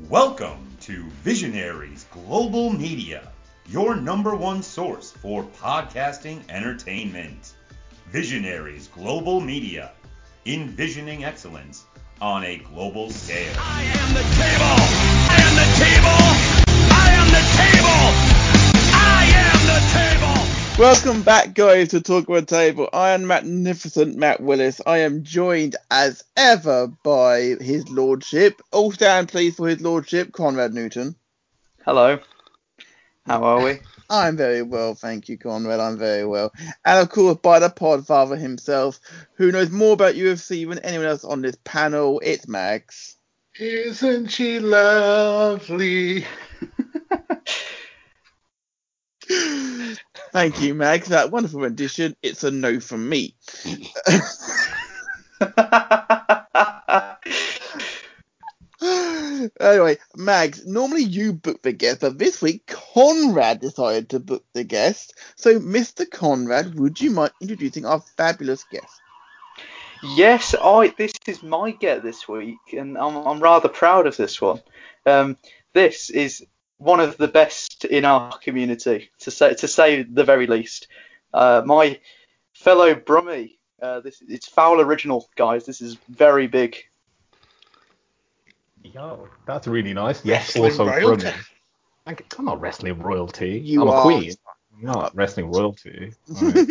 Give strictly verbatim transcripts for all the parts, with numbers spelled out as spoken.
Welcome to Visionaries Global Media, your number one source for podcasting entertainment. Visionaries Global Media, envisioning excellence on a global scale. I am the table! I am the table! I am the table! I am the table! Welcome back, guys, to Talk About Table. I am magnificent Matt Willis. I am joined, as ever, by his lordship. All stand, please, for his lordship, Conrad Newton. Hello. How are we? I'm very well, thank you, Conrad. I'm very well. And, of course, by the podfather himself, who knows more about U F C than anyone else on this panel, it's Max. Isn't she lovely? Thank you, Max. That wonderful rendition. It's a no from me. Anyway, Mags, normally you book the guest, but this week Conrad decided to book the guest. So, Mister Conrad, would you mind introducing our fabulous guest? Yes, I. This is my get this week, and I'm, I'm rather proud of this one. Um, this is one of the best in our community, to say to say the very least. Uh, my fellow Brummie. Uh, this it's Foul Original, guys. This is very big. Yo, that's really nice. Yes, Wrestling also royalty. Brummie. I- I'm not wrestling royalty. You I'm are. a queen. I'm not wrestling royalty. Right.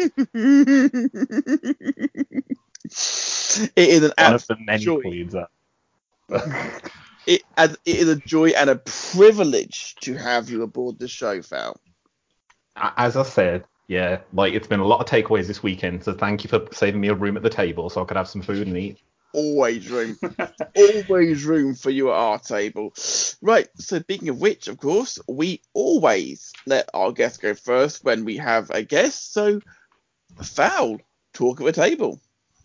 It is an One of the absolute many joy. queens. That... It, as, it is a joy and a privilege to have you aboard the show, Foul. As I said, yeah, like it's been a lot of takeaways this weekend, so thank you for saving me a room at the table so I could have some food and eat. Always room. Always room for you at our table. Right, so speaking of which, of course, we always let our guests go first when we have a guest. So, Foul, talk at the table.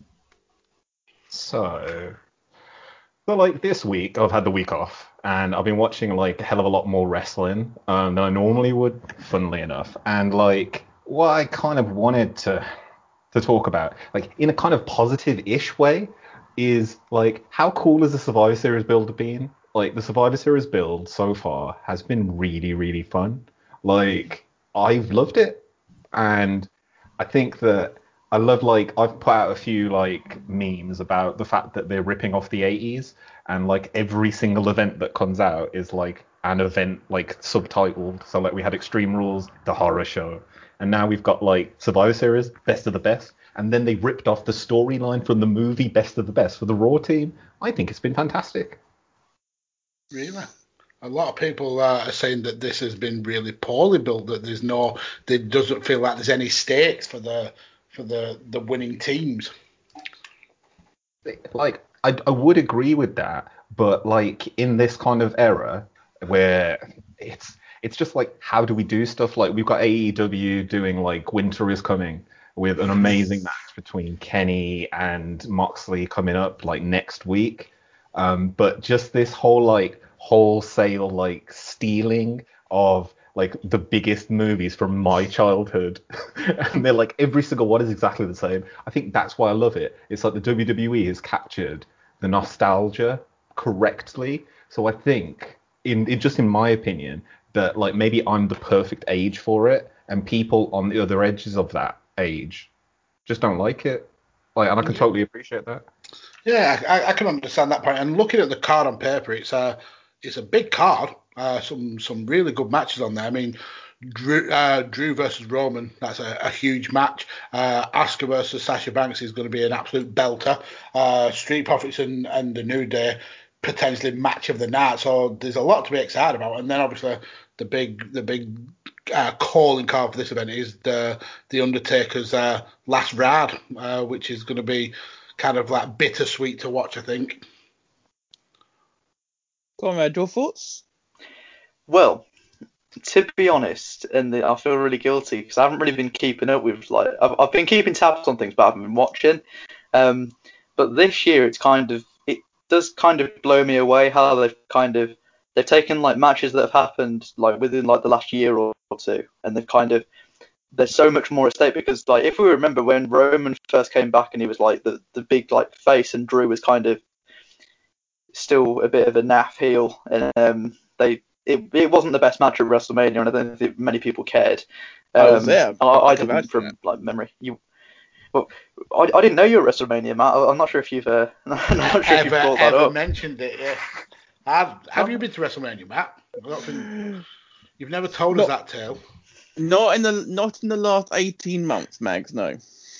So, so like this week, I've had the week off, and I've been watching like a hell of a lot more wrestling um, than I normally would, funnily enough. And like what I kind of wanted to to talk about, like in a kind of positive-ish way, is like how cool has the Survivor Series build been? Like the Survivor Series build so far has been really, really fun. Like I've loved it, and I think that I love like I've put out a few like memes about the fact that they're ripping off the eighties, and like every single event that comes out is like an event like subtitled. So like we had Extreme Rules, the horror show, and now we've got like Survivor Series, Best of the Best, and then they ripped off the storyline from the movie Best of the Best for the Raw team. I think it's been fantastic. Really? A lot of people uh, are saying that this has been really poorly built. That there's no, it doesn't feel like there's any stakes for the for the, the winning teams. Like I, I would agree with that, but like in this kind of era where it's it's just like how do we do stuff? Like we've got A E W doing like Winter is Coming with an amazing match between Kenny and Moxley coming up like next week. Um, but just this whole like wholesale like stealing of like the biggest movies from my childhood, and they're like every single one is exactly the same. I think that's why I love it. It's like the W W E has captured the nostalgia correctly. So I think, in, in just in my opinion, that like maybe I'm the perfect age for it, and people on the other edges of that age just don't like it. Like, and I can totally appreciate that. Yeah, I, I can understand that point. And looking at the card on paper, it's a it's a big card. Uh, some some really good matches on there. I mean, Drew, uh, Drew versus Roman, that's a, a huge match. Uh, Asuka versus Sasha Banks is going to be an absolute belter. Uh, Street Profits and, and the New Day, potentially match of the night. So there's a lot to be excited about. And then obviously the big the big uh, calling card for this event is the the Undertaker's uh, last ride, uh, which is going to be kind of like bittersweet to watch, I think. Conrad, your thoughts? Well, to be honest, and the, I feel really guilty because I haven't really been keeping up with like I've, I've been keeping tabs on things, but I haven't been watching. Um, but this year, it's kind of it does kind of blow me away how they've kind of they've taken like matches that have happened like within like the last year or, or two, and they've kind of there's so much more at stake because like if we remember when Roman first came back and he was like the the big like face and Drew was kind of still a bit of a naff heel, and um, they it, it wasn't the best match at WrestleMania, and I don't think many people cared. Um, I was there. I, I, I can didn't imagine from that. like memory. You, well, I, I didn't know you were at WrestleMania, Matt. I, I'm not sure if you've uh, I'm not sure if you've ever brought that ever up. mentioned it? Yeah. Have Have you been to WrestleMania, Matt? I don't think you've never told No. us that tale. Not in the not in the last eighteen months, Mags. No.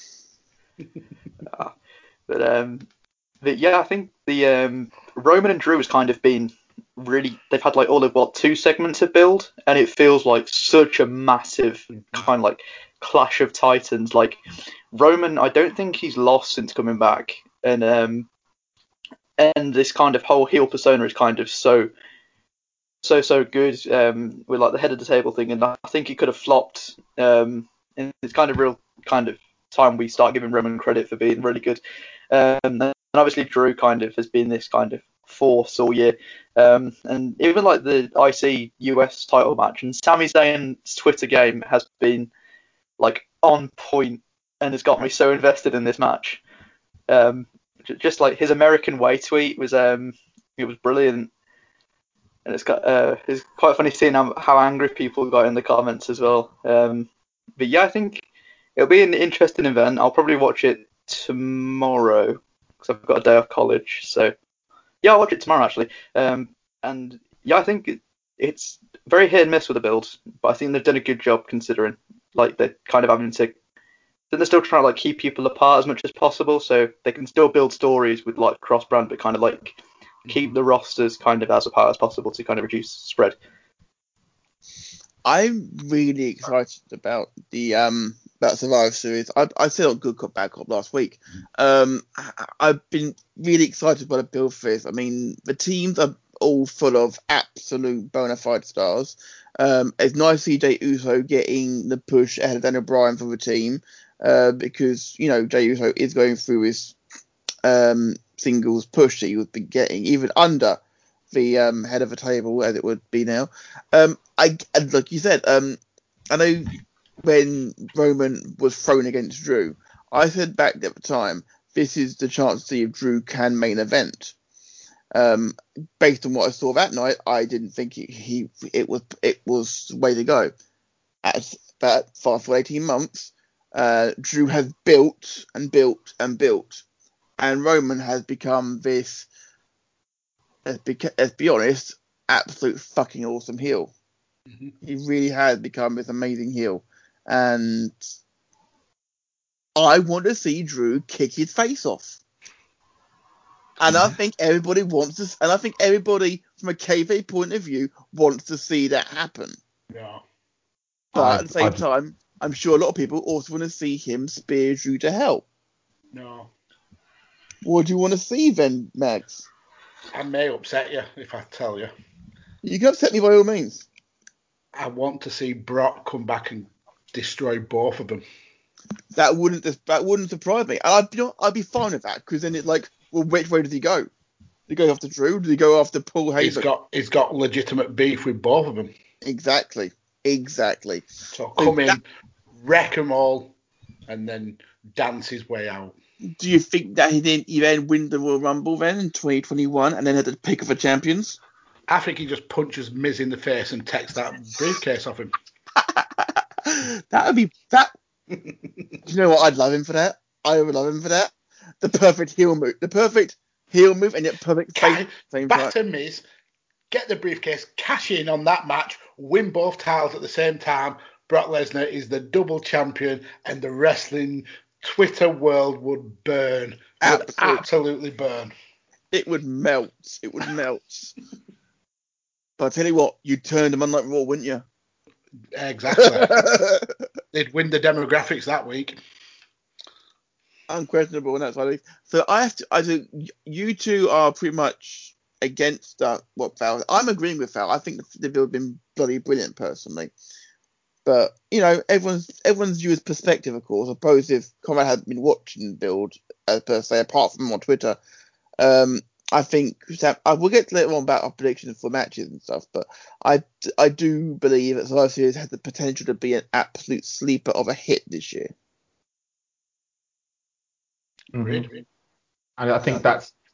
But um, but yeah, I think the um, Roman and Drew has kind of been really. They've had like all of what two segments of build, and it feels like such a massive kind of like clash of titans. Like Roman, I don't think he's lost since coming back, and um, and this kind of whole heel persona is kind of so so so good um, with like the head of the table thing, and I think it could have flopped. Um, and it's kind of real kind of time we start giving Roman credit for being really good. Um, and obviously Drew kind of has been this kind of force all year. Um, and even like the I C U S title match, and Sami Zayn's Twitter game has been like on point and has got me so invested in this match. Um, just like his American Way tweet was um, it was brilliant. And it's got uh, it's quite funny seeing how, how angry people got in the comments as well. Um, but yeah, I think it'll be an interesting event. I'll probably watch it tomorrow because I've got a day off college. So yeah, I'll watch it tomorrow actually. Um, and yeah, I think it, it's very hit and miss with the build, but I think they've done a good job considering like they're kind of having to. Then they're still trying to like keep people apart as much as possible, so they can still build stories with like cross brand, but kind of like keep the rosters kind of as apart as possible to kind of reduce spread. I'm really excited about the um about Survivor Series. I I said on Good Cop Bad Cop last week. Um, I, I've been really excited by the build for this. I mean, the teams are all full of absolute bona fide stars. Um, it's nice to see Jey Uso getting the push ahead of Daniel Bryan for the team, uh, because you know Jey Uso is going through his um singles push that he would be getting, even under the um, head of the table as it would be now. Um, I and like you said, um, I know when Roman was thrown against Drew, I said back at the time, this is the chance to see if Drew can main event. Um, based on what I saw that night, I didn't think he, he it was it was the way to go. At but fast for eighteen months, uh, Drew has built and built and built. And Roman has become this, let's be, let's be honest, absolute fucking awesome heel. Mm-hmm. He really has become this amazing heel. And I want to see Drew kick his face off. And I think everybody wants to, and I think everybody from a kayfabe point of view wants to see that happen. Yeah. But I've, at the same I've, time, I'm sure a lot of people also want to see him spear Drew to hell. No. What do you want to see then, Max? I may upset you if I tell you. You can upset me by all means. I want to see Brock come back and destroy both of them. That wouldn't that wouldn't surprise me. And I'd be I'd be fine with that because then it's like, well, which way does he go? Did he go after Drew? Did he go after Paul Heyman? He's got he's got legitimate beef with both of them. Exactly, exactly. So come so in, that, wreck them all, and then dance his way out. Do you think that he didn't he then win the Royal Rumble then in twenty twenty-one and then had the pick of the champions? I think he just punches Miz in the face and takes that briefcase off him. That would be that. Do you know what? I'd love him for that. I would love him for that. The perfect heel move. The perfect heel move and yet perfect face. Same batter Miz, get the briefcase, cash in on that match, win both titles at the same time. Brock Lesnar is the double champion, and the wrestling Twitter world would burn. Would absolutely, absolutely burn. It would melt. It would melt. But I tell you what, you'd turn them on like Raw, wouldn't you? Exactly. They'd win the demographics that week. Unquestionable on that side. So I have to. I do. You two are pretty much against uh, what Val. I'm agreeing with Val. I think the, the build has been bloody brilliant personally. But you know, everyone's everyone's view is perspective, of course. I suppose if Conrad had been watching build uh, per se, apart from on Twitter, um, I think I will get later on about our predictions for matches and stuff. But I, I do believe that Survivor Series has the potential to be an absolute sleeper of a hit this year. Mm-hmm. And I think that's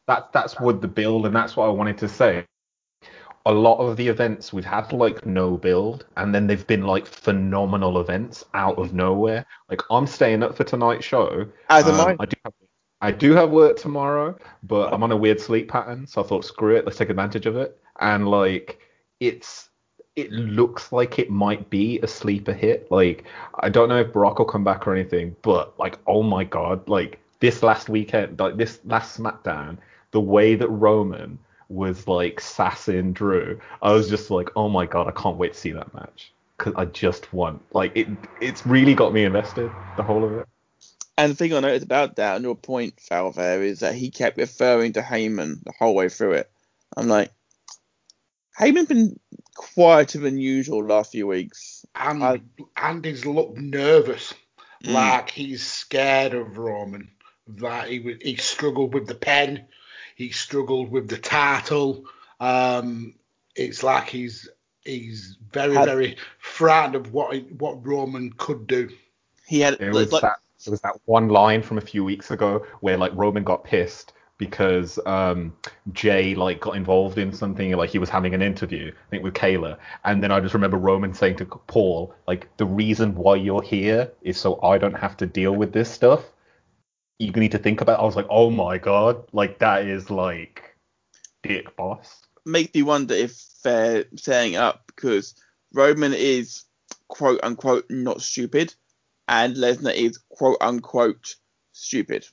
That that's what the build, and that's what I wanted to say. A lot of the events we've had like no build, and then they've been like phenomenal events out of nowhere. Like I'm staying up for tonight's show. As am Um, I. I do have I do have work tomorrow, but I'm on a weird sleep pattern, so I thought screw it, let's take advantage of it. And like it's it looks like it might be a sleeper hit. Like I don't know if Brock will come back or anything, but like oh my god, like this last weekend, like this last SmackDown, the way that Roman was like sassing Drew, I was just like, oh my god, I can't wait to see that match because I just want like it. It's really got me invested, the whole of it. And the thing I noticed about that, and your point, Val, there, is that he kept referring to Heyman the whole way through it. I'm like, Heyman's been quieter than usual last few weeks. And I- Andy's looked nervous, Mm. like he's scared of Roman. Like he wa- he struggled with the pen, he struggled with the title. Um, it's like he's he's very Had- very frightened of what he- what Roman could do. He had It was like, that it was that one line from a few weeks ago where like Roman got pissed because um Jay like got involved in something, like he was having an interview, I think with Kayla, and then I just remember Roman saying to Paul, like, the reason why you're here is so I don't have to deal with this stuff. You need to think about it. I was like, oh my god, like that is like dick boss. makes me wonder if they're setting it up because Roman is quote unquote not stupid, and Lesnar is quote unquote stupid.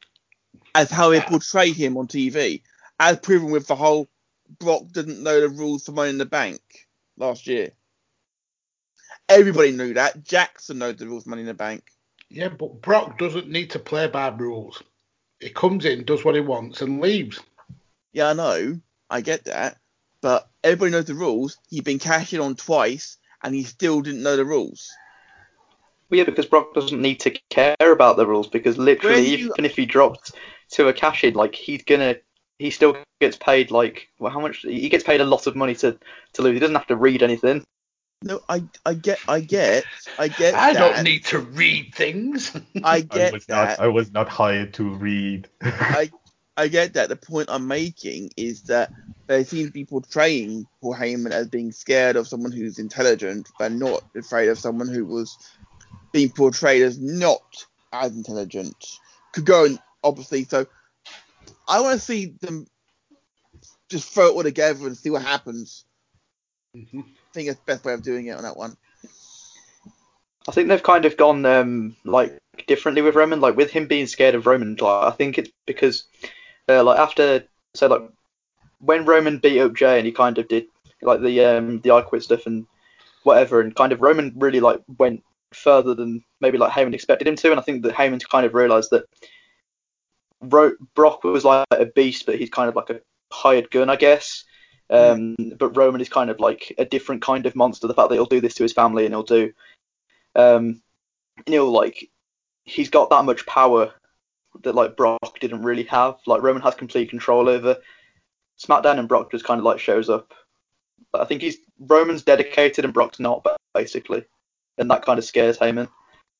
As how they portray him on T V, as proven with the whole Brock didn't know the rules for Money in the Bank last year. Everybody knew that. Jackson knows the rules for Money in the Bank. Yeah, but Brock doesn't need to play by rules. He comes in, does what he wants, and leaves. Yeah, I know. I get that. But everybody knows the rules. He's been cashing on twice, and he still didn't know the rules. Well, yeah, because Brock doesn't need to care about the rules because literally, Where do you- even if he dropped to a cash in, like he's gonna, he still gets paid like, well, how much? He gets paid a lot of money to to lose. He doesn't have to read anything. No, I, I get, I get, I get I that. don't need to read things. I I get was that. not I was not hired to read. I, I get that. The point I'm making is that they seem to be portraying Paul Heyman as being scared of someone who's intelligent, but not afraid of someone who was being portrayed as not as intelligent. Could go and obviously. So I want to see them just throw it all together and see what happens. Mhm. I think that's the best way of doing it on that one. I think they've kind of gone um like differently with Roman, like with him being scared of Roman. Like I think it's because uh, like after so like when Roman beat up Jay and he kind of did like the um the I Quit stuff and whatever, and kind of Roman really like went further than maybe like Heyman expected him to, and I think that Heyman's kind of realised that Ro- Brock was like a beast, but he's kind of like a hired gun, I guess. Um, but Roman is kind of like a different kind of monster. The fact that he'll do this to his family and he'll do, um, and he'll like, he's got that much power that like Brock didn't really have. Like Roman has complete control over SmackDown, and Brock just kind of like shows up. But I think he's Roman's dedicated and Brock's not, basically, and that kind of scares Heyman.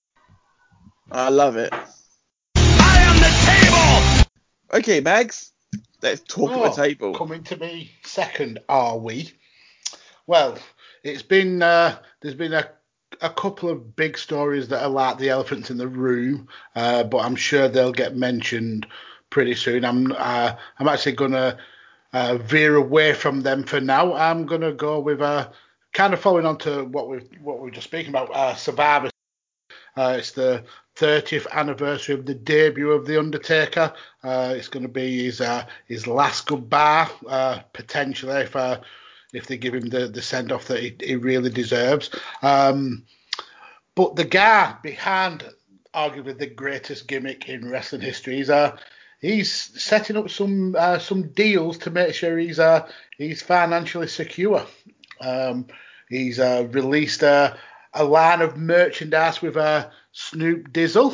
I love it. I am the table! Okay, Mags, let's talk Oh, at the table. Coming to me second, are we? Well, it's been uh, there's been a a couple of big stories that are like the elephants in the room, uh, but I'm sure they'll get mentioned pretty soon. I'm uh, I'm actually gonna uh, veer away from them for now. I'm gonna go with uh, kind of following on to what we what we were just speaking about, uh, Survivor. Uh, it's the thirtieth anniversary of the debut of The Undertaker. Uh, it's going to be his uh, his last goodbye, uh, potentially, if uh, if they give him the, the send off that he, he really deserves. Um, but the guy behind, arguably the greatest gimmick in wrestling history, he's uh, he's setting up some uh, some deals to make sure he's uh, he's financially secure. Um, he's uh, released a, a line of merchandise with uh, Snoop Dizzle.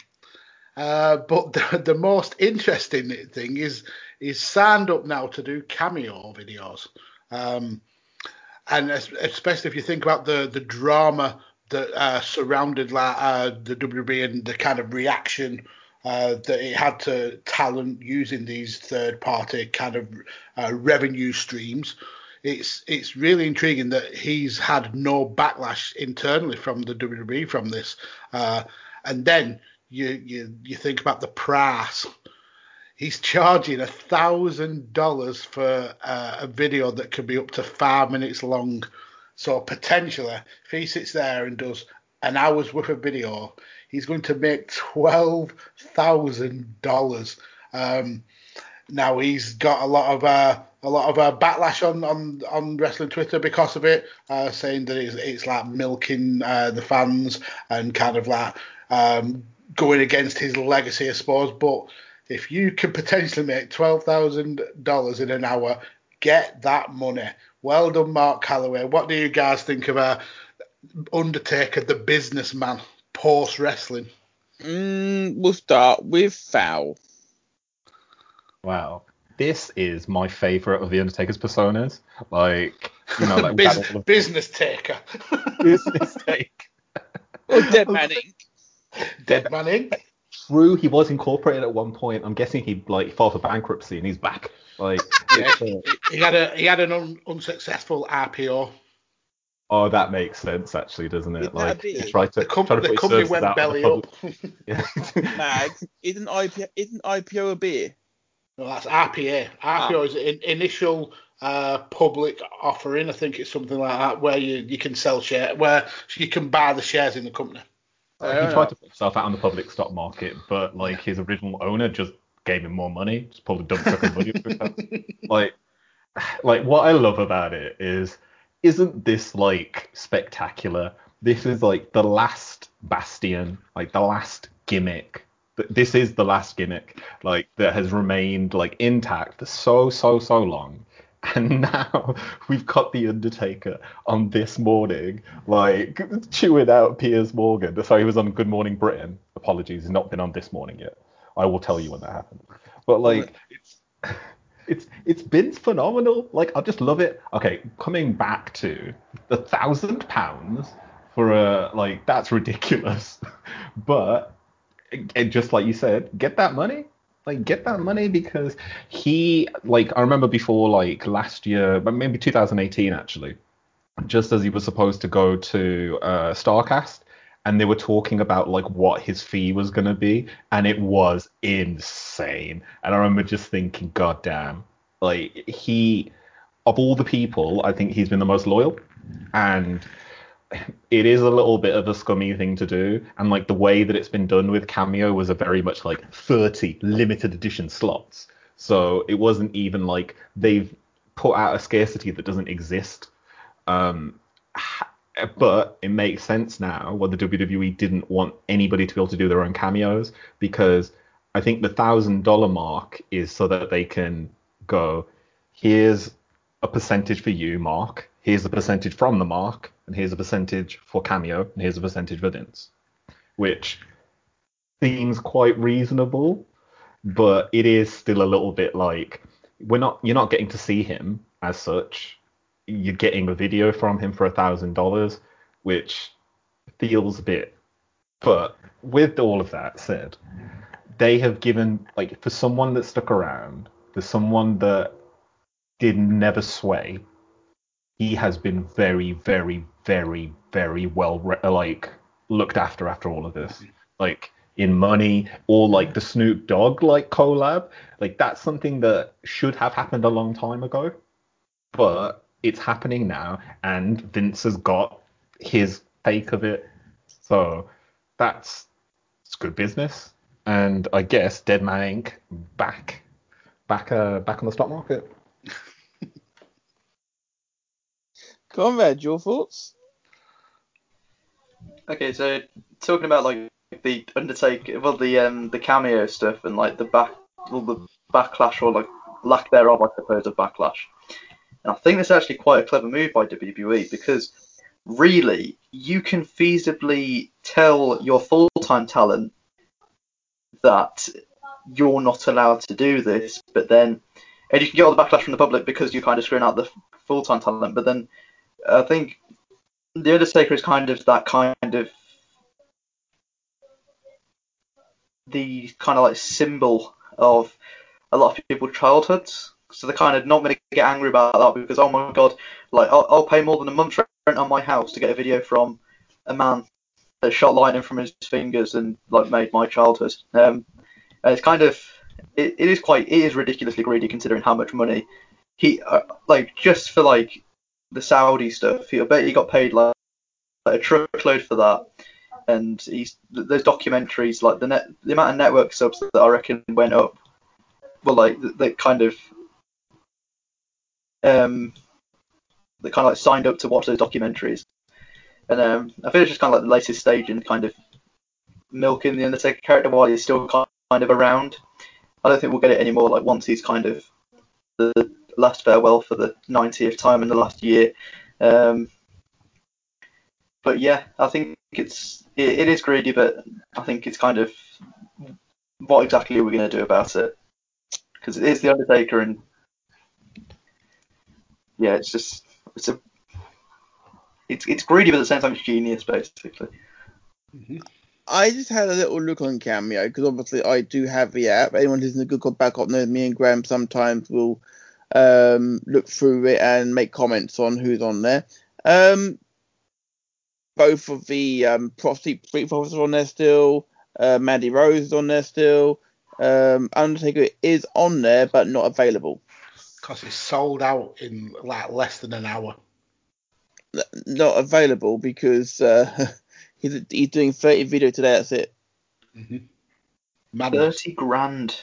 Uh, but the, the most interesting thing is he's signed up now to do cameo videos. Um, and especially if you think about the, the drama that uh, surrounded like, uh, the W W E and the kind of reaction uh, that it had to talent using these third party kind of uh, revenue streams. It's it's really intriguing that he's had no backlash internally from the W W E from this. Uh, and then you, you you think about the price. He's charging a thousand dollars for uh, a video that could be up to five minutes long. So potentially, if he sits there and does an hour's worth of video, he's going to make twelve thousand dollars. Um, now he's got a lot of uh, a lot of uh, backlash on, on, on wrestling Twitter because of it, uh, saying that it's, it's like milking uh, the fans and kind of like um, going against his legacy, I suppose. But if you can potentially make twelve thousand dollars in an hour, get that money. Well done, Mark Calloway. What do you guys think of uh, Undertaker, the businessman, post wrestling? Mm, we'll start with Foul. Wow. This is my favorite of the Undertaker's personas. Like, you know, like Bus- all of business taker. business take. Or Dead Man Incorporated. Dead Man Incorporated. True, he was incorporated at one point. I'm guessing he like filed for bankruptcy and he's back. Like, Yeah, it's, uh, he had a he had an un, unsuccessful I P O. oh, that makes sense actually, doesn't it? Isn't that Like, a bit? he tried to, The, com- tried to the put his company services went out in the belly public. up. Yeah. Mags, isn't I P O, isn't I P O a beer? No, that's R P A. R P O Ah. is an initial uh, public offering. I think it's something like that where you, you can sell share, where you can buy the shares in the company. Uh, Fair he tried enough. to put himself out on the public stock market, but like his original owner just gave him more money, just pulled a dump truck of money. Like, like what I love about it is, isn't this like spectacular? This is like the last bastion, like the last gimmick. Th- This is the last gimmick, like that has remained like intact for so so so long. And now we've got the Undertaker on this morning, like chewing out Piers Morgan. Sorry, he was on Good Morning Britain. Apologies, he's not been on This Morning yet. I will tell you when that happens. But like, it's it's it's been phenomenal. Like, I just love it. Okay, coming back to the thousand pounds for a like that's ridiculous. But and just like you said, get that money. Like, get that money because he, like, I remember before, like, last year, but maybe two thousand eighteen, actually, just as he was supposed to go to uh, StarCast, and they were talking about, like, what his fee was going to be, and it was insane. And I remember just thinking, God damn, like, he, of all the people, I think he's been the most loyal, and it is a little bit of a scummy thing to do, and like the way that it's been done with Cameo was a very much like thirty limited edition slots. So it wasn't even like they've put out a scarcity that doesn't exist. Um, but it makes sense now why the W W E didn't want anybody to be able to do their own cameos, because I think the thousand dollar mark is so that they can go, here's a percentage for you, Mark. Here's a percentage from the Mark, and here's a percentage for Cameo, and here's a percentage for Vince, which seems quite reasonable, but it is still a little bit like we're not. You're not getting to see him as such. You're getting a video from him for a thousand dollars, which feels a bit. But with all of that said, they have given, like, for someone that stuck around, for someone that did never sway, he has been very, very, very, very well re- like looked after after all of this. Like, in money, or like the Snoop Dogg like collab, like that's something that should have happened a long time ago, but it's happening now, and Vince has got his take of it, so that's it's good business. And I guess Dead Man Incorporated back, back, uh, back on the stock market. Conrad, your thoughts? Okay, so talking about like the Undertaker, well, the um the cameo stuff and like the back, well, the backlash or like lack thereof, I suppose, of backlash. And I think that's actually quite a clever move by W W E, because really you can feasibly tell your full-time talent that you're not allowed to do this, but then, and you can get all the backlash from the public because you're kind of screwing out the full-time talent. But then I think the Undertaker is kind of that kind of the kind of like symbol of a lot of people's childhoods. So they're kind of not going to get angry about that because, oh my god, like I'll, I'll pay more than a month's rent on my house to get a video from a man that shot lightning from his fingers and like made my childhood. Um, and it's kind of, it, it is quite, it is ridiculously greedy considering how much money he, uh, like just for like the Saudi stuff, he, I bet he got paid like, like a truckload for that. And he's those documentaries, like the net, the amount of network subs that I reckon went up, well, like they kind of, um, they kind of like signed up to watch those documentaries, and um, I feel it's just kind of like the latest stage in kind of milking the Undertaker character while he's still kind of around. I don't think we'll get it anymore. Like once he's kind of the last farewell for the ninetieth time in the last year. Um, but yeah, I think it's it, it is greedy, but I think it's kind of what exactly are we going to do about it? Because it is the Undertaker, and yeah, it's just it's a it's it's greedy, but at the same time it's genius, basically. Mm-hmm. I just had a little look on Cameo because obviously I do have the app. Anyone who's in the good cop back up knows me and Graham sometimes will um, look through it and make comments on who's on there. Um, both of the um, Street Profits are on there still. Uh, Mandy Rose is on there still. Um, Undertaker is on there but not available. Because it's sold out in like less than an hour. Not available because uh, he's he's doing thirty video today. That's it. Mm-hmm. Thirty grand.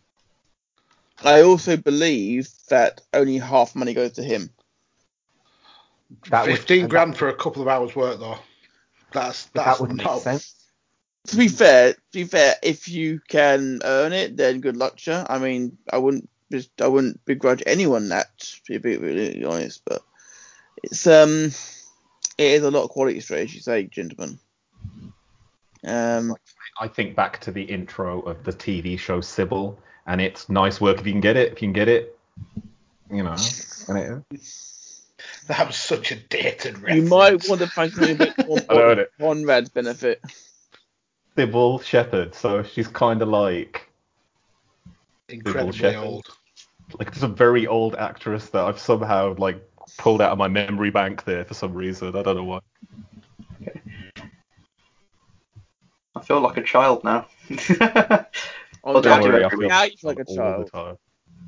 I also believe that only half money goes to him. That Fifteen would, grand that, for a couple of hours work though. That's that's that would not make sense. To be fair, to be fair, if you can earn it, then good luck to you. I mean, I wouldn't just I wouldn't begrudge anyone that, to be really honest, but it's um it is a lot of quality straight, as you say, gentlemen. Um, I think back to the intro of the T V show Sybil, and it's nice work if you can get it. If you can get it, you know. And it is. That was such a dated reference. you might want to thank me a bit more I know it. Conrad's benefit. Sybil Shepherd, so she's kind of like incredibly Shepherd. old. Like just a very old actress that I've somehow like pulled out of my memory bank there for some reason. I don't know why. I feel like a child now. Oh, Don't yeah, worry, I now feel you feel like a all child. the time.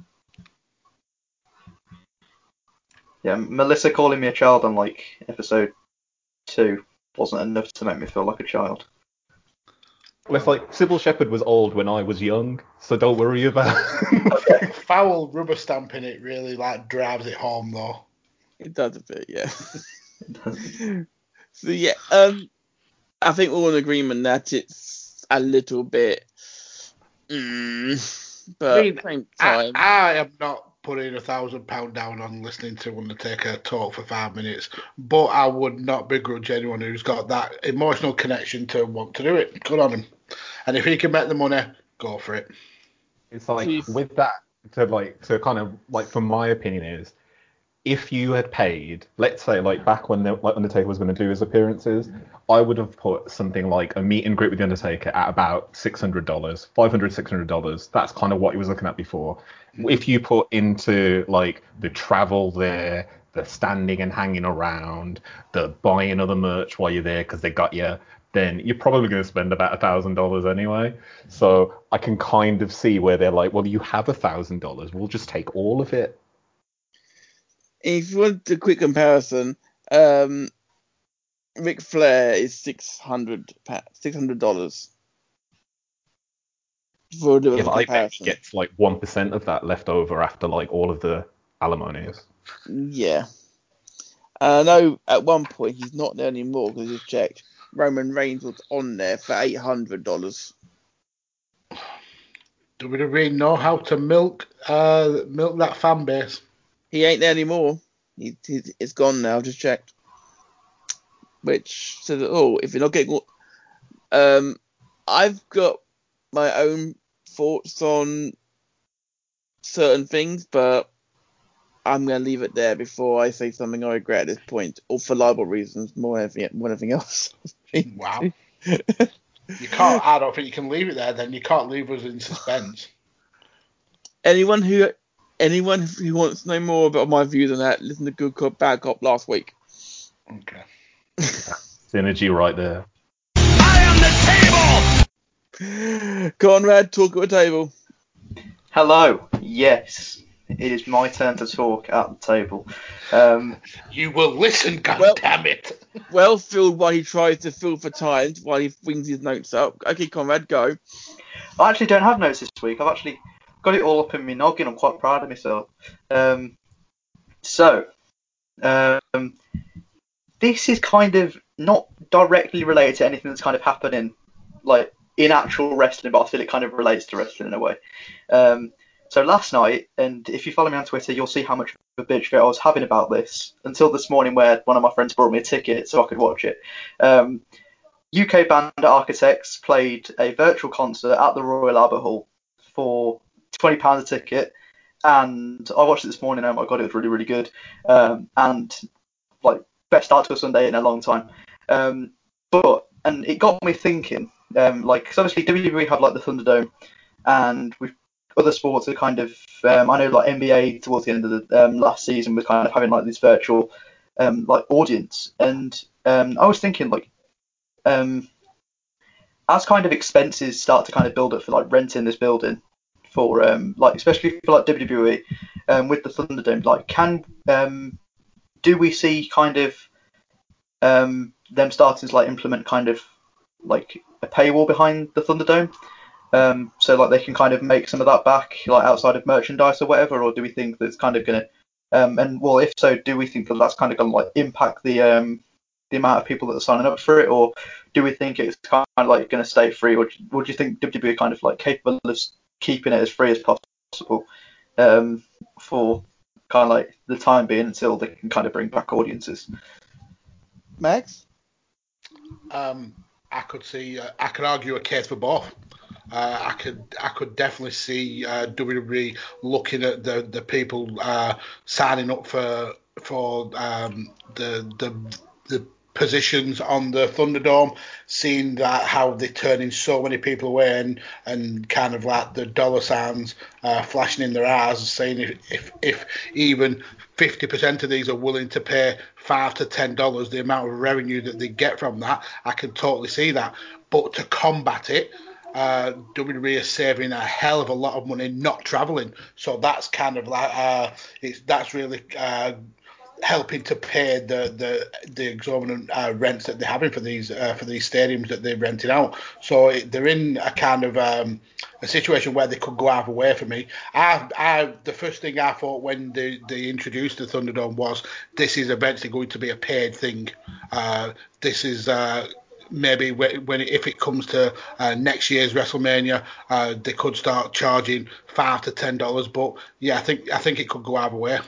Yeah, Melissa calling me a child on like episode two wasn't enough to make me feel like a child. Well, it's like Sybil Shepherd was old when I was young, so don't worry about. Foul rubber stamping it really like drives it home though. It does a bit, yeah. So yeah, um, I think we're all in agreement that it's a little bit, mm, but I mean, at the same I, time, I am not putting a thousand pound down on listening to Undertaker talk for five minutes, but I would not begrudge anyone who's got that emotional connection to want to do it. Good on him. And if he can make the money, go for it. It's like Jeez. with that to like to kind of like from my opinion is if you had paid, let's say like back when the like Undertaker was going to do his appearances, I would have put something like a meet and greet with the Undertaker at about six hundred dollars, five hundred, six hundred dollars. That's kind of what he was looking at before. If you put into like the travel there, the standing and hanging around, the buying of the merch while you're there because they got you, then you're probably going to spend about a thousand dollars anyway. So I can kind of see where they're like, well, you have a thousand dollars, we'll just take all of it. if you want a quick comparison, um, Ric Flair is six hundred six hundred dollars. For a bit Yeah, of but a I bet comparison. he gets like one percent of that left over after like all of the alimonies. Yeah. I know at one point he's not there anymore because I just checked. Roman Reigns was on there for eight hundred dollars. Do we really know how to milk uh, milk that fan base? He ain't there anymore. He, he, it's gone now. Just checked. Which says, oh, if you're not getting, um, I've got my own thoughts on certain things, but I'm gonna leave it there before I say something I regret at this point, or for libel reasons more than anything, more than anything else. Wow. You can't. I don't think you can leave it there. Then you can't leave us in suspense. Anyone who anyone who wants to know more about my views on that, listen to Good Cop, Bad Cop last week. Okay. Synergy right there. I am the table! Conrad, talk at the table. Hello. Yes, it is my turn to talk at the table. Um, You will listen, God Well- damn it. Well filled while he tries to fill for time while he brings his notes up. Okay, Conrad, go. I actually don't have notes this week. I've actually got it all up in my noggin. I'm quite proud of myself. Um, so, um, this is kind of not directly related to anything that's kind of happening, like in actual wrestling, but I feel it kind of relates to wrestling in a way. Um, so last night, and if you follow me on Twitter, you'll see how much of a bitch fit I was having about this until this morning, where one of my friends brought me a ticket so I could watch it. Um, U K band Architects played a virtual concert at the Royal Albert Hall for twenty pounds a ticket, and I watched it this morning. Oh my god, it was really, really good. Um, and like best start to a Sunday in a long time. Um, but and it got me thinking. Um, like, cause obviously W W E have like the Thunderdome, and with other sports are kind of. Um, I know like N B A towards the end of the um, last season was kind of having like this virtual um, like audience, and um, I was thinking like. Um, as kind of expenses start to kind of build up for like renting this building for um like especially for like W W E um with the Thunderdome, like can um do we see kind of um them starting to like implement kind of like a paywall behind the Thunderdome, um so like they can kind of make some of that back like outside of merchandise or whatever, or do we think that's kind of gonna um and well if so, do we think that that's kind of gonna like impact the um the amount of people that are signing up for it, or do we think it's kind of like going to stay free, or would you think W W E are kind of like capable of keeping it as free as possible um, for kind of like the time being until they can kind of bring back audiences? Max? Um, I could see. Uh, I could argue a case for both. Uh, I could. I could definitely see uh, W W E looking at the the people uh, signing up for for um, the the the positions on the Thunderdome, seeing that how they're turning so many people away, and, and kind of like the dollar signs uh, flashing in their eyes, saying if if, if even fifty percent of these are willing to pay five to ten dollars, the amount of revenue that they get from that, I can totally see that. But to combat it, uh, W W E is saving a hell of a lot of money not traveling, so that's kind of like uh, it's that's really uh, helping to pay the the, the exorbitant uh, rents that they're having for these uh, for these stadiums that they're renting out. So it, they're in a kind of um, a situation where they could go either way for me. I, I the first thing I thought when they, they introduced the Thunderdome was this is eventually going to be a paid thing. Uh, this is uh, maybe when, when if it comes to uh, next year's WrestleMania, uh, they could start charging five to ten dollars. But yeah, I think I think it could go either way.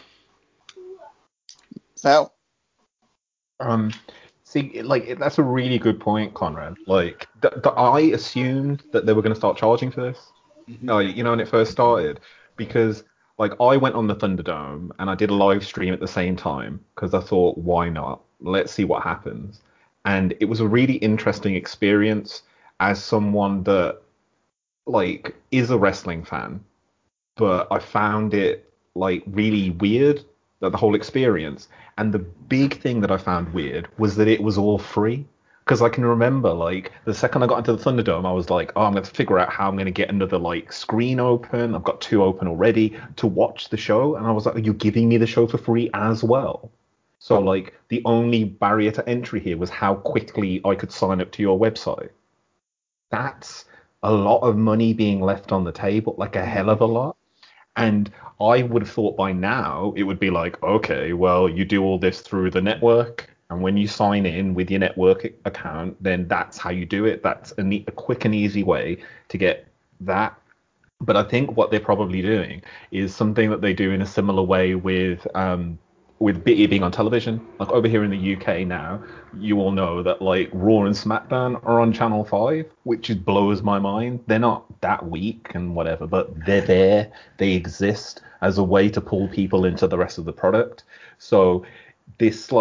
Sal? Um, see, like that's a really good point, Conrad. Like, th- th- I assumed that they were going to start charging for this. Mm-hmm. No, you know, when it first started, because like I went on the Thunderdome and I did a live stream at the same time because I thought, why not? Let's see what happens. And it was a really interesting experience as someone that like is a wrestling fan, but I found it like really weird, that the whole experience. And the big thing that I found weird was that it was all free. Because I can remember, like, the second I got into the Thunderdome, I was like, oh, I'm going to figure out how I'm going to get another, like, screen open. I've got two open already to watch the show. And I was like, are you giving me the show for free as well? So, like, the only barrier to entry here was how quickly I could sign up to your website. That's a lot of money being left on the table, like a hell of a lot. And I would have thought by now it would be like, okay, well, you do all this through the network. And when you sign in with your network account, then that's how you do it. That's a, neat, a quick and easy way to get that. But I think what they're probably doing is something that they do in a similar way with um, with it being on television. Like over here in the U K now, you all know that like Raw and SmackDown are on Channel five, which just blows my mind. They're not that weak and whatever, but they're there. They exist as a way to pull people into the rest of the product. So this like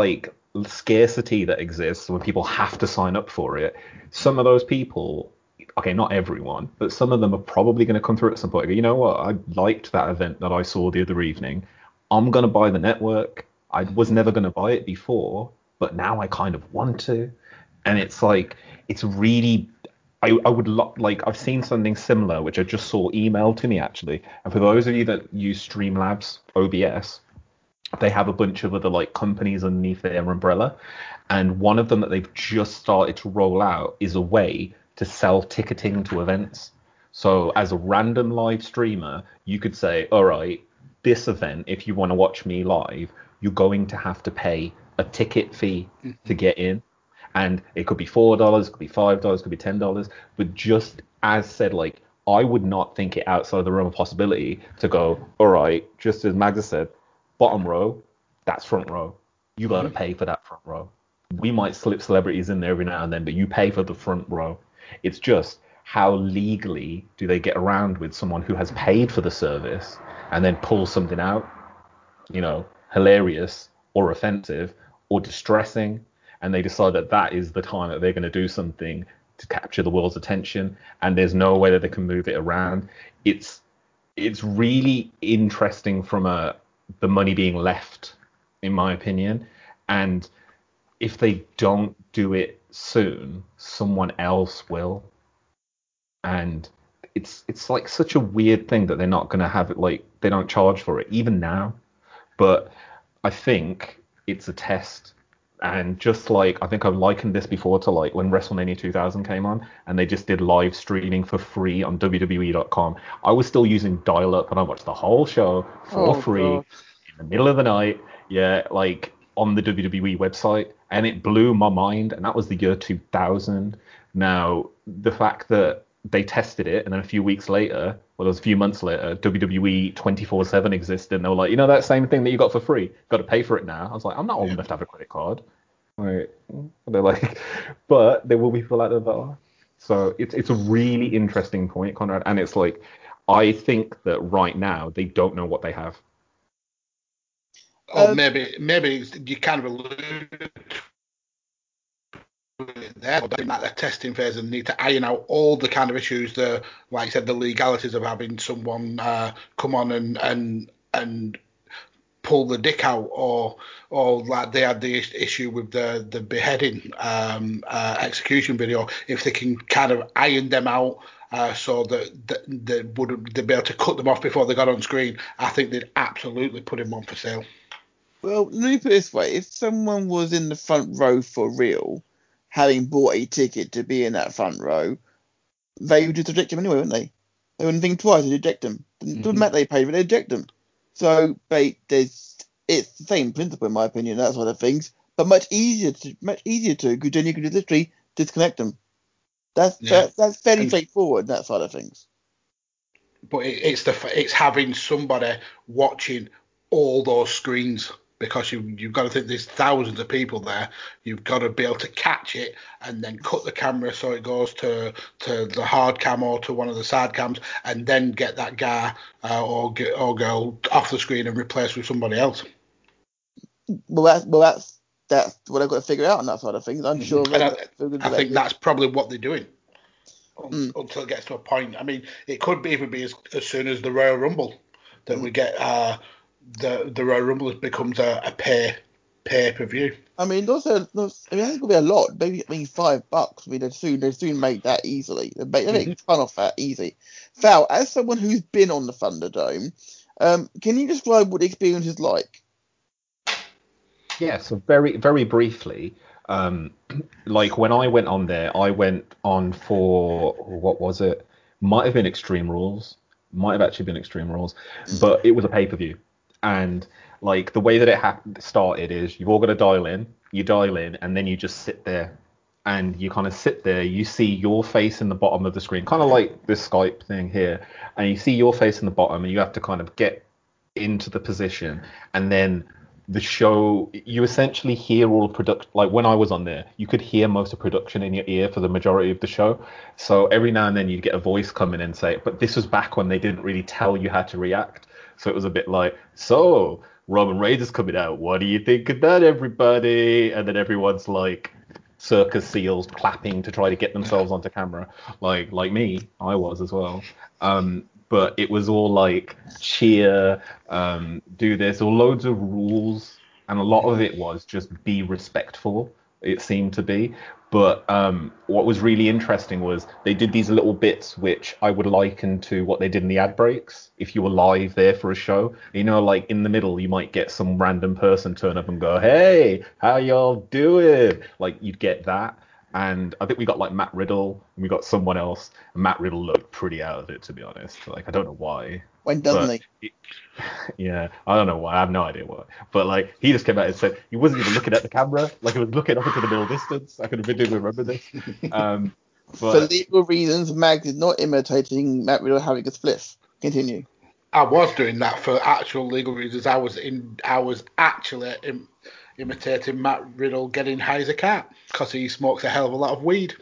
scarcity that exists when people have to sign up for it, some of those people, okay, not everyone, but some of them are probably going to come through at some point and go, you know what, I liked that event that I saw the other evening. I'm going to buy the network. I was never going to buy it before, but now I kind of want to. And it's like, it's really, I, I would lo- like, I've seen something similar, which I just saw emailed to me actually. And for those of you that use Streamlabs O B S, they have a bunch of other like companies underneath their umbrella. And one of them that they've just started to roll out is a way to sell ticketing to events. So as a random live streamer, you could say, all right, this event, if you want to watch me live, you're going to have to pay a ticket fee to get in. And it could be four dollars, it could be five dollars, it could be ten dollars. But just as said, like, I would not think it outside the realm of possibility to go, all right, just as Magda said, bottom row, that's front row. You got to pay for that front row. We might slip celebrities in there every now and then, but you pay for the front row. It's just, how legally do they get around with someone who has paid for the service and then pull something out, you know, hilarious or offensive or distressing, and they decide that that is the time that they're going to do something to capture the world's attention, and there's no way that they can move it around. It's it's really interesting from a the money being left, in my opinion, and if they don't do it soon, someone else will. And it's it's like such a weird thing that they're not going to have it, like they don't charge for it even now. But I think it's a test. And just like, I think I've likened this before to like when WrestleMania two thousand came on and they just did live streaming for free on W W E dot com. I was still using dial-up and I watched the whole show for Oh, free God. in the middle of the night. Yeah, like on the W W E website. And it blew my mind. And that was the year two thousand. Now, the fact that they tested it and then a few weeks later, well, it was a few months later, W W E twenty-four seven existed, and they were like, you know, that same thing that you got for free, got to pay for it now. I was like, I'm not old enough to have a credit card. Like, they're like, but there will be people out there that are. So it's it's a really interesting point, Conrad, and it's like, I think that right now they don't know what they have. Or Um, maybe maybe you kind of alluded there, but like the testing phase and need to iron out all the kind of issues, the like you said, the legalities of having someone uh, come on and and and pull the dick out, or or like they had the issue with the the beheading um, uh, execution video. If they can kind of iron them out. Uh, so that, that they would they'd be able to cut them off before they got on screen, I think they'd absolutely put him on for sale. Well, let me put it this way. If someone was in the front row for real, having bought a ticket to be in that front row, they would just eject him anyway, wouldn't they? They wouldn't think twice, they'd eject him. It doesn't Mhm. matter they paid, but they eject him. So they, there's, it's the same principle in my opinion, that sort of things, but much easier to much easier to, because then you can just literally disconnect them. That's Yeah. that, that's fairly And- straightforward, that side of things. But it, it's the it's having somebody watching all those screens, because you you've got to think there's thousands of people there. You've got to be able to catch it and then cut the camera so it goes to to the hard cam or to one of the side cams, and then get that guy uh, or g- or girl off the screen and replace with somebody else. Well, that's well, that's that's what I've got to figure out on that side of things. I'm sure. And I, they'll- I think that's probably what they're doing un- Mm. until it gets to a point. I mean, it could be even be as, as soon as the Royal Rumble that we get uh, the the Royal Rumble becomes a, a pay pay per view. I mean, also, those- I mean, that's gonna be a lot. Maybe, I mean, five bucks. I mean, they soon, they soon make that easily. They make, they make a ton off that easy. Val, as someone who's been on the Thunderdome, um, can you describe what the experience is like? Yeah, so very, very briefly, um, like when I went on there, I went on for, what was it? Might have been Extreme Rules. Might have actually been Extreme Rules, but it was a pay-per-view. And like the way that it ha- started is you've all got to dial in, you dial in, and then you just sit there. And you kind of sit there, you see your face in the bottom of the screen, kind of like this Skype thing here. And you see your face in the bottom, and you have to kind of get into the position, and then the show, you essentially hear all of production. Like when I was on there, you could hear most of production in your ear for the majority of the show. So every now and then you'd get a voice come in and say, but this was back when they didn't really tell you how to react. So it was a bit like, so Roman Reigns is coming out. What do you think of that, everybody? And then everyone's like circus seals clapping to try to get themselves onto camera, like like me, I was as well. Um, but it was all like cheer, um, do this, or loads of rules, and a lot of it was just be respectful. It seemed to be. But um, what was really interesting was they did these little bits which I would liken to what they did in the ad breaks. If you were live there for a show, you know, like in the middle, you might get some random person turn up and go, "Hey, how y'all doing?" Like you'd get that. And I think we got like Matt Riddle, and we got someone else. And Matt Riddle looked pretty out of it, to be honest. Like I don't know why. When doesn't But he? it- yeah, I don't know why. I have no idea why. But like, he just came out and said he wasn't even looking at the camera. Like, he was looking up into the middle distance. I could vividly remember this. Um, For but legal reasons, Mag is not imitating Matt Riddle having a spliff. Continue. I was doing that for actual legal reasons. I was in. I was actually Im- imitating Matt Riddle getting high as a cat because he smokes a hell of a lot of weed.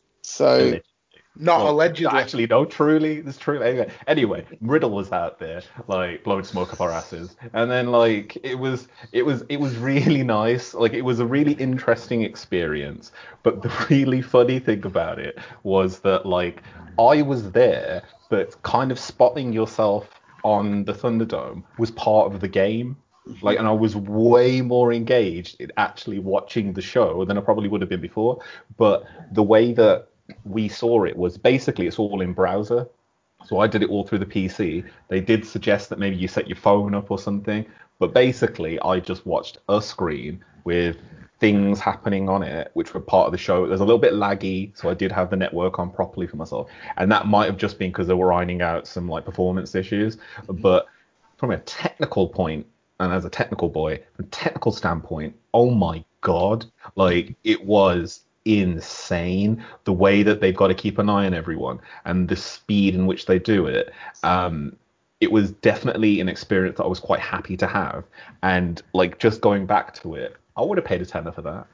So, Not well, allegedly. actually, no, truly, it's true. Anyway, anyway, Riddle was out there, like blowing smoke up our asses, and then like it was, it was, it was really nice. Like it was a really interesting experience. But the really funny thing about it was that like I was there, but kind of spotting yourself on the Thunderdome was part of the game. Like, and I was way more engaged in actually watching the show than I probably would have been before. But the way that we saw it was basically it's all in browser. So I did it all through the P C. They did suggest that maybe you set your phone up or something. But basically, I just watched a screen with things happening on it, which were part of the show. It was a little bit laggy, so I did have the network on properly for myself. And that might have just been because they were ironing out some like performance issues. But from a technical point, and as a technical boy, from a technical standpoint, oh my god, like it was insane the way that they've got to keep an eye on everyone and the speed in which they do it. Um, it was definitely an experience that I was quite happy to have. And like just going back to it, I would have paid a tenner for that.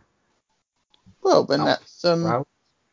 well, then that's um, Wow.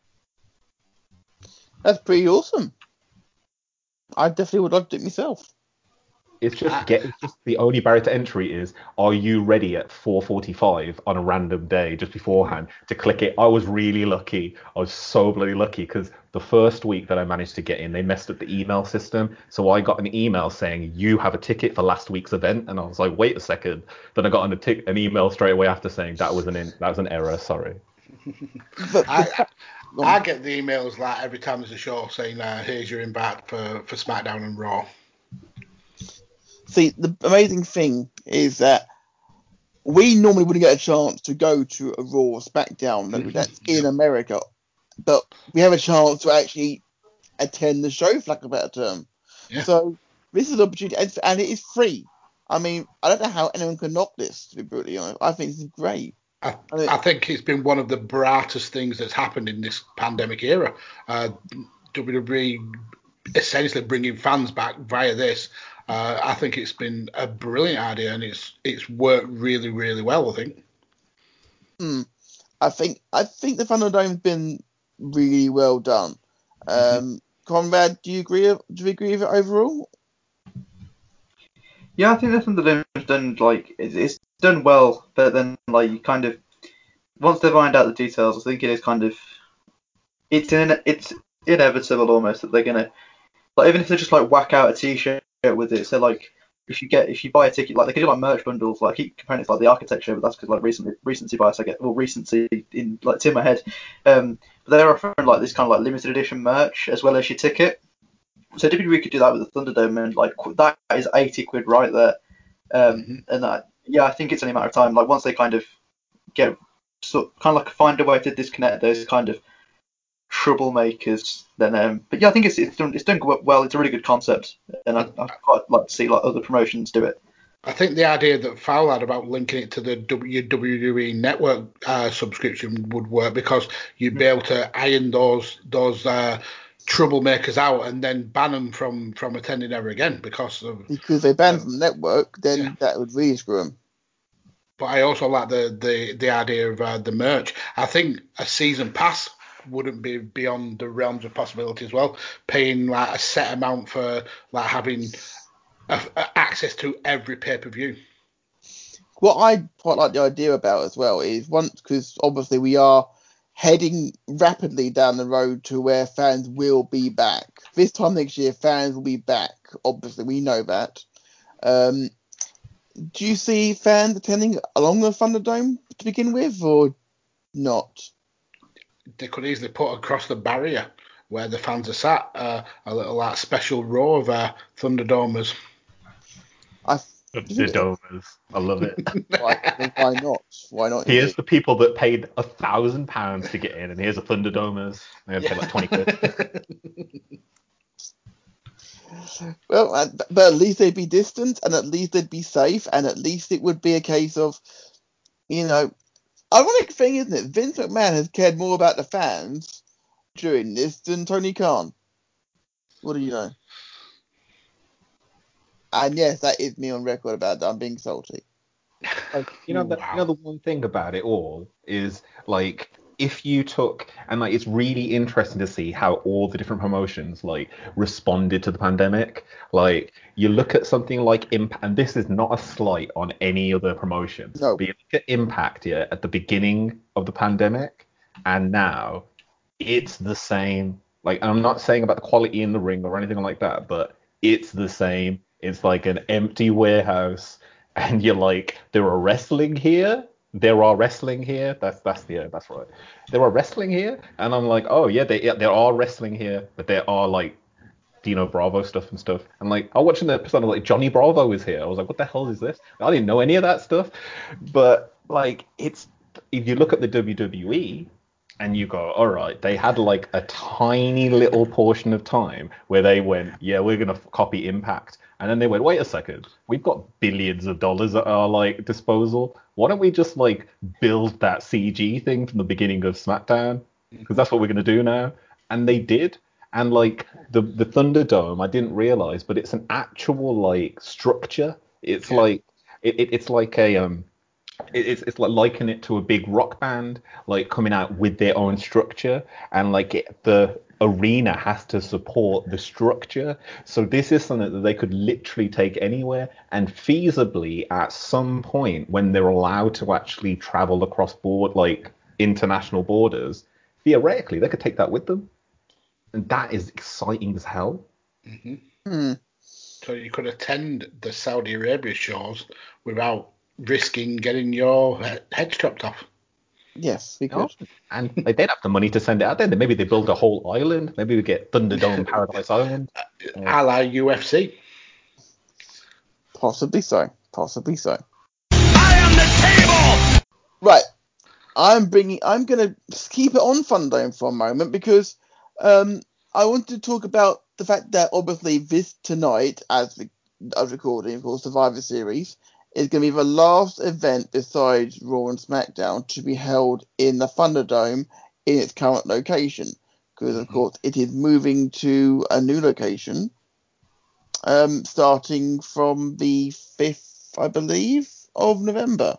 that's pretty awesome. I definitely would like to do it myself. It's just get. It's just the only barrier to entry is: are you ready at four forty-five on a random day just beforehand to click it? I was really lucky. I was so bloody lucky because the first week that I managed to get in, they messed up the email system. So I got an email saying you have a ticket for last week's event, and I was like, wait a second. Then I got an, a tic- an email straight away after saying that was an in- that was an error. Sorry. But I, I get the emails like every time there's a show saying, uh, "Here's your invite for, for SmackDown and Raw." see, the amazing thing is that we normally wouldn't get a chance to go to a Raw or SmackDown that- that's in America, but we have a chance to actually attend the show, for lack of a better term. Yeah. So this is an opportunity, and and it is free. I mean, I don't know how anyone can knock this, to be brutally honest. I think this is great. I, I mean- I think it's been one of the brightest things that's happened in this pandemic era. Uh, W W E essentially bringing fans back via this. Uh, I think it's been a brilliant idea, and it's it's worked really, really well. I think. Hmm. I think I think the Thunderdome's been really well done. Um, Conrad, do you agree? Do you agree with it overall? Yeah, I think the Thunderdome's done like it's, it's done well, but then like you kind of once they find out the details, I think it is kind of it's in it's inevitable almost that they're gonna like even if they just like whack out a T-shirt with it. So like if you get if you buy a ticket, like they could do like merch bundles. Like I keep comparing it to like the architecture, but that's because like recently recency bias I get, well recency in like it's in my head. Um, but they're offering like this kind of like limited edition merch as well as your ticket. So W W E could do that with the Thunderdome, and like that is eighty quid right there. Um, Mm-hmm. and that yeah, I think it's only a matter of time. Like once they kind of get so kind of like find a way to disconnect those kind of troublemakers, then um, but yeah, I think it's it's done it's done well. It's a really good concept, and I I quite like to see like other promotions do it. I think the idea that Fowl had about linking it to the W W E Network uh, subscription would work because you'd be able to iron those those uh, troublemakers out and then ban them from, from attending ever again because of. Because they banned Um, from the network, then yeah. that would really screw them. But I also like the the, the idea of uh, the merch. I think a season pass wouldn't be beyond the realms of possibility as well. Paying like a set amount for like having a, a access to every pay per view. what I quite like the idea about as well is once, because obviously we are heading rapidly down the road to where fans will be back. This time next year, fans will be back. Obviously, we know that. Um, do you see fans attending along the Thunderdome to begin with, or not? They could easily put across the barrier where the fans are sat uh, a little like special row of uh, Thunderdomers. I The Domers. I love it. why, why not? Why not? Here's Indeed? the people that paid a thousand pounds to get in, and here's the Thunderdomers. They had to pay like twenty quid. Well, uh, but at least they'd be distant, and at least they'd be safe, and at least it would be a case of, you know, ironic thing, isn't it? Vince McMahon has cared more about the fans during this than Tony Khan. What do you know? And yes, that is me on record about that. I'm being salty. Like, you know, the, Wow. you know, the one thing about it all is like, if you took, and like, it's really interesting to see how all the different promotions like responded to the pandemic. Like, you look at something like Impact, and this is not a slight on any other promotions, No. but you look at Impact, yeah, at the beginning of the pandemic, and now it's the same. Like, I'm not saying about the quality in the ring or anything like that, but it's the same. It's like an empty warehouse, and you're like, there are wrestling here. There are wrestling here. That's that's the yeah, that's right. There are wrestling here, and I'm like, oh yeah, they yeah, there are wrestling here, but there are like Dino Bravo stuff and stuff. And like, I was watching the episode of like Johnny Bravo is here. I was like, what the hell is this? I didn't know any of that stuff. But like, it's if you look at the W W E. And you go, all right, they had like a tiny little portion of time where they went, yeah, we're going to copy Impact. And then they went, wait a second, we've got billions of dollars at our like disposal. Why don't we just like build that C G thing from the beginning of SmackDown? Because that's what we're going to do now. And they did. And like the, the Thunderdome, I didn't realize, but it's an actual like structure. It's Yeah. like, it, it, it's like a, um, it's it's like liken it to a big rock band like coming out with their own structure, and like it, the arena has to support the structure. So this is something that they could literally take anywhere, and feasibly at some point when they're allowed to actually travel across board like international borders, theoretically they could take that with them, and that is exciting as hell. Mm-hmm. Hmm. So you could attend the Saudi Arabia shows without risking getting your he- head chopped off. Yes, we Oh, could. and like, they'd have the money to send it out there. Then maybe they build a whole island. Maybe we get Thunderdome Paradise Island. A la U F C. Possibly so. Possibly so. I am the table! Right. I'm bringing. I'm going to keep it on Thunderdome for a moment because um, I want to talk about the fact that obviously this tonight, as we as recording, of course, Survivor Series is going to be the last event besides Raw and SmackDown to be held in the Thunderdome in its current location, because of course it is moving to a new location, um, starting from the fifth, I believe, of November.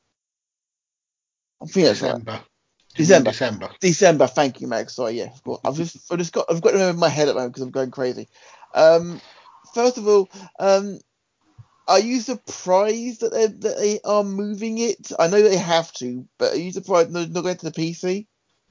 I think that's right. December. December. December. December. Thank you, Meg. Sorry, yeah. Of course. I've just, I've just got, I've got it in my head at the moment because I'm going crazy. Um, first of all, um, are you surprised that they that they are moving it? I know they have to, but are you surprised they're not going to the P C?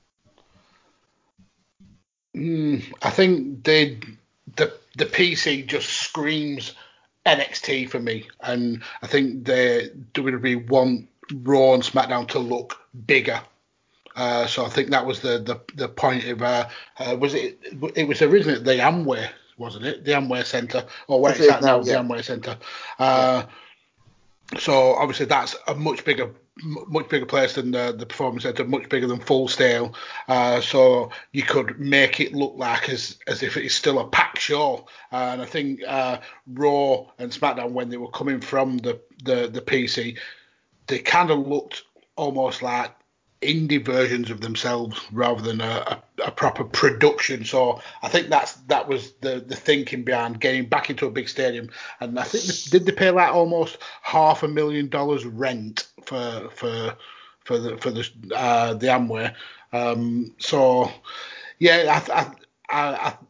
Mm, I think they the the P C just screams N X T for me, and I think the W W E want Raw and SmackDown to look bigger. Uh, so I think that was the the, the point of uh, uh, was it it was originally the Amway, wasn't it? The Amway Centre, or where That's it's it at now, now, the yeah. Amway Centre. Uh, So obviously that's a much bigger, m- much bigger place than the, the Performance Centre, much bigger than Full Sail. Uh, so you could make it look like as as if it's still a packed show. Uh, and I think uh, Raw and SmackDown, when they were coming from the the, the P C, they kind of looked almost like indie versions of themselves rather than a, a, a proper production. So I think that's that was the, the thinking behind getting back into a big stadium. And I think they, did they pay like almost half a million dollars rent for for for the for the uh, the Amway. Um, so yeah, I, I I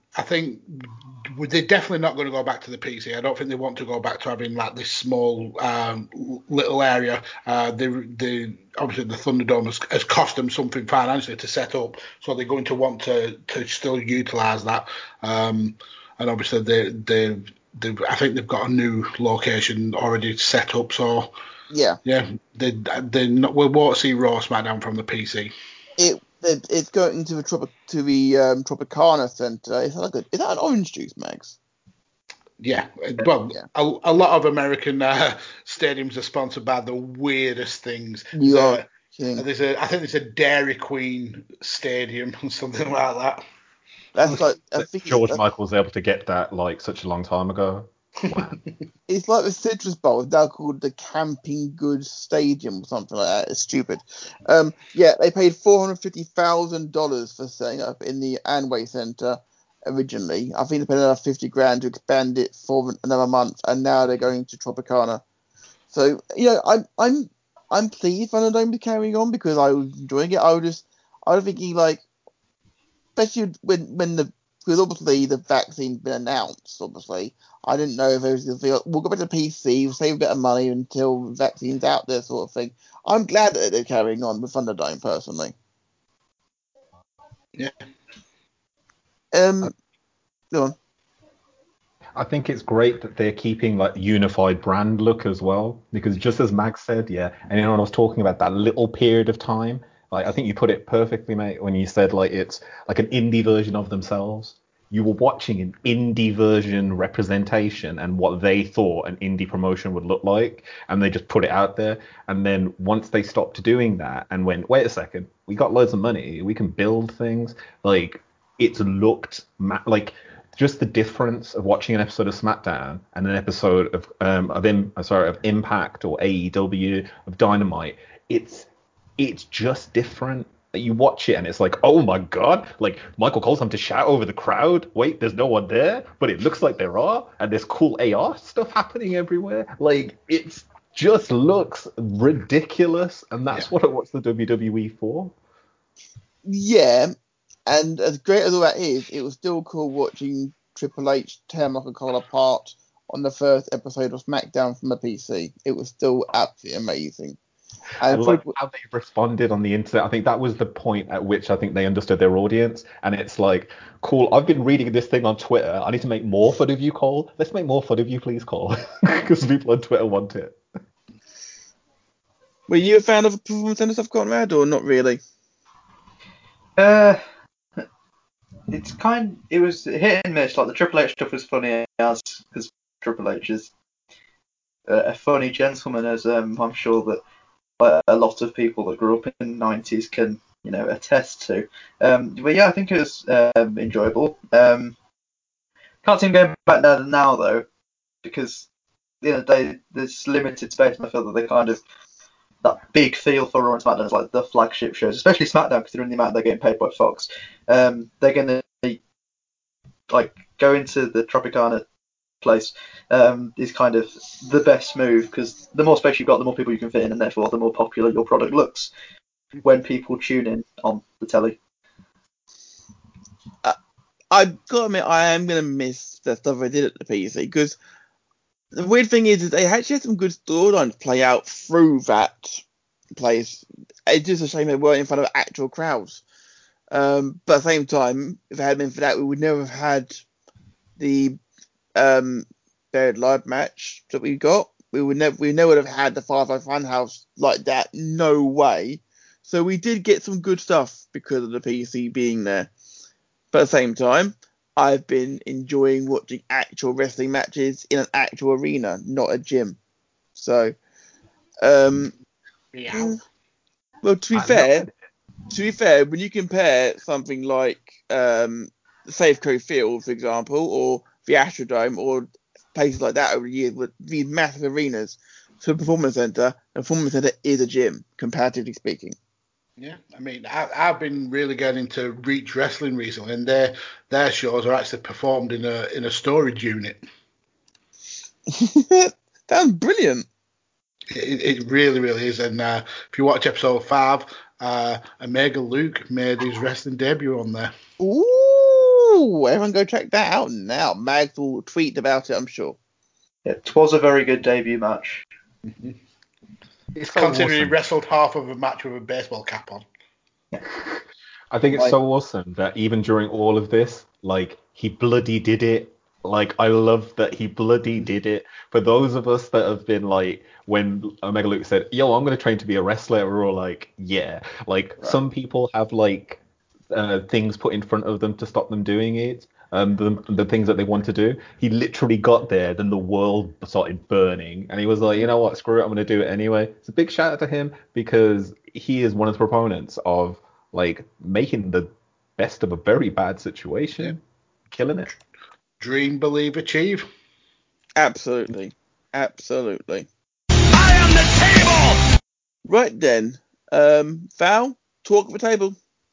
I think they're definitely not going to go back to the P C. I don't think they want to go back to having like this small um, little area. Uh, they, they obviously the Thunderdome has, has cost them something financially to set up, so they're going to want to to still utilise that. Um, and obviously they they they I think they've got a new location already set up. So Yeah, yeah, they they not, we won't see Raw SmackDown from the P C. it, it it's going to the Tropic to the um, Tropicana Centre. Is that like a, is that an orange juice, Max? Yeah, well, Yeah. a, a lot of American uh, stadiums are sponsored by the weirdest things. You There's are a, kidding. there's a, I think there's a Dairy Queen stadium or something like that. That's like I That think it's, George that's, Michael was able to get that like such a long time ago. Wow. it's like the Citrus Bowl. It's now called the Camping Goods Stadium or something like that. It's stupid. Um, yeah, they paid four hundred fifty thousand dollars for setting up in the Anway Centre originally. I think they paid another fifty grand to expand it for another month, and now they're going to Tropicana. So you know, I'm I'm I'm pleased Thunderdome is carrying on because I was enjoying it. I was just I was thinking like, especially when when the because obviously the vaccine's been announced. Obviously, I didn't know if it was going to be we'll go back to P C, we'll save a bit of money until the vaccine's out there, sort of thing. I'm glad that they're carrying on with Thunderdome personally. Yeah. Um, go on. I think it's great that they're keeping like unified brand look as well, because just as Mag said, yeah, and when I was talking about that little period of time, like I think you put it perfectly, mate, when you said like it's like an indie version of themselves. You were watching an indie version representation and what they thought an indie promotion would look like, and they just put it out there. And then once they stopped doing that and went, wait a second, we got loads of money, we can build things, like it's looked ma- like just the difference of watching an episode of SmackDown and an episode of um of Im- sorry of Impact or A E W of Dynamite. It's it's just different. You watch it and it's like, oh my god, like Michael Cole's having to shout over the crowd. Wait, there's no one there, but it looks like there are, and there's cool A R stuff happening everywhere. Like it's just looks ridiculous, and that's Yeah. what I watch the W W E for. Yeah, and as great as all that is, it was still cool watching Triple H tear Michael Cole apart on the first episode of SmackDown from the P C. It was still absolutely amazing. I And like people, how they responded on the internet. I think that was the point at which I think they understood their audience. And it's like, cool, I've been reading this thing on Twitter. I need to make more fun of you, Cole. Let's make more fun of you, please, Cole. Because people on Twitter want it. were you a fan of the Performance Center stuff, Conrad, or not really? Uh, it's kind. It was hit and miss. Like the Triple H stuff was funny as because Triple H is a, a funny gentleman, as um, I'm sure that like, a lot of people that grew up in the nineties can you know attest to. Um, but yeah, I think it was um, enjoyable. Um, can't see him going back there now though, because you know they there's limited space, and I feel that they kind of that big feel for Raw and SmackDown is like the flagship shows, especially SmackDown, considering the amount they're getting paid by Fox. Um, they're gonna like go into the Tropicana place um, is kind of the best move because the more space you've got, the more people you can fit in, and therefore the more popular your product looks when people tune in on the telly. Uh, I've got to admit, I am going to miss the stuff I did at the P C because the weird thing is, is they actually had some good storylines play out through that place. It's just a shame they weren't in front of actual crowds. Um, but at the same time, if it hadn't been for that, we would never have had the um, Buried Live match that we got. We would never, we never would have had the Firefly Funhouse like that. No way. So we did get some good stuff because of the P C being there. But at the same time, I've been enjoying watching actual wrestling matches in an actual arena, not a gym. So, um, Yeah. well, to be I fair, know. to be fair, when you compare something like um, Safeco Field, for example, or the Astrodome, or places like that over the years with these massive arenas, to a performance center, a performance center is a gym, comparatively speaking. Yeah, I mean, I, I've been really getting into Reach Wrestling recently, and their their shows are actually performed in a in a storage unit. That's brilliant. It, it really, really is. And uh, if you watch episode five, uh, Omega Luke made his wrestling debut on there. Ooh, Ooh, everyone go check that out now. Mags will tweet about it, I'm sure. It was a very good debut match. It's so Considering he awesome. wrestled half of a match with a baseball cap on. I think it's Like- so awesome that even during all of this, like, he bloody did it. Like, I love that he bloody did it. For those of us that have been like, when Omega Luke said, yo, I'm going to train to be a wrestler, we're all like, yeah. Like, Right. some people have, like, uh, things put in front of them to stop them doing it. Um, the, the things that they want to do. He literally got there, then the world started burning. And he was like, you know what, screw it, I'm going to do it anyway. It's a big shout out to him because he is one of the proponents of, like, making the best of a very bad situation. Yeah. Killing it. Dream, believe, achieve. Absolutely. Absolutely. I am the table! Right then. Um, Val, talk of the table.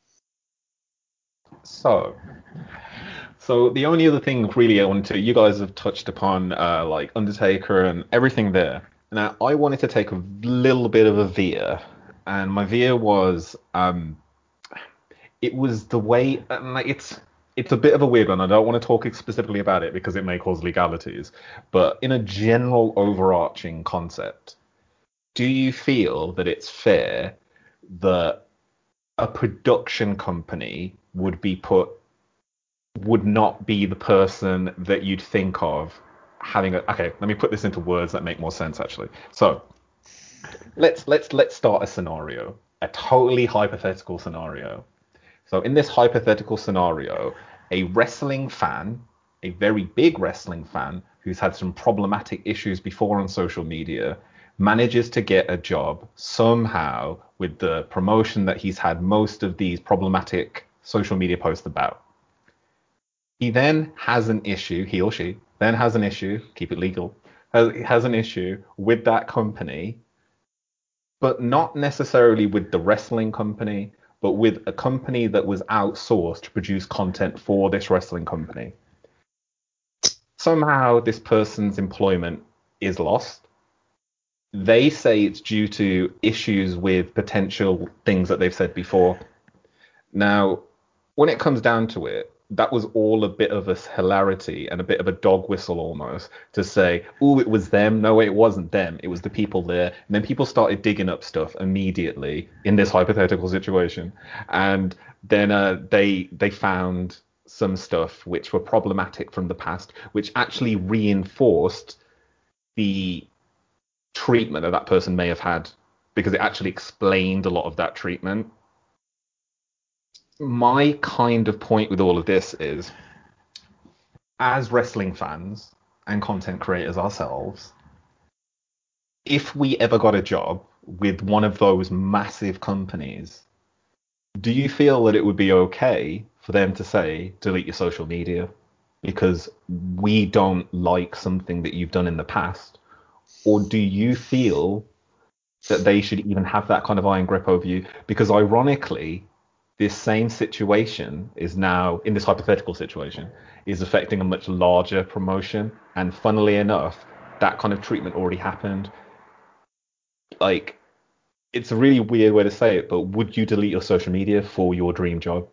So, so the only other thing really I wanted to, you guys have touched upon, uh, like Undertaker and everything there. Now, I wanted to take a little bit of a veer, and my veer was, um, it was the way, and like it's, it's a bit of a weird one. I don't want to talk specifically about it because it may cause legalities, but in a general overarching concept, do you feel that it's fair that a production company would be put would not be the person that you'd think of having a okay, let me put this into words that make more sense actually. So let's let's let's start a scenario, a totally hypothetical scenario. So in this hypothetical scenario, a wrestling fan, a very big wrestling fan who's had some problematic issues before on social media, manages to get a job somehow with the promotion that he's had most of these problematic social media posts about. He then has an issue, he or she then has an issue, keep it legal, has, has an issue with that company, but not necessarily with the wrestling company, but with a company that was outsourced to produce content for this wrestling company. Somehow this person's employment is lost. They say it's due to issues with potential things that they've said before. Now, when it comes down to it, that was all a bit of a hilarity and a bit of a dog whistle almost to say, oh, it was them. No, it wasn't them. It was the people there. And then people started digging up stuff immediately in this hypothetical situation. And then uh, they they found some stuff which were problematic from the past, which actually reinforced the treatment that that person may have had because it actually explained a lot of that treatment. My kind of point with all of this is, as wrestling fans and content creators ourselves, if we ever got a job with one of those massive companies, do you feel that it would be okay for them to say, delete your social media because we don't like something that you've done in the past? Or do you feel that they should even have that kind of iron grip over you? Because ironically, this same situation is now, in this hypothetical situation, is affecting a much larger promotion. And funnily enough, that kind of treatment already happened. Like, it's a really weird way to say it, but would you delete your social media for your dream job?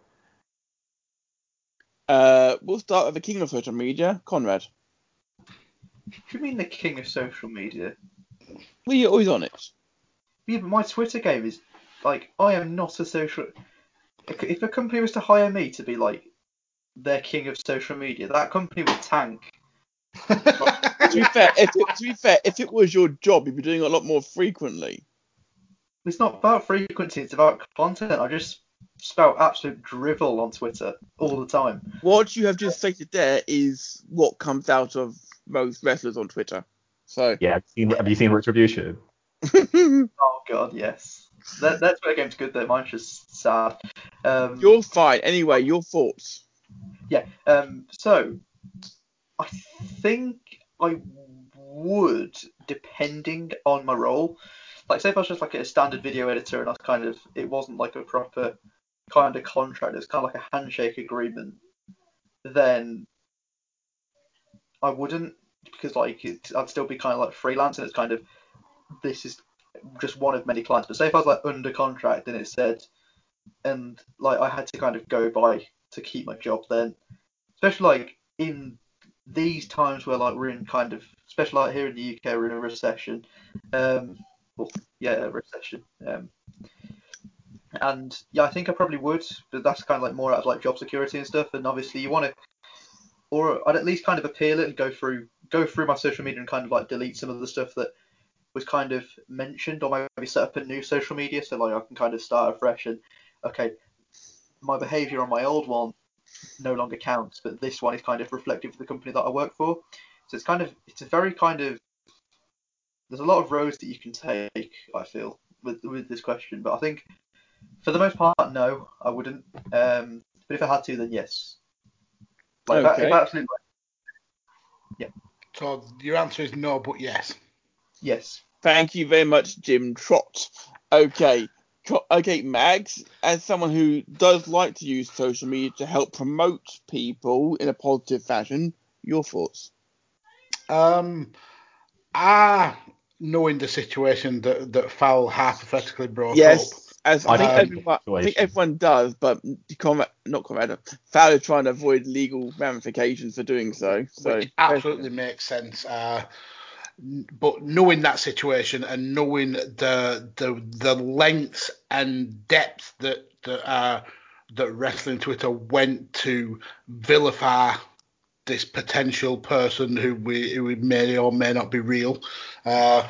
Uh, we'll start with the king of social media, Conrad. What do you mean the king of social media? Well, you're always on it. Yeah, but my Twitter game is like, I am not a social. If a company was to hire me to be like their king of social media, that company would tank. To be fair, if it, to be fair, if it was your job, you'd be doing it a lot more frequently. It's not about frequency, it's about content. I just spout absolute drivel on Twitter all the time. What you have just stated there is what comes out of most wrestlers on Twitter. So Yeah, have you seen, have you seen Retribution? Oh god, yes. That that's where the game's good though. Mine's just sad. Um, you're fine. Anyway, your thoughts. yeah. Um. So I think I would, depending on my role. Like, say if I was just like a standard video editor and I was kind of, it wasn't like a proper kind of contract. It was kind of like a handshake agreement. Then I wouldn't, because like it, I'd still be kind of like freelance, and it's kind of, this is just one of many clients. But say if I was like under contract and it said, and like I had to kind of go by to keep my job, then especially like in these times where like we're in kind of, especially like here in the U K, we're in a recession. Um, well, yeah, a recession. Um, and yeah, I think I probably would, but that's kind of like more out of like job security and stuff. And obviously, you want to, or I'd at least kind of appeal it and go through go through my social media and kind of like delete some of the stuff that was kind of mentioned, or maybe set up a new social media so like I can kind of start afresh and okay, my behaviour on my old one no longer counts, but this one is kind of reflective of the company that I work for. So it's kind of it's a very kind of there's a lot of roads that you can take, I feel, with with this question. But I think for the most part, no, I wouldn't. Um, but if I had to, then yes. Like Okay. if I, if I absolutely yeah. So your answer is no, but yes. Yes. Thank you very much, Jim Trott. Okay. Co- Okay, Mags, as someone who does like to use social media to help promote people in a positive fashion, your thoughts? Um, ah, knowing the situation that that Fowl hypothetically brought Yes, up. as I I think don't everyone, I think situation. everyone does, but Conrad, not Conrad, Fowler trying to avoid legal ramifications for doing so. So Which absolutely makes sense. Uh, n- but knowing that situation and knowing the the the lengths and depth that that uh, that wrestling Twitter went to vilify this potential person who we who may or may not be real, uh,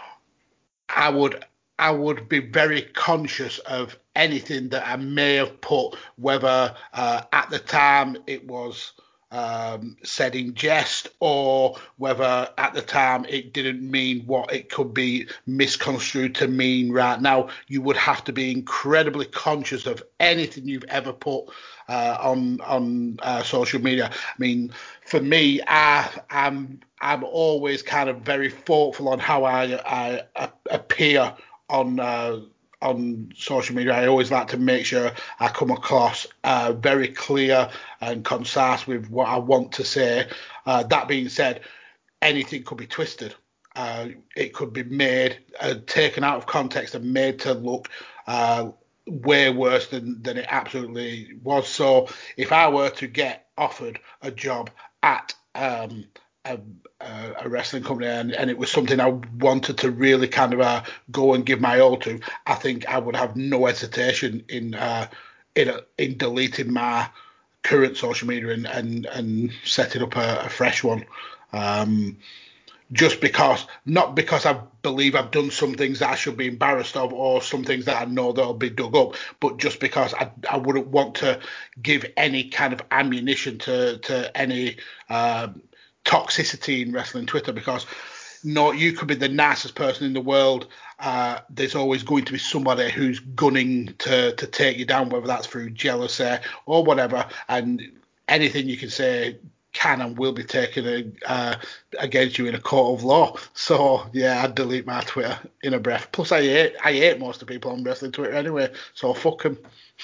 I would I would be very conscious of anything that I may have put, whether uh, at the time it was um, said in jest or whether at the time it didn't mean what it could be misconstrued to mean right now. You would have to be incredibly conscious of anything you've ever put uh, on on uh, social media. I mean, for me, I I'm I'm always kind of very thoughtful on how I, I, I appear on uh, on social media. I always like to make sure I come across uh, very clear and concise with what I want to say. Uh, that being said, anything could be twisted. Uh, it could be made, uh, taken out of context and made to look uh, way worse than, than it absolutely was. So if I were to get offered a job at um, a, a wrestling company and, and it was something I wanted to really kind of uh, go and give my all to, I think I would have no hesitation in uh, in, uh, in deleting my current social media and, and, and setting up a, a fresh one. Um, just because, not because I believe I've done some things that I should be embarrassed of or some things that I know that'll be dug up, but just because I, I wouldn't want to give any kind of ammunition to, to any um, toxicity in wrestling Twitter, because no, you could be the nicest person in the world. Uh, there's always going to be somebody who's gunning to, to take you down, whether that's through jealousy or whatever, and anything you can say can and will be taken uh, against you in a court of law. So yeah, I'd delete my Twitter in a breath. Plus, I hate I hate most of the people on wrestling Twitter anyway. So fuck them.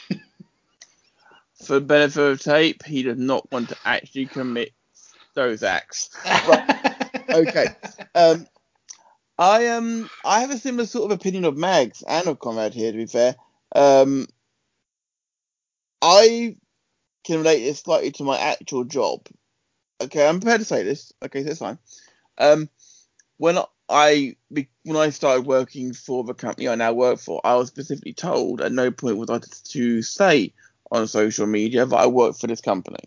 For the benefit of tape, he does not want to actually commit those acts. Right. Okay. Um, I um I have a similar sort of opinion of Mags and of Conrad here. To be fair, um, I can relate this slightly to my actual job. Okay, I'm prepared to say this. Okay, so that's fine. Um, when I when I started working for the company I now work for, I was specifically told at no point was I to say on social media that I work for this company.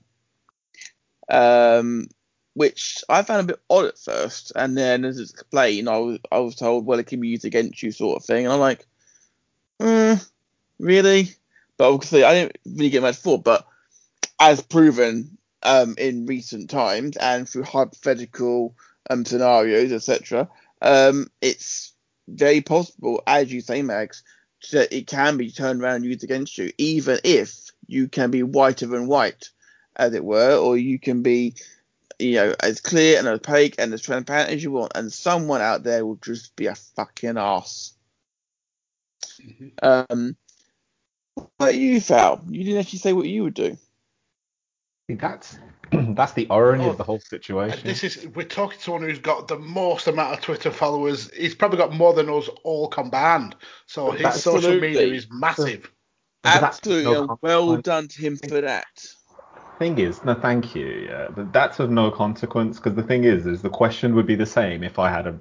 Um, which I found a bit odd at first, and then as it's explained, I was I was told, well, it can be used against you, sort of thing, and I'm like, mm, really? But obviously, I didn't really get much thought, but as proven um, in recent times and through hypothetical um, scenarios, et cetera, um, it's very possible, as you say, Max, that it can be turned around and used against you, even if you can be whiter than white, as it were, or you can be, you know, as clear and opaque and as transparent as you want, and someone out there will just be a fucking arse. Mm-hmm. Um, what about you, Fal? You didn't actually say what you would do. That's that's the irony Oh, of the whole situation. This is we're talking to someone who's got the most amount of Twitter followers. He's probably got more than us all combined. So his That's- social media Absolutely. is massive. But that's Absolutely, no and well consequence. done to him for that. Thing is, no, thank you. Yeah, but that's of no consequence because the thing is, is the question would be the same if I had a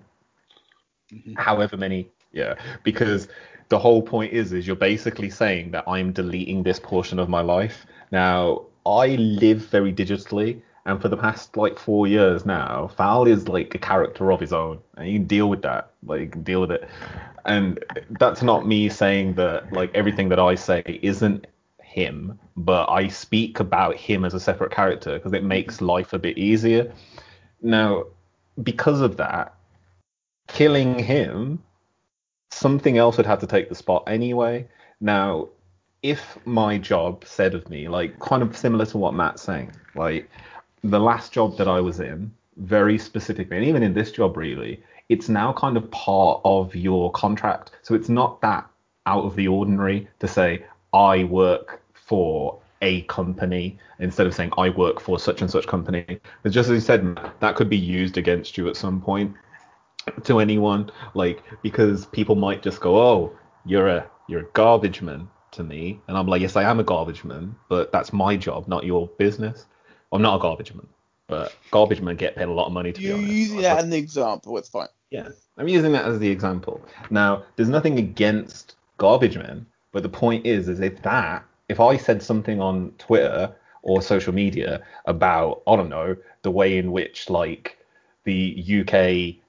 however many. Yeah, because the whole point is, is you're basically saying that I'm deleting this portion of my life. Now, I live very digitally, and for the past like four years now, Val is like a character of his own, and you can deal with that. Like, you can deal with it, and that's not me saying that like everything that I say isn't him, but I speak about him as a separate character because it makes life a bit easier. Now, because of that, killing him, something else would have to take the spot anyway. Now, if my job said of me, like kind of similar to what Matt's saying, like the last job that I was in, very specifically, and even in this job really, it's now kind of part of your contract. So it's not that out of the ordinary to say, I work for a company instead of saying I work for such and such company. But just as you said, Matt, that could be used against you at some point to anyone, like because people might just go, "Oh, you're a you're a garbage man to me," and I'm like, "Yes, I am a garbage man, but that's my job, not your business. I'm not a garbage man, but garbage men get paid a lot of money to be You're honest." using that as an example. It's fine. Yeah, I'm using that as the example. Now, there's nothing against garbage men, but the point is, is if that, if I said something on Twitter or social media about, I don't know, the way in which like the U K,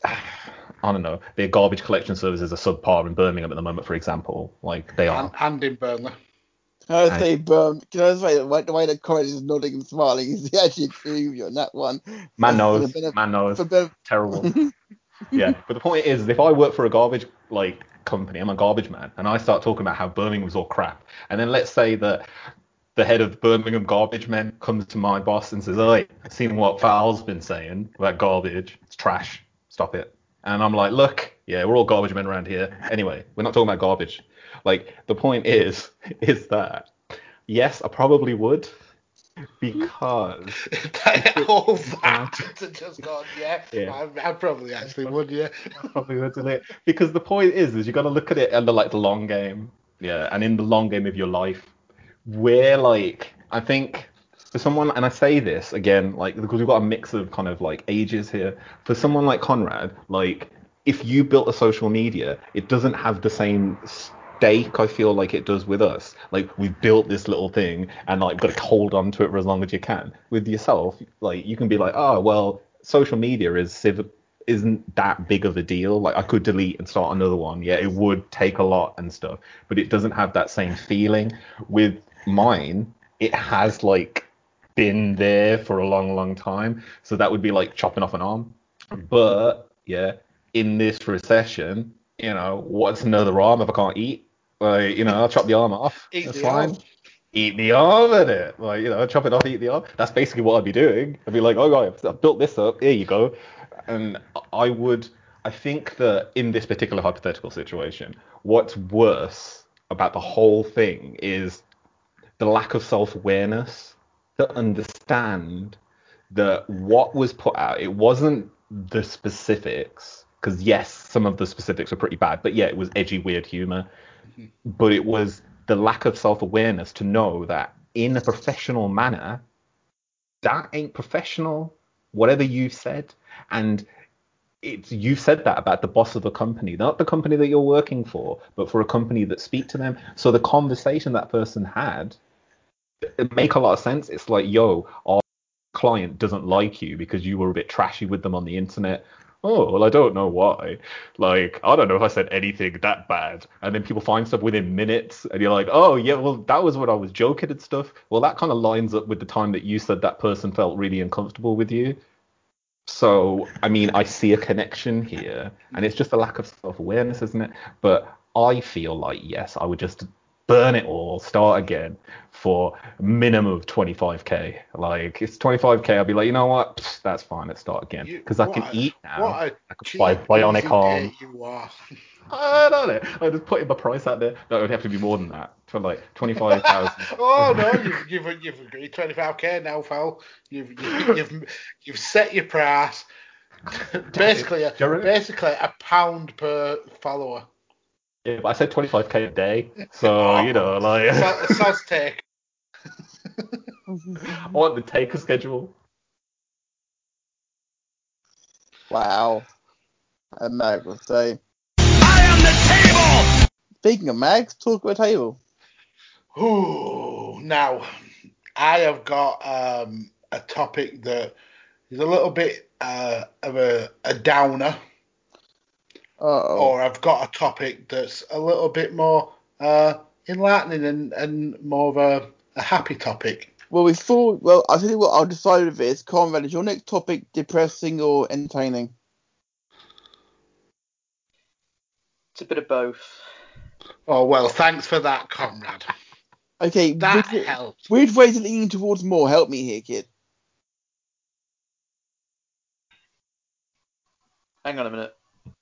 I don't know, their garbage collection services are subpar in Birmingham at the moment, for example, like they are. And, and in Burnley. Can I And- say, um, can I say the way, the way that Corey is nodding and smiling is he actually agree with you on that one? Man For knows, the benef- man knows, for benef- terrible. Yeah, but the point is, if I work for a garbage like company, I'm a garbage man, and I start talking about how Birmingham was all crap, and then let's say that the head of Birmingham Garbage Men comes to my boss and says, "Oi, I've seen what Val's been saying about garbage. It's trash. Stop it." And I'm like, "Look, yeah, we're all garbage men around here. Anyway, we're not talking about garbage." Like the point is, is that yes, I probably would. Because all that to just gone, yeah, Yeah. I, I probably actually would, yeah. probably would delete because the point is is you got to look at it under like the long game, yeah, and in the long game of your life, where like I think for someone, and I say this again like because we've got a mix of kind of like ages here, for someone like Conrad, like if you built a social media, it doesn't have the same stake I feel like it does with us. Like we've built this little thing and like got to hold on to it for as long as you can. With yourself, like you can be like, oh well, social media is civ- isn't that big of a deal. Like I could delete and start another one. Yeah, it would take a lot and stuff, but it doesn't have that same feeling. With mine, it has like been there for a long, long time. So that would be like chopping off an arm. But yeah, in this recession, you know, what's another arm if I can't eat? Like, you know, I'll chop the arm off. Eat That's the fine. arm. Eat the arm at it. Like, you know, chop it off, eat the arm. That's basically what I'd be doing. I'd be like, oh, guys, I've built this up. Here you go. And I would, I think that in this particular hypothetical situation, what's worse about the whole thing is the lack of self-awareness to understand that what was put out, it wasn't the specifics, because yes, some of the specifics were pretty bad, but yeah, it was edgy, weird humor. Mm-hmm. But it was the lack of self-awareness to know that in a professional manner, that ain't professional, whatever you've said. And it's you've said that about the boss of a company, not the company that you're working for, but for a company that speak to them. So the conversation that person had, it make a lot of sense. It's like, yo, our client doesn't like you because you were a bit trashy with them on the internet. Oh, well, I don't know why. Like, I don't know if I said anything that bad. And then people find stuff within minutes, and you're like, oh, yeah, well, that was when I was joking and stuff. Well, that kind of lines up with the time that you said that person felt really uncomfortable with you. So, I mean, I see a connection here, and it's just a lack of self-awareness, isn't it? But I feel like, yes, I would just burn it all, start again for a minimum of twenty-five k. Like, it's twenty-five k, I'll be like, you know what? Pfft, that's fine, let's start again. Because I can a, eat now. What a I can cheap, buy bionic easy arm. date you are. I don't know. I just put my price out there. No, it would have to be more than that. For like twenty-five thousand. Oh no, you've you've you've agreed twenty-five k now, pal. You've you've you've, you've set your price. basically, a, basically a pound per follower. Yeah, but I said twenty-five k a day, so oh, you know, like so, sounds take. I want the Taker schedule. Wow. And Mag will say, I am the table! speaking of Mags, talk about table. Ooh, now I have got um, a topic that is a little bit uh, of a, a downer, Uh-oh. or I've got a topic that's a little bit more uh, enlightening and, and more of a, a happy topic. Well, we thought, well, I'll tell you what, I'll decide with this. Conrad, is your next topic depressing or entertaining? It's a bit of both. Oh, well, thanks for that, Conrad. Okay, That which, helps. which way is it leaning towards more? Help me here, kid. Hang on a minute.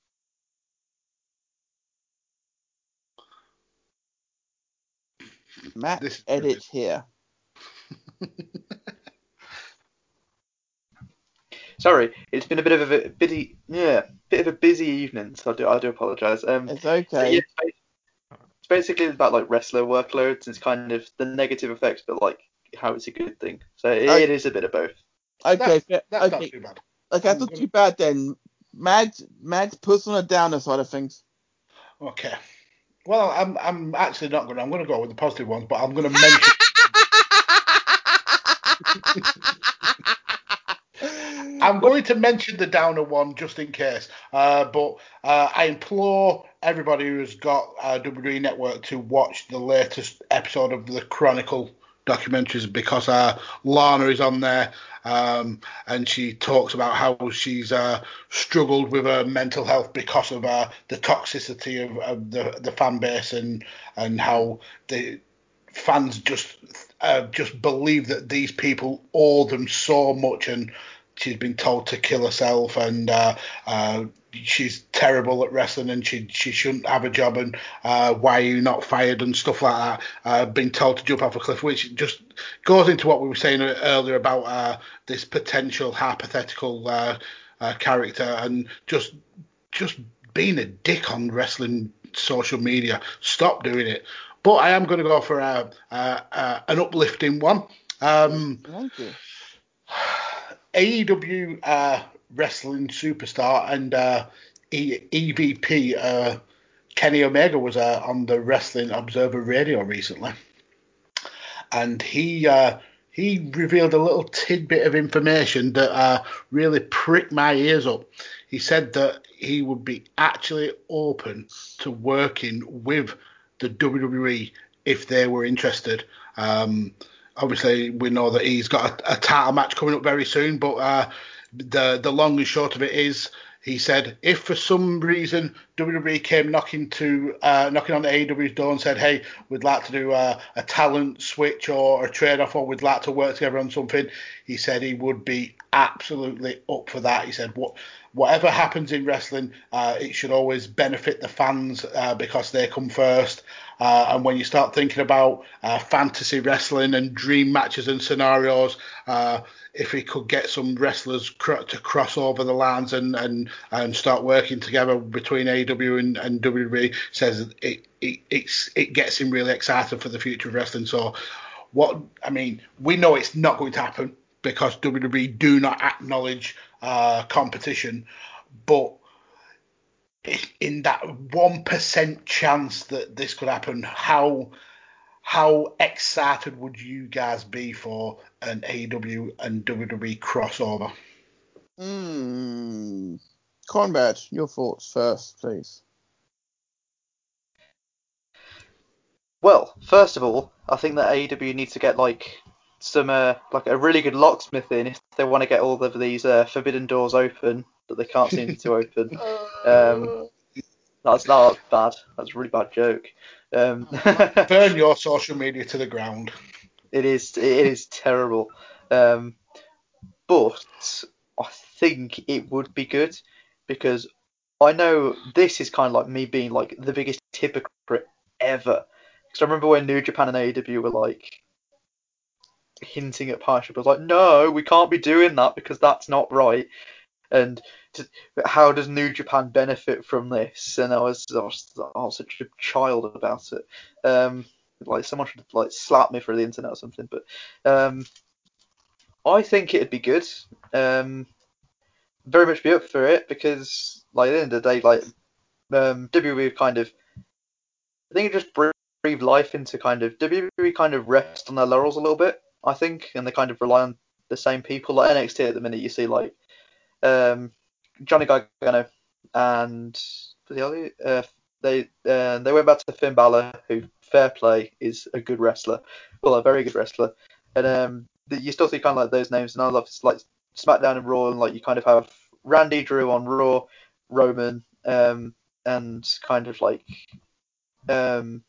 Matt, This is edit here. Sorry, it's been a bit of a busy, yeah, bit of a busy evening. So I do, I do apologise. Um, It's so okay. yeah, it's ba- it's basically about like wrestler workloads. It's kind of the negative effects, but like how it's a good thing. So it, Okay. it is a bit of both. Okay, That's, fair- that's not okay, too bad. okay, that's I'm not gonna- too bad then. Mags, Mags puts on a downer side of things. Okay. Well, I'm I'm actually not going to. I'm going to go with the positive ones, but I'm going to mention. I'm going to mention the downer one just in case. Uh, but uh, I implore everybody who's got uh, W W E Network to watch the latest episode of the Chronicle documentaries, because uh, Lana is on there, um, and she talks about how she's uh, struggled with her mental health because of uh, the toxicity of, of the, the fan base, and and how the fans just uh, just believe that these people owe them so much, and she's been told to kill herself, and uh, uh, she's terrible at wrestling, and she she shouldn't have a job, and uh, why are you not fired, and stuff like that. Uh, being told to jump off a cliff, which just goes into what we were saying earlier about uh, this potential hypothetical uh, uh, character, and just just being a dick on wrestling social media. Stop doing it. But I am going to go for a, a, a, an uplifting one. Um, Thank you. A E W uh, wrestling superstar and uh, e- EVP uh, Kenny Omega was uh, on the Wrestling Observer Radio recently, and he uh, he revealed a little tidbit of information that uh, really pricked my ears up. He said that he would be actually open to working with the W W E if they were interested. Um, obviously, we know that he's got a, a title match coming up very soon, but uh, the the long and short of it is, he said, if for some reason W W E came knocking to uh, knocking on A E W's door and said, "Hey, we'd like to do a, a talent switch or a trade off, or we'd like to work together on something," he said he would be absolutely up for that. He said, "What whatever happens in wrestling, uh, it should always benefit the fans uh, because they come first." Uh, and when you start thinking about uh, fantasy wrestling and dream matches and scenarios, uh, if we could get some wrestlers cr- to cross over the lines and, and, and start working together between A E W and, and W W E, says it, it it's it gets him really excited for the future of wrestling. So, what I mean, we know it's not going to happen because W W E do not acknowledge uh, competition, but in that one percent chance that this could happen, how how excited would you guys be for an A E W and W W E crossover? Hmm. Conrad, your thoughts first, please. Well, first of all, I think that A E W needs to get like some uh, like a really good locksmith in if they want to get all of these uh, forbidden doors open that they can't seem to open. Um, that's that's bad. That's a really bad joke. Um, Burn your social media to the ground. it is it is terrible. Um, but I think it would be good because I know this is kind of like me being like the biggest hypocrite ever. Because I remember when New Japan and A E W were like hinting at partnership, I was like, no, we can't be doing that because that's not right. And to, how does New Japan benefit from this? And I was, I was, I was such a child about it. Um, Like someone should like slap me through the internet or something. But um, I think it'd be good. Um, very much be up for it because, like, at the end of the day, like um, W W E kind of, I think it just breathed life into kind of W W E kind of rest on their laurels a little bit. I think, and they kind of rely on the same people. Like N X T at the minute, you see like um, Johnny Gargano and the other, uh, they uh, they went back to Finn Balor, who, fair play, is a good wrestler, well, a very good wrestler, and um, the, you still see kind of like those names, and I love like SmackDown and Raw, and like you kind of have Randy Drew on Raw, Roman, um, and kind of like um,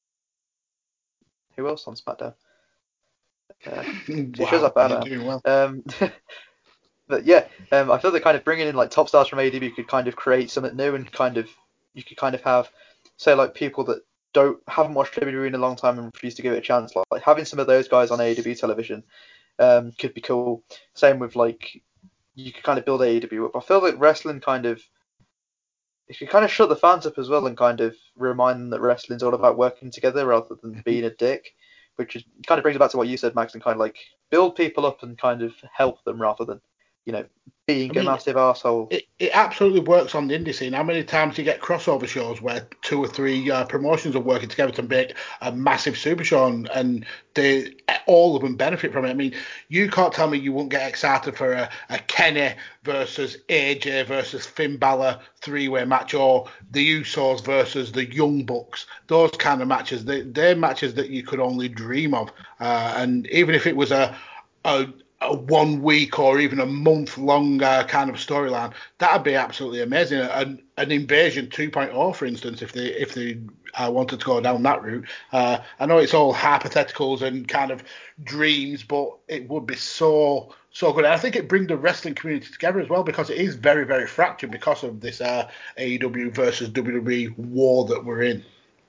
who else on SmackDown? Uh, it shows Wow, how bad you're I doing well. am. Um, but yeah, um, I feel that kind of bringing in like top stars from A E W could kind of create something new, and kind of you could kind of have, say, like people that don't haven't watched W W E in a long time and refuse to give it a chance. Like, like having some of those guys on A E W television um, could be cool. Same with like you could kind of build A E W up. I feel like wrestling kind of if you kind of shut the fans up as well and kind of remind them that wrestling's all about working together rather than being a dick, which is, kind of brings it back to what you said, Max, and kind of like build people up and kind of help them rather than, you know, being I a mean, massive arsehole. It, it absolutely works on the indie scene. How many times you get crossover shows where two or three uh, promotions are working together to make a massive super show, and, and they all of them benefit from it? I mean, you can't tell me you won't get excited for a, a Kenny versus A J versus Finn Balor three-way match, or the Usos versus the Young Bucks. Those kind of matches, they, they're matches that you could only dream of. Uh, and even if it was a a a one week or even a month long uh, kind of storyline, that'd be absolutely amazing. An, an Invasion 2.0, for instance, if they if they uh, wanted to go down that route. Uh, I know it's all hypotheticals and kind of dreams, but it would be so so good. And I think it brings the wrestling community together as well, because it is very very fractured because of this uh, A E W versus W W E war that we're in.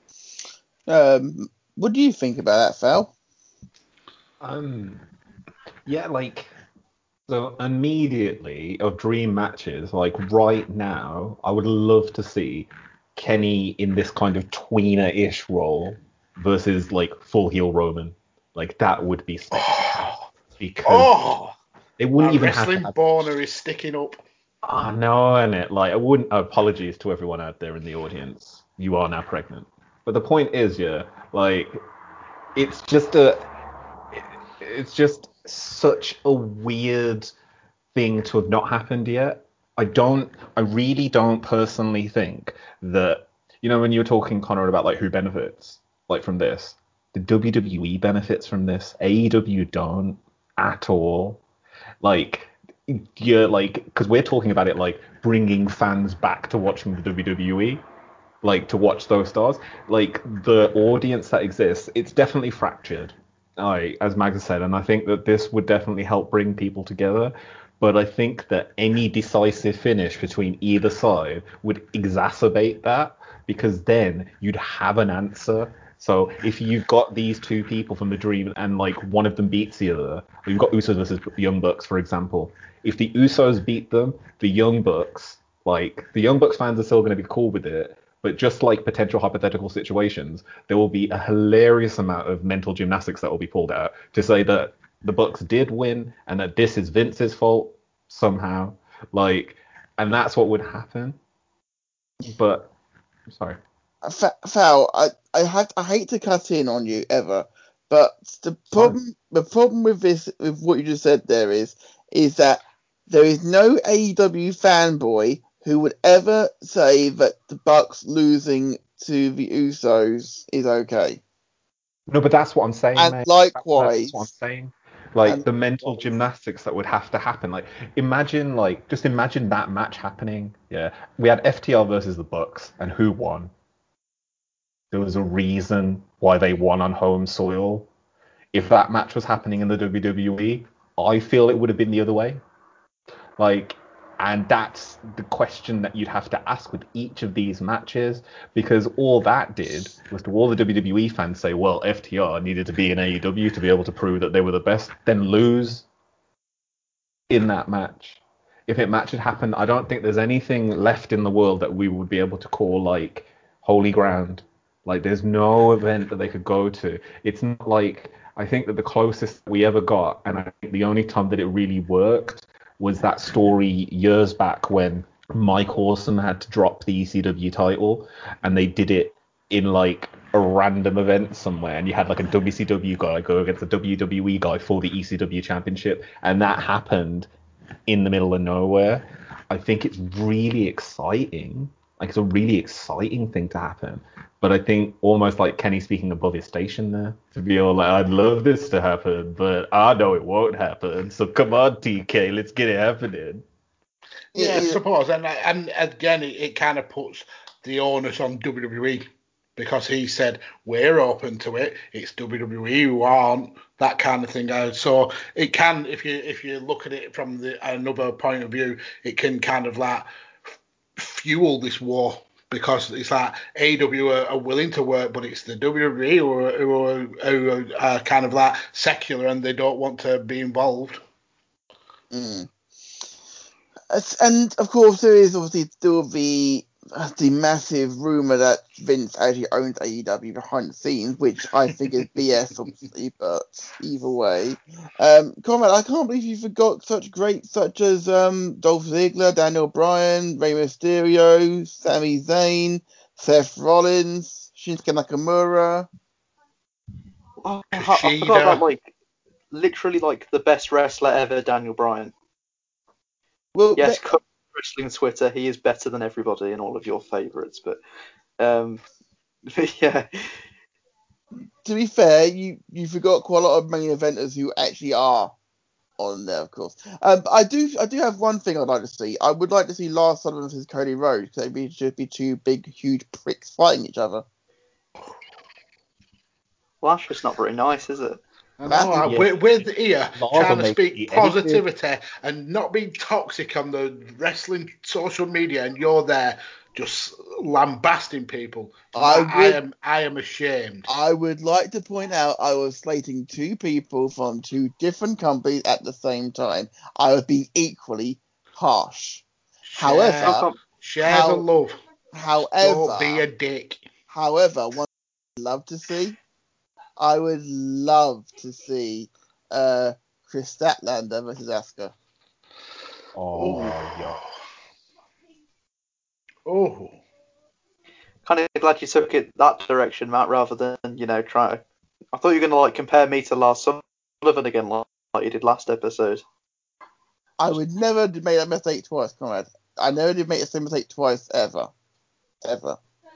Um, what do you think about that, Val? Um, yeah, like, so immediately of dream matches, like right now, I would love to see Kenny in this kind of tweener-ish role versus like full heel Roman. Like that would be spectacular because Oh, they wouldn't a even have to wrestling have. boner is sticking up. I know, and it like I wouldn't. Apologies to everyone out there in the audience. You are now pregnant. But the point is, yeah, like it's just a, it's just such a weird thing to have not happened yet. I don't, I really don't personally think that, you know, when you were talking, Connor, about like who benefits like from this, the W W E benefits from this. A E W don't at all. Like, you're like, because we're talking about it like bringing fans back to watching the W W E, like to watch those stars. Like the audience that exists, it's definitely fractured. I, as Mags said, and I think that this would definitely help bring people together. But I think that any decisive finish between either side would exacerbate that, because then you'd have an answer. So if you've got these two people from the Dream and like one of them beats the other, you've got Usos versus Young Bucks, for example. If the Usos beat them, the Young Bucks, like the Young Bucks fans are still going to be cool with it. But just like potential hypothetical situations, there will be a hilarious amount of mental gymnastics that will be pulled out to say that the Bucks did win and that this is Vince's fault somehow. Like, and that's what would happen. But I'm sorry. Val, I, I have I hate to cut in on you ever, but the problem the problem with this with what you just said there is is that there is no A E W fanboy who would ever say that the Bucks losing to the Usos is okay. No, but that's what I'm saying, And mate. likewise, That's what I'm saying. Like and the mental gymnastics that would have to happen. Like imagine, like just imagine that match happening. Yeah, we had F T R versus the Bucks, and who won? There was a reason why they won on home soil. If that match was happening in the W W E, I feel it would have been the other way. Like, and that's the question that you'd have to ask with each of these matches, because all that did was to all the W W E fans say, well, F T R needed to be in A E W to be able to prove that they were the best, then lose in that match. If it match had happened, I don't think there's anything left in the world that we would be able to call like holy ground. Like, there's no event that they could go to. It's not like, I think that the closest we ever got, and I think the only time that it really worked, was that story years back when Mike Awesome had to drop the E C W title, and they did it in like a random event somewhere, and you had like a W C W guy go against a W W E guy for the E C W championship, and that happened in the middle of nowhere. I think it's really exciting. Like, it's a really exciting thing to happen. But I think almost like Kenny speaking above his station there, to be all like, I'd love this to happen, but I know it won't happen. So come on, T K, let's get it happening. Yeah, I suppose. And and again, it, it kind of puts the onus on W W E, because he said, we're open to it. It's W W E who aren't, that kind of thing. Uh, So it can, if you if you look at it from the another point of view, it can kind of like fuel this war, because it's like A E W are, are willing to work, but it's the W W E who are, who are, who are uh, kind of like secular, and they don't want to be involved. Mm. It's- And of course, there is obviously still the the massive rumor that Vince actually owns A E W behind the scenes, which I think is B S, obviously. But either way, um, Conrad, I can't believe you forgot such greats such as um, Dolph Ziggler, Daniel Bryan, Rey Mysterio, Sami Zayn, Seth Rollins, Shinsuke Nakamura. Oh, I, I forgot Kushida. about like literally like the best wrestler ever, Daniel Bryan. Well, Yes, they- current wrestling Twitter, he is better than everybody and all of your favourites, but um, but yeah, to be fair, you, you forgot quite a lot of main eventers who actually are on there, of course. Um, I do I do have one thing I'd like to see. I would like to see Lars Sullivan versus Cody Rhodes, because they should be two big, huge pricks fighting each other. well, that's just not very nice, is it? I know, Matthew- I, Yeah. with, with ear Lars trying will to make speak the edited- positivity and not being toxic on the wrestling social media, and you're there just lambasting people. I I, I would- am I am ashamed. I would like to point out I was slating two people from two different companies at the same time. I would be equally harsh. Share, However, come- share how- the love. however, Don't be a dick. however, one I'd love to see, I would love to see uh, Chris Statlander versus Asuka. Oh, yeah. Oh, Kind of glad you took it that direction, Matt, rather than you know try. To, I thought you were going to like compare me to Lars Sullivan again, like, like you did last episode. I would never make that mistake twice, Conrad. I never did make the same mistake twice, ever. Ever.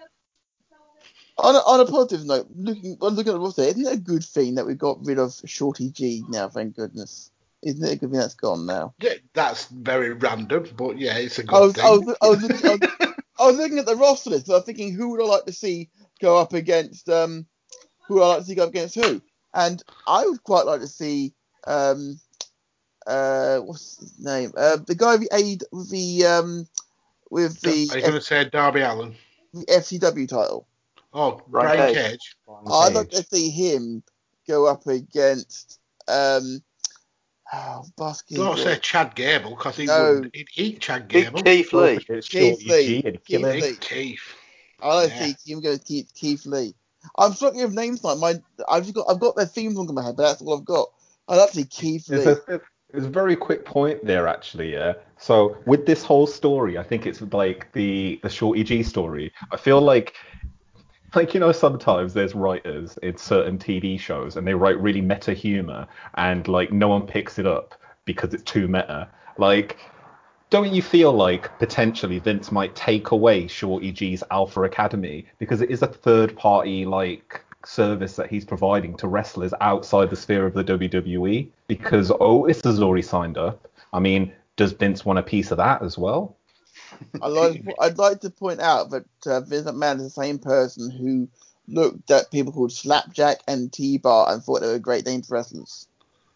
On a, on a positive note, looking well, looking at the roster, isn't it a good thing that we got rid of Shorty G now, thank goodness? Isn't it a good thing that's gone now? yeah, that's very random, but yeah, it's a good I was, thing. I was, I was, looking, I was, I was looking at the roster list, and I was thinking, who would I like to see go up against, um, who would I like to see go up against who? And I would quite like to see, um, uh, what's his name? Uh, the guy we aid with the, um, with the, Are you going to say Darby Allin? F- F C W title. Oh, Brian Brian Cage. Cage. I'd like to see him go up against, um, oh, Busky. Don't say Chad Gable, because he No. would he'd eat Chad Big Gable. Keith Lee. It's Keith Shorty Lee. G and kill Keith him. Lee. Big Keith. I like Yeah. to see him go to Keith, Keith Lee. I'm struggling with names like my. I've just got I've got their theme song in my head, but that's all I've got. I'd like to see Keith There's Lee. a, there's a very quick point there, actually. Yeah. So with this whole story, I think it's like the the Shorty G story. I feel like, like you know, sometimes there's writers in certain T V shows, and they write really meta humor, and like no one picks it up because it's too meta. Like, don't you feel like potentially Vince might take away Shorty G's Alpha Academy, because it is a third party like service that he's providing to wrestlers outside the sphere of the W W E? Because Otis has already signed up. I mean, does Vince want a piece of that as well? I'd like, I'd like to point out that uh, Vince McMahon is the same person who looked at people called Slapjack and T-Bar and thought they were great names for wrestlers.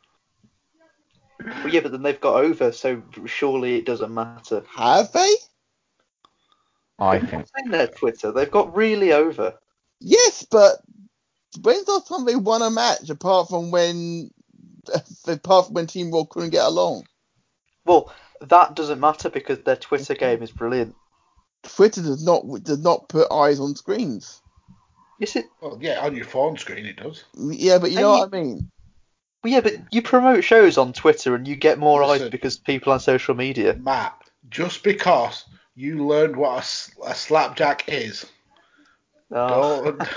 Well, yeah, but then they've got over, so surely it doesn't matter. Have they? I think. In their Twitter, they've got really over. Yes, but when's the last time they won a match apart from when apart from when Team Raw couldn't get along? Well, that doesn't matter because their Twitter game is brilliant. Twitter does not does not put eyes on screens. Is it? Well, yeah, on your phone screen it does. Yeah, but you know what I mean. Well, yeah, but you promote shows on Twitter and you get more eyes Listen. because people on social media. Matt, just because you learned what a, s- a slapjack is, Oh. don't.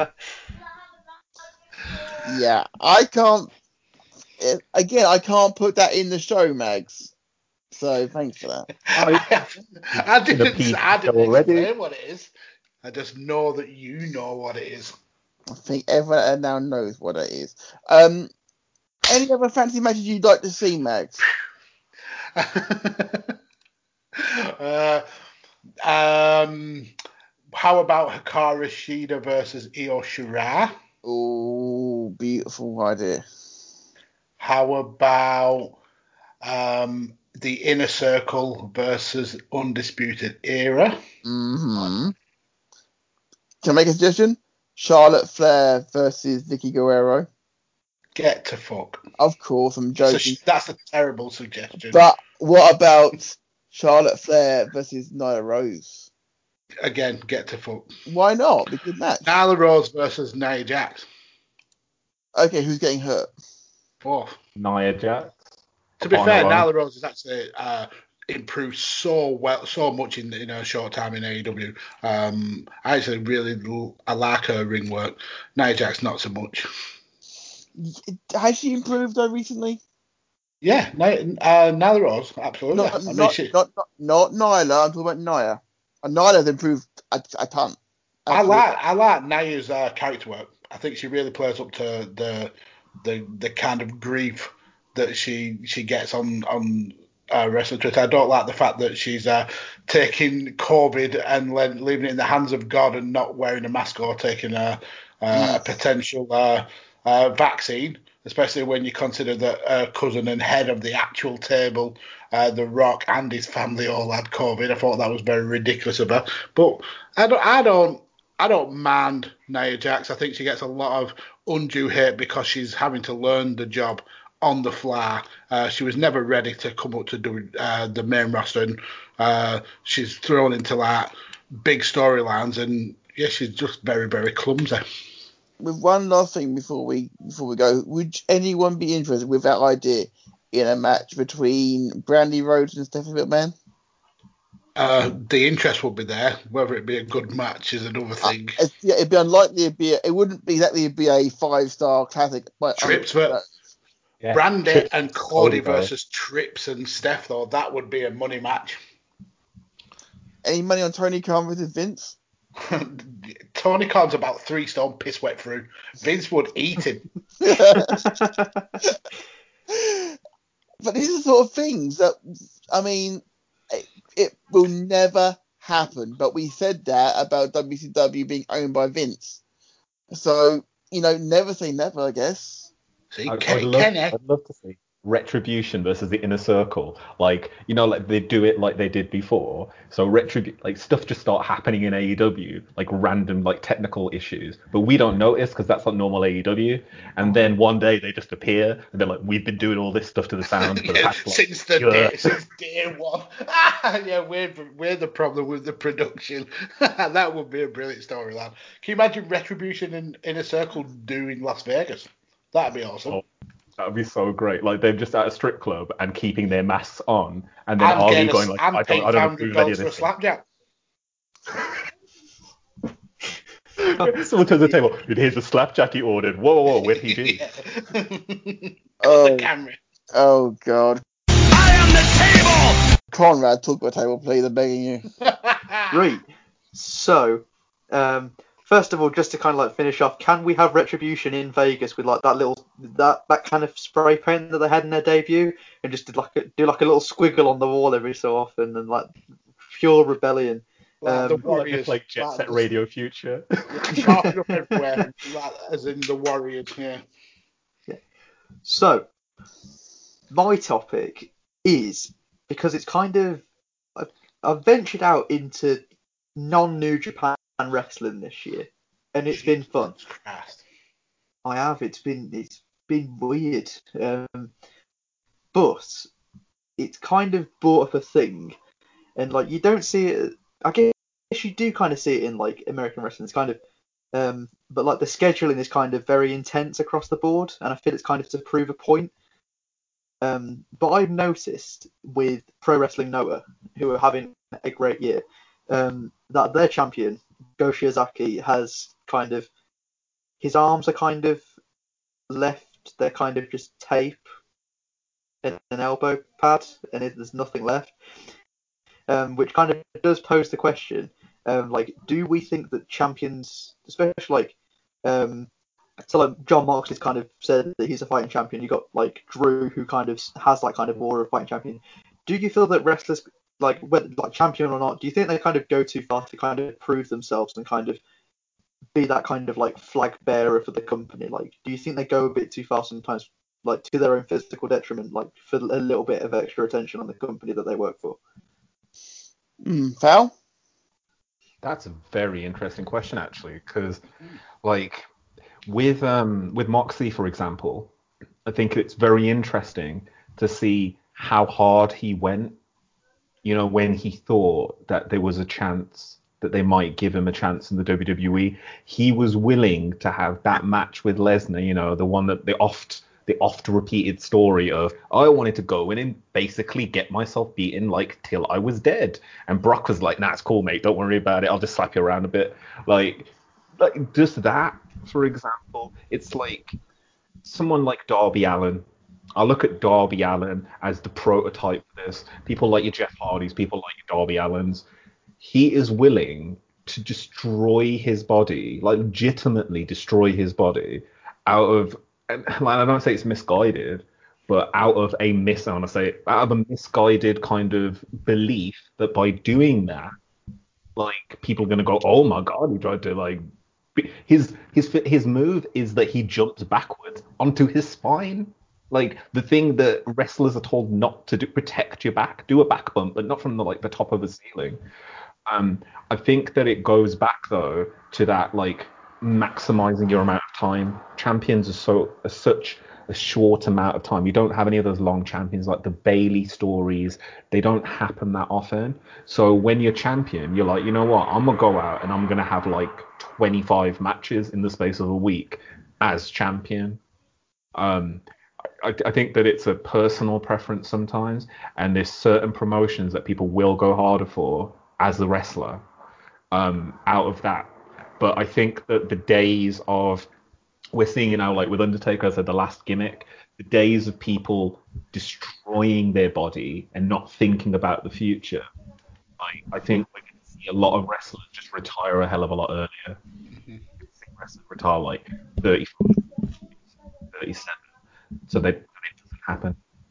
Yeah, I can't. eh, Again, I can't put that in the show, Mags. So thanks for that. I, I In the didn't. P I didn't already. explain what it is. I just know that you know what it is. I think everyone now knows what it is. Um, any other fancy matches you'd like to see, Mags? uh, um, how about Hikaru Shida versus Io Shirai? Oh, beautiful idea. How about um, the Inner Circle versus Undisputed Era? Mm-hmm. Can I make a suggestion? Charlotte Flair versus Vicky Guerrero. Get to fuck. Of course, I'm That's joking. a, that's a terrible suggestion. But what about Charlotte Flair versus Nyla Rose? Again, get to fuck. Why not? Be a good match. Nyla Rose versus Nia Jax. Okay, who's getting hurt? Fourth. Nia Jax. To be On fair, her own. Nyla Rose has actually uh, improved so well, so much in in a short time in A E W. Um, I actually really l- I like her ring work. Nia Jax not so much. Has she improved though recently? Yeah, Nia, uh, Nyla Rose, absolutely. Not I mean, not she, not not, not Nyla. I'm talking about Nia. And Nyla's improved a, a ton. I Absolutely. like I like Nia's uh, character work. I think she really plays up to the the the kind of grief that she she gets on on uh, wrestling Twitter. I don't like the fact that she's uh, taking COVID and le- leaving it in the hands of God and not wearing a mask or taking a uh, a potential uh, uh, vaccine, especially when you consider that her cousin and head of the actual table, uh, The Rock, and his family all had COVID. I thought that was very ridiculous of her. But I don't I don't. I don't mind Nia Jax. I think she gets a lot of undue hate because she's having to learn the job on the fly. Uh, she was never ready to come up to do uh, the main roster, and uh, she's thrown into like big storylines, and yeah, she's just very, very clumsy. With one last thing before we before we go, would anyone be interested with that idea in a match between Brandy Rhodes and Stephanie McMahon? Uh, the interest will be there. Whether it be a good match is another thing. Uh, yeah, it'd be unlikely. It'd be. A, it wouldn't be exactly. It'd be a five star classic. But Trips ver- Yeah. Brandy Trips and Cody though. versus Trips and Steph, though, that would be a money match. Any money on Tony Khan versus Vince? Tony Khan's about three stone piss wet through. Vince would eat him. But these are the sort of things that, I mean, it, it will never happen. But we said that about W C W being owned by Vince. So, you know, never say never, I guess. See, I, I Ken- would love, Kenny. I'd love to see Retribution versus the Inner Circle. Like, you know, like they do it like they did before. So retribu like stuff just start happening in A E W, like random like technical issues, but we don't notice because that's not normal A E W. And then one day they just appear and they're like, we've been doing all this stuff to the sound for the past like, since the year." day since day one. Yeah, we're we're the problem with the production. That would be a brilliant storyline. Can you imagine Retribution in, in a circle doing Las Vegas? That'd be awesome. Oh, that would be so great. Like they're just at a strip club and keeping their masks on, and then I'm Ali getting a, going like, I'm I don't, paying I five don't hundred approve of any dollars of for a this. slapjack. Someone turns the table. Dude, here's the slapjack he ordered. Whoa, whoa, whoa, where'd he be? Oh. Oh. The camera. Oh, God. I am the table! Conrad, talk about table, please. I'm begging you. Right. So, um, first of all, just to kind of like finish off, can we have Retribution in Vegas with like that little that that kind of spray paint that they had in their debut, and just did like a, do like a little squiggle on the wall every so often, and like pure rebellion. Like the Um, Like Warriors. this, like Jet like Set the- Radio Future. Marking up everywhere, like, as in the Warriors, yeah. So, my topic is because it's kind of I've, I've ventured out into non-New Japan wrestling this year, and it's been fun. Christ. I have. It's been it's been weird, um, but it's kind of brought up a thing, and like you don't see it. I guess you do kind of see it in like American wrestling. It's kind of Um, but like the scheduling is kind of very intense across the board, and I feel it's kind of to prove a point. Um, but I've noticed with Pro Wrestling Noah, who are having a great year, um, that their champion Go Shiozaki has kind of his arms are kind of left. They're kind of just tape and an elbow pad, and it, there's nothing left. Um, which kind of does pose the question, um, like, do we think that champions, especially like, um, so like John Moxley's kind of said that he's a fighting champion. You got like Drew, who kind of has that kind of aura of fighting champion. Do you feel that wrestlers, like whether like champion or not, do you think they kind of go too far to kind of prove themselves and kind of be that kind of like flag bearer for the company? Like, do you think they go a bit too far sometimes, like to their own physical detriment, like for a little bit of extra attention on the company that they work for? Mm, Val? That's a very interesting question, actually, because like with um with Moxley, for example, I think it's very interesting to see how hard he went. You know, when he thought that there was a chance that they might give him a chance in the W W E, he was willing to have that match with Lesnar. You know, the one that they oft the oft repeated story of, I wanted to go in and basically get myself beaten like till I was dead. And Brock was like, nah, it's cool, mate. Don't worry about it. I'll just slap you around a bit. Like, like just that, for example, it's like someone like Darby Allin. I look at Darby Allin as the prototype for this. People like your Jeff Hardys, people like your Darby Allins. He is willing to destroy his body, like legitimately destroy his body, out of, and like, I don't say it's misguided, but out of a mis, I want to say, out of a misguided kind of belief that by doing that, like people are gonna go, oh my god, he tried to like. His his his move is that he jumps backwards onto his spine. Like the thing that wrestlers are told not to do, protect your back, do a back bump, but not from the like the top of the ceiling. Um, I think that it goes back though to that like maximizing your amount of time. Champions are so are such a short amount of time. You don't have any of those long champions like the Bailey stories. They don't happen that often. So when you're champion, you're like, you know what? I'm gonna go out and I'm gonna have like twenty-five matches in the space of a week as champion. Um, I, I think that it's a personal preference sometimes, and there's certain promotions that people will go harder for as the wrestler um, out of that. But I think that the days of, we're seeing it now, like with Undertaker as the last gimmick, the days of people destroying their body and not thinking about the future, I, I think we're going to see a lot of wrestlers just retire a hell of a lot earlier. Mm-hmm. Wrestlers retire like thirty-five, thirty-seven, so that it doesn't happen.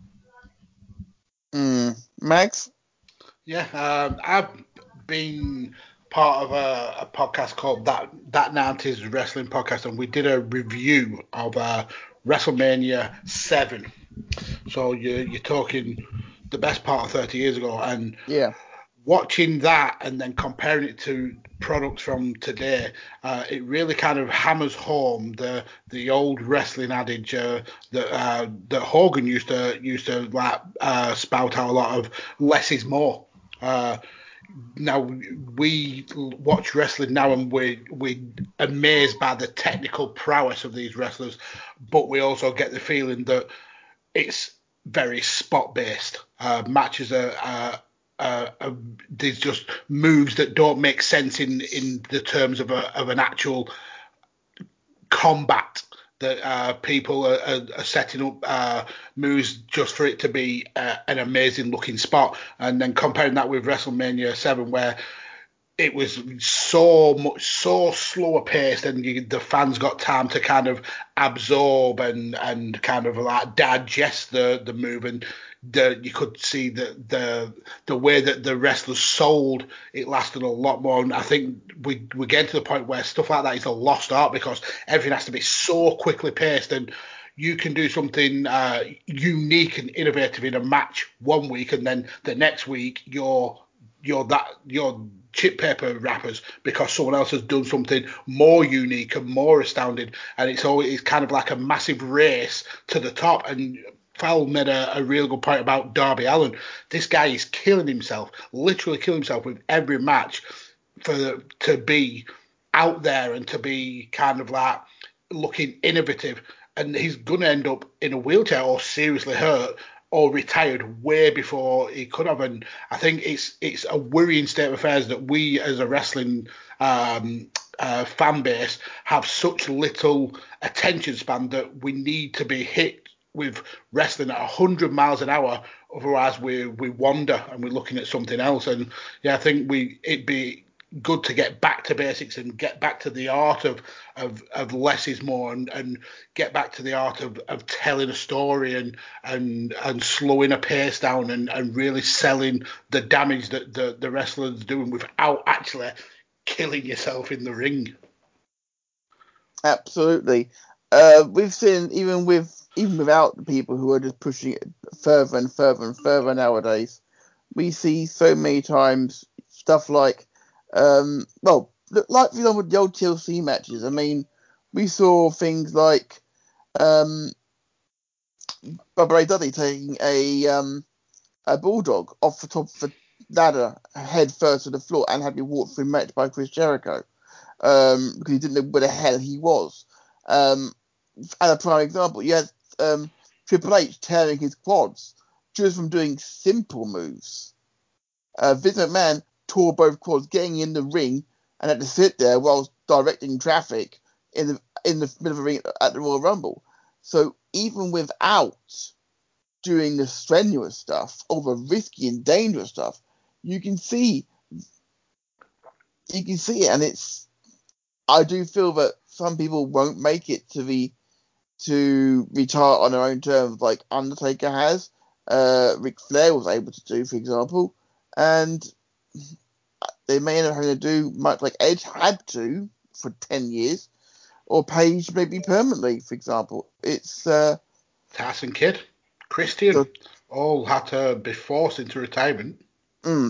Mm, Max? Yeah, um, I've been part of a, a podcast called That That nineties Wrestling Podcast, and we did a review of uh, WrestleMania seven. So you're, you're talking the best part of thirty years ago, and yeah, watching that and then comparing it to products from today, uh, it really kind of hammers home the the old wrestling adage uh, that uh, that Hogan used to used to like uh, spout out a lot of less is more. Uh, now we watch wrestling now and we we amazed by the technical prowess of these wrestlers, but we also get the feeling that it's very spot based. Uh, matches are. Uh, uh, uh, there's just moves that don't make sense in in the terms of a of an actual combat. That uh, people are, are, are setting up uh, moves just for it to be uh, an amazing looking spot, and then comparing that with WrestleMania seven, where it was so much so slower paced, and you, the fans got time to kind of absorb and and kind of like digest the the move, and the, you could see the the the way that the wrestlers sold it lasted a lot more. And I think we we get to the point where stuff like that is a lost art because everything has to be so quickly paced, and you can do something uh, unique and innovative in a match one week, and then the next week you're you're that you're chip paper wrappers because someone else has done something more unique and more astounding, and it's always it's kind of like a massive race to the top. And Fowl made a, a real good point about Darby Allin. This guy is killing himself, literally killing himself with every match for to be out there and to be kind of like looking innovative. And he's going to end up in a wheelchair or seriously hurt or retired way before he could have. And I think it's it's a worrying state of affairs that we as a wrestling um, uh, fan base have such little attention span that we need to be hit with wrestling at one hundred miles an hour. Otherwise, we we wander and we're looking at something else. And yeah, I think we it'd be good to get back to basics and get back to the art of of, of less is more, and, and get back to the art of, of telling a story and and and slowing a pace down and, and really selling the damage that the, the wrestler's doing without actually killing yourself in the ring. Absolutely. Uh, we've seen even with even without the people who are just pushing it further and further and further nowadays, we see so many times stuff like, um, well, like for example, the old T L C matches. I mean, we saw things like um, Bubba Ray Dudley taking a um, a bulldog off the top of the ladder, head first to the floor, and had to be walked through match by Chris Jericho um, because he didn't know where the hell he was. Um, as a prime example, you had um, Triple H tearing his quads just from doing simple moves. Uh, Vince McMahon tore both quads getting in the ring and had to sit there whilst directing traffic in the in the middle of the ring at the Royal Rumble. So even without doing the strenuous stuff, or the risky and dangerous stuff, you can see you can see it, and it's. I do feel that some people won't make it to the to retire on their own terms, like Undertaker has. Uh, Ric Flair was able to do, for example, and they may end up having to do much like Edge had to for ten years, or Page maybe permanently, for example. It's uh, Tyson Kidd, Christian, so, all had to be forced into retirement. mm,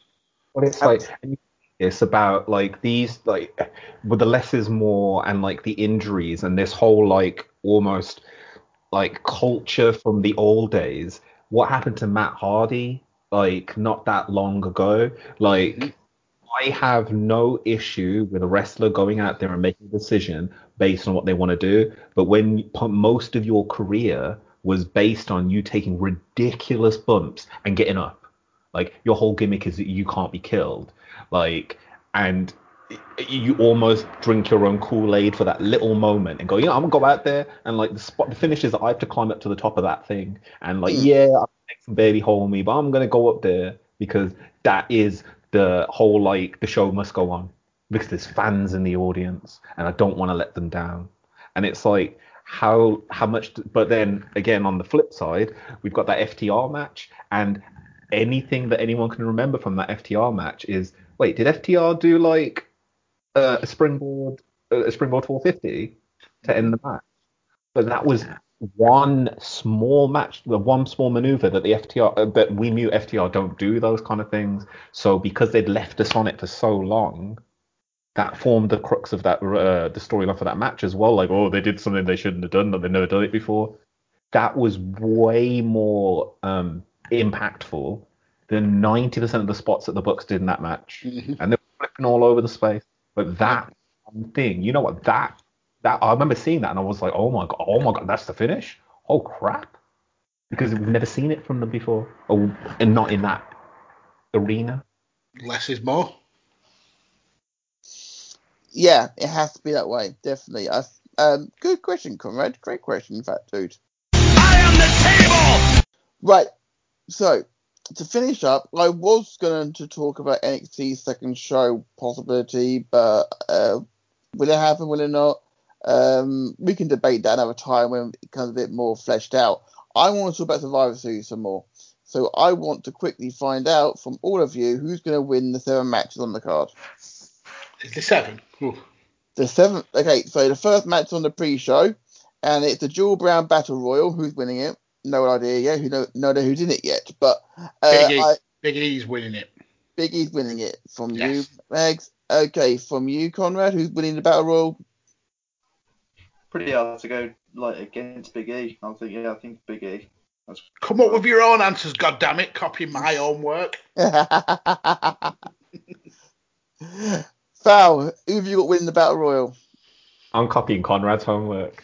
But it's like it's about like these like with the less is more and like the injuries and this whole like almost like culture from the old days. What happened to Matt Hardy like not that long ago? Like Mm-hmm. I have no issue with a wrestler going out there and making a decision based on what they want to do, but when p- most of your career was based on you taking ridiculous bumps and getting up, like your whole gimmick is that you can't be killed, like, and you almost drink your own Kool-Aid for that little moment and go, yeah, I'm gonna go out there and like the spot, the finish is that I have to climb up to the top of that thing and like, Mm. yeah, I can barely hold me, but I'm gonna go up there because that is the whole like the show must go on because there's fans in the audience and I don't want to let them down. And it's like how how much, but then again on the flip side, we've got that F T R match, and anything that anyone can remember from that F T R match is, wait, did F T R do like uh, a springboard uh, a springboard four fifty to end the match? But that was one small match, the one small maneuver that the F T R, uh, that we knew F T R don't do those kind of things. So because they'd left us on it for so long, that formed the crux of that uh, the storyline for that match as well. Like, oh, they did something they shouldn't have done, but they've never done it before. That was way more um, impactful than ninety percent of the spots that the Bucks did in that match, Mm-hmm. and they were flipping all over the space. But that one thing, you know what? That that I remember seeing that, and I was like, oh my god, oh my god, that's the finish. Oh crap! Because we've never seen it from them before, oh, and not in that arena. Less is more. Yeah, it has to be that way, definitely. I, um, good question, Conrad. Great question, in fact, dude. I am the table! Right, so to finish up, I was going to talk about N X T's second show possibility, but uh, will it happen? Will it not? Um, we can debate that another time when it becomes a bit more fleshed out. I want to talk about Survivor Series some more, so I want to quickly find out from all of you who's going to win the seven matches on the card. Is the seven? Ooh. The seventh. Okay, so the first match on the pre-show, and it's the Jewel Brown Battle Royal. Who's winning it? No idea yet. Who know? No idea who's in it yet. But uh, Big E. I, Big E's winning it. Big E's winning it. From Yes. you, Megs. Okay, from you, Conrad. Who's winning the Battle Royal? Pretty hard to go like against Big E. I think yeah, I think Big E. That's Come up with your own answers, goddammit. Copy my own work. Val, who have you got winning the Battle Royal? I'm copying Conrad's homework.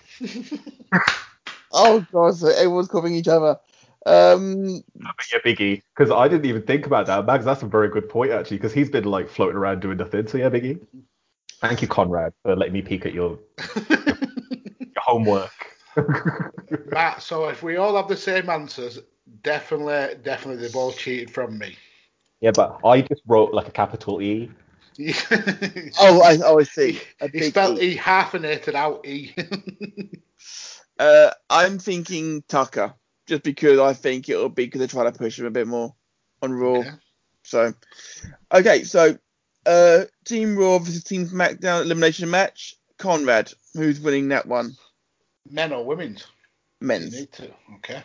Oh, God, so everyone's copying each other. Um, But yeah, Biggie, because I didn't even think about that. Mags, that's a very good point, actually, because he's been like floating around doing nothing. So yeah, Biggie. Thank you, Conrad, for letting me peek at your, your homework. Matt, so if we all have the same answers, definitely, definitely they've all cheated from me. Yeah, but I just wrote like a capital E. oh, I, oh, I see. He, A he big spelled E. he hyphenated out E. Uh, I'm thinking Tucker, just because I think it'll be because they're trying to push him a bit more on Raw. Okay. So, okay, so uh, Team Raw versus Team SmackDown elimination match. Conrad, who's winning that one? Men or women's? You Men's. need to. Okay.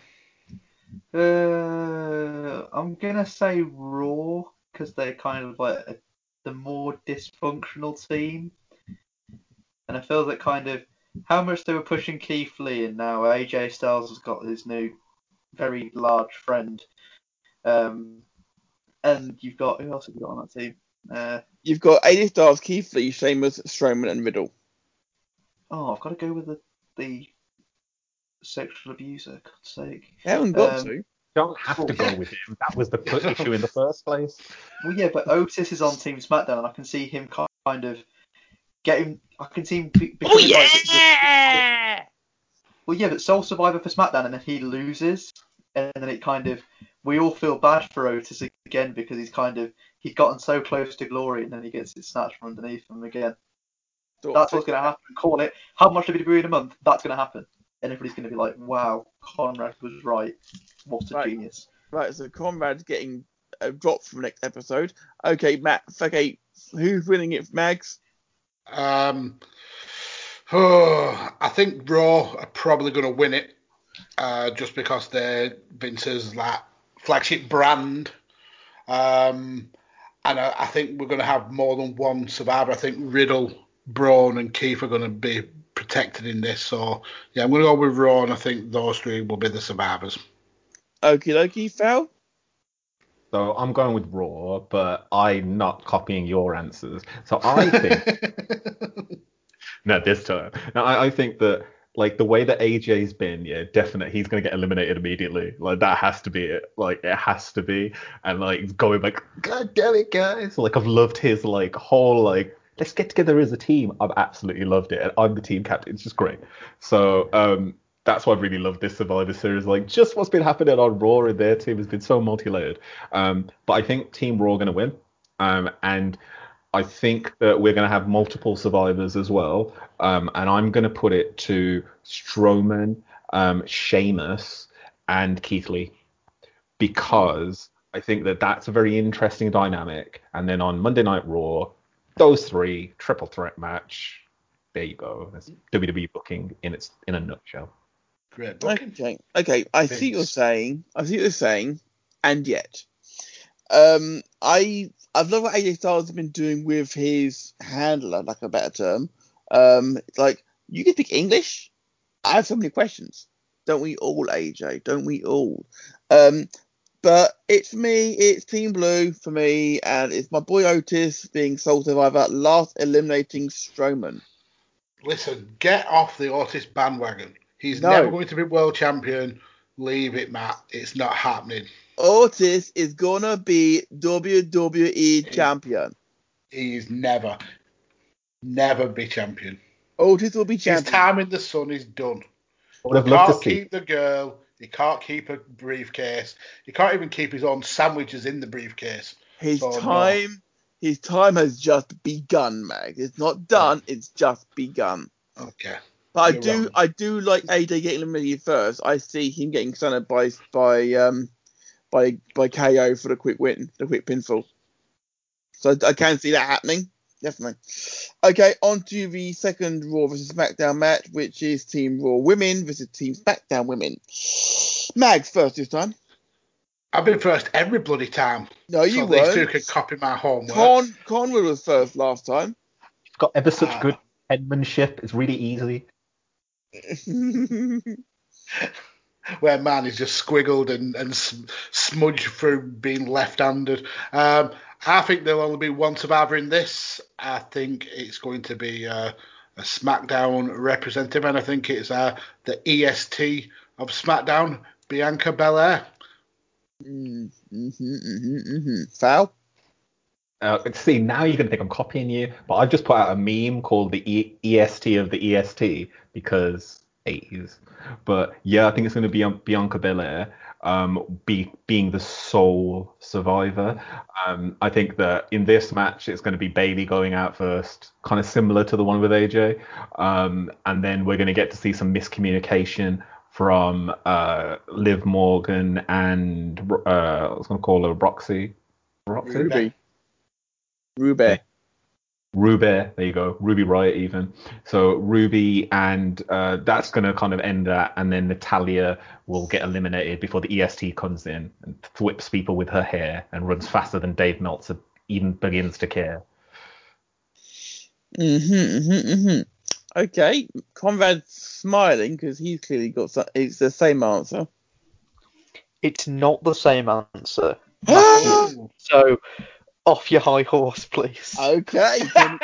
Uh, I'm gonna say Raw because they're kind of like a, the more dysfunctional team, and I feel that kind of how much they were pushing Keith Lee, and now A J Styles has got his new very large friend. Um, and you've got who else have you got on that team? Uh, You've got A J Styles, Keith Lee, Sheamus, Strowman, and Riddle. oh, I've got to go with the the sexual abuser. God's sake. They haven't got Um, to. Don't have to go with him. That was the put issue in the first place. Well, yeah, but Otis is on Team SmackDown, and I can see him kind of getting. I can see him be- becoming like. The, well, yeah, but Soul Survivor for SmackDown, and then he loses, and then it kind of. We all feel bad for Otis again because he's kind of he's gotten so close to glory, and then he gets it snatched from underneath him again. That's what's going to happen. Call it. How much W W E in a month? That's going to happen, and everybody's going to be like, "Wow, Conrad was right. What a Right. genius." Right, so Conrad's getting a drop from next episode. Okay, Matt. Okay, who's winning it, Mags? Um, oh, I think Raw are probably going to win it, uh, just because they're Vince's like flagship brand. Um, and I, I think we're going to have more than one survivor. I think Riddle, Braun, and Keith are going to be protected in this. So yeah, I'm going to go with Raw, and I think those three will be the survivors. Okie dokie, Phil. So I'm going with Raw, but I'm not copying your answers. So I think no, this time. Now I, I think that like the way that A J's been, yeah, definitely he's gonna get eliminated immediately. Like that has to be it. Like it has to be. And like going like, God damn it, guys! Like I've loved his like whole like let's get together as a team. I've absolutely loved it, and I'm the team captain. It's just great. So um. That's why I really love this Survivor Series. Like, just what's been happening on Raw and their team has been so multi-layered. Um, but I think Team Raw are going to win. Um, and I think that we're going to have multiple survivors as well. Um, and I'm going to put it to Strowman, um, Sheamus, and Keith Lee. Because I think that that's a very interesting dynamic. And then on Monday Night Raw, those three, triple threat match. There you go. That's W W E booking in its in a nutshell. Great booking. Okay, okay. I see what you're Vince. saying. I see what you're saying, and yet, um, I I've loved what A J Styles has been doing with his handler, like a better term. Um, it's like you can speak English. I have so many questions. Don't we all, A J? Don't we all? Um, but it's for me. It's Team Blue for me, and it's my boy Otis being Soul Survivor, last eliminating Strowman. Listen, get off the Otis bandwagon. He's No. never going to be world champion. Leave it, Matt. It's not happening. Otis is gonna be W W E champion. He's never, never be champion. Otis will be His champion. time in the sun is done. I would He have loved can't to see. keep the girl. He can't keep a briefcase. He can't even keep his own sandwiches in the briefcase. His So, no. time, his time has just begun, Mag. It's not done. It's just begun. Okay. But I You're do, wrong. I do like A J getting eliminated first. I see him getting stunned by by um by by K O for the quick win, the quick pinfall. So I can see that happening, definitely. Okay, on to the second Raw versus SmackDown match, which is Team Raw Women versus Team SmackDown Women. Mags first this time. I've been first every bloody time. No, you so these two weren't. can copy my homework. Con Conway was first last time. You've got ever such Ah. good penmanship. It's really easy. Where man is just squiggled and, and sm- smudged through being left-handed. Um, I think there'll only be one survivor in this. I think it's going to be uh, a SmackDown representative, and I think it's uh, the E S T of SmackDown, Bianca Belair. Mm, mm-hmm, mm-hmm, mm-hmm. Foul? Uh, see, now you're going to think I'm copying you, but I've just put out a meme called the e- EST of the E S T because eighties. But yeah, I think it's going to be on Bianca Belair, um, be, being the sole survivor. Um, I think that in this match, it's going to be Bayley going out first, kind of similar to the one with A J. Um, and then we're going to get to see some miscommunication from uh, Liv Morgan and uh, I was going to call her Roxy. Roxy? Ruby. Ruby. Ruby, there you go. Ruby Riot even. So Ruby and uh, that's going to kind of end that, and then Natalia will get eliminated before the E S T comes in and whips people with her hair and runs faster than Dave Meltzer even begins to care. Mm-hmm, mm-hmm, mm-hmm. Okay, Conrad's smiling because he's clearly got some, it's the same answer. It's not the same answer. Matthew. So, off your high horse, please. Okay. Then,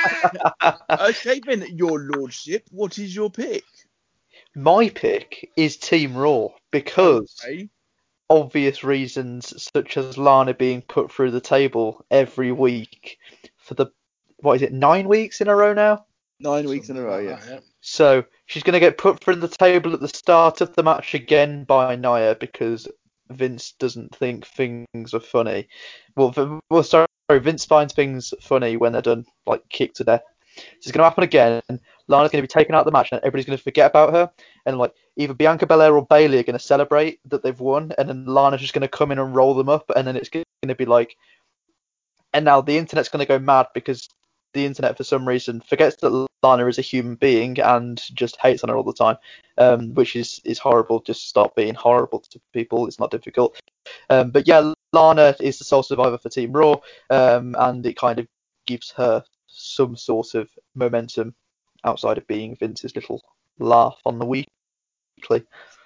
okay, then, your lordship, what is your pick? My pick is Team Raw because Okay. obvious reasons such as Lana being put through the table every week for the, what is it, nine weeks in a row now? Nine weeks in a row, Something yeah. like that, So she's going to get put through the table at the start of the match again by Nia because Vince doesn't think things are funny. Well, v- well, sorry, Vince finds things funny when they're done, like kicked to death. So it's going to happen again. Lana's going to be taken out of the match, and everybody's going to forget about her. And like either Bianca Belair or Bayley are going to celebrate that they've won, and then Lana's just going to come in and roll them up, and then it's going to be like. And now the internet's going to go mad because the internet, for some reason, forgets that Lana is a human being and just hates on her all the time, um, which is, is horrible. Just stop being horrible to people. It's not difficult. Um, but yeah, Lana is the sole survivor for Team Raw, um, and it kind of gives her some sort of momentum outside of being Vince's little laugh on the weekly.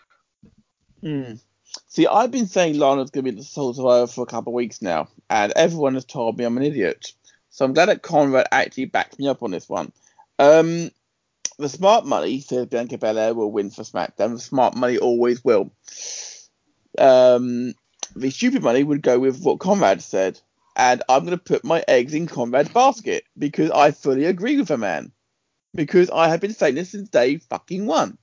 Hmm. See, I've been saying Lana's going to be the sole survivor for a couple of weeks now, and everyone has told me I'm an idiot. So I'm glad that Conrad actually backed me up on this one. Um, the smart money says Bianca Belair will win for SmackDown. The smart money always will. Um, the stupid money would go with what Conrad said, and I'm going to put my eggs in Conrad's basket because I fully agree with the man. Because I have been saying this since day fucking one.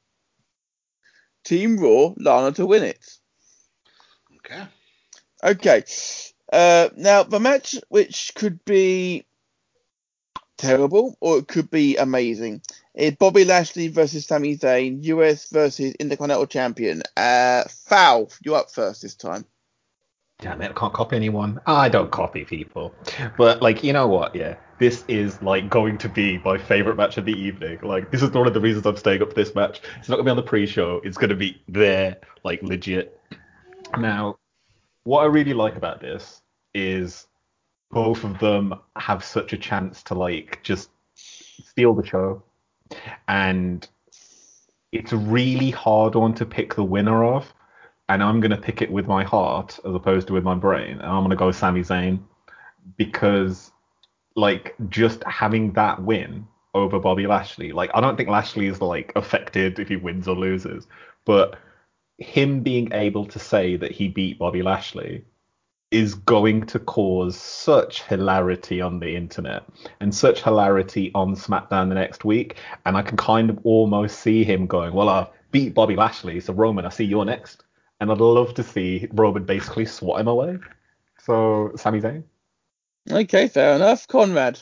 Team Raw, Lana to win it. Okay. Okay. Uh, now, the match, which could be terrible or it could be amazing, is Bobby Lashley versus Sami Zayn, U S versus Intercontinental Champion. Uh, Foul, you're up first this time. Damn it, I can't copy anyone. I don't copy people. But, like, you know what, yeah. This is, like, going to be my favourite match of the evening. Like, this is one of the reasons I'm staying up for this match. It's not going to be on the pre-show. It's going to be there, like, legit. Now, what I really like about this is both of them have such a chance to, like, just steal the show. And it's a really hard one to pick the winner of. And I'm going to pick it with my heart as opposed to with my brain. And I'm going to go Sami Zayn because, like, just having that win over Bobby Lashley, like, I don't think Lashley is, like, affected if he wins or loses, but him being able to say that he beat Bobby Lashley is going to cause such hilarity on the internet and such hilarity on SmackDown the next week. And I can kind of almost see him going, well, I beat Bobby Lashley, so Roman, I see you're next. And I'd love to see Roman basically swat him away. So, Sami Zayn. Okay, fair enough. Conrad.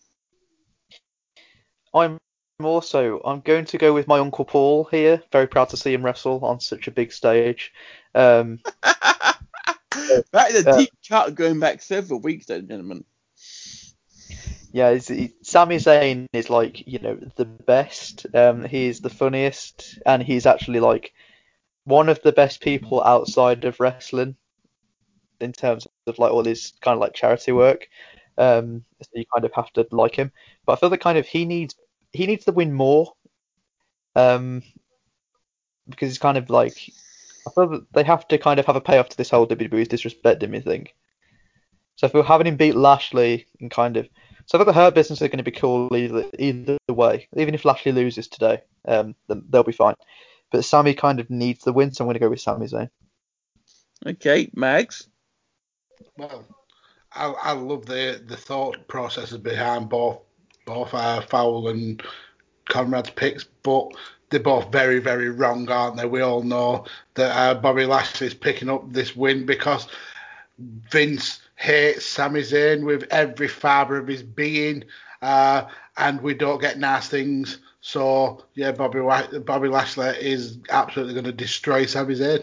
I'm also I'm going to go with my Uncle Paul here. Very proud to see him wrestle on such a big stage. Um, That is a uh, deep cut going back several weeks, then, gentlemen. yeah, it's, he, Sami Zayn is like you know the best. Um, he's the funniest, and he's actually like one of the best people outside of wrestling in terms of like all his kind of like charity work. Um, so you kind of have to like him. But I feel that kind of he needs he needs to win more. Um, because it's kind of like I feel that they have to kind of have a payoff to this whole W W E's disrespect him thing. So if we're having him beat Lashley and kind of, so I think the Hurt Business are going to be cool either either way. Even if Lashley loses today, um, then they'll be fine. But Sami kind of needs the win, so I'm going to go with Sami Zayn. Okay, Mags. Well, I, I love the, the thought processes behind both both uh, Fowl and Conrad's picks, but they're both very, very wrong, aren't they? We all know that uh, Bobby Lashley's picking up this win because Vince hates Sami Zayn with every fibre of his being, uh, and we don't get nice things. So, yeah, Bobby Bobby Lashley is absolutely going to destroy Sami Zayn.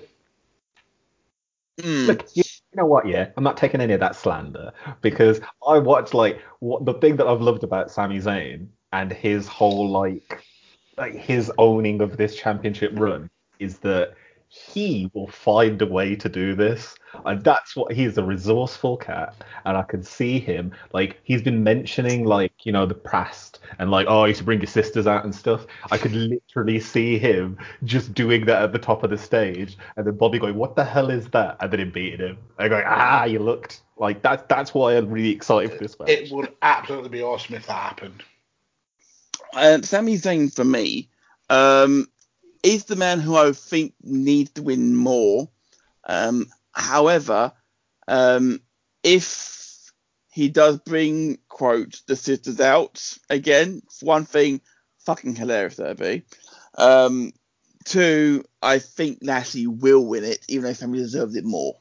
Mm. Look, you know what? Yeah, I'm not taking any of that slander because I watched like what the thing that I've loved about Sami Zayn and his whole like like his owning of this championship run is that he will find a way to do this, and that's what he's a resourceful cat, and I can see him like he's been mentioning like you know the past and like oh you should bring your sisters out and stuff. I could literally see him just doing that at the top of the stage, and then Bobby going what the hell is that, and then him beating him. I go ah you looked like that. That's why I'm really excited for this match. It would absolutely be awesome if that happened. Uh, Sami Zayn for me um, is the man who I think needs to win more. Um, however, um, if he does bring, quote, the sisters out again, one thing, fucking hilarious that'd be. Um, two, I think Lashley will win it, even though Sami deserves it more.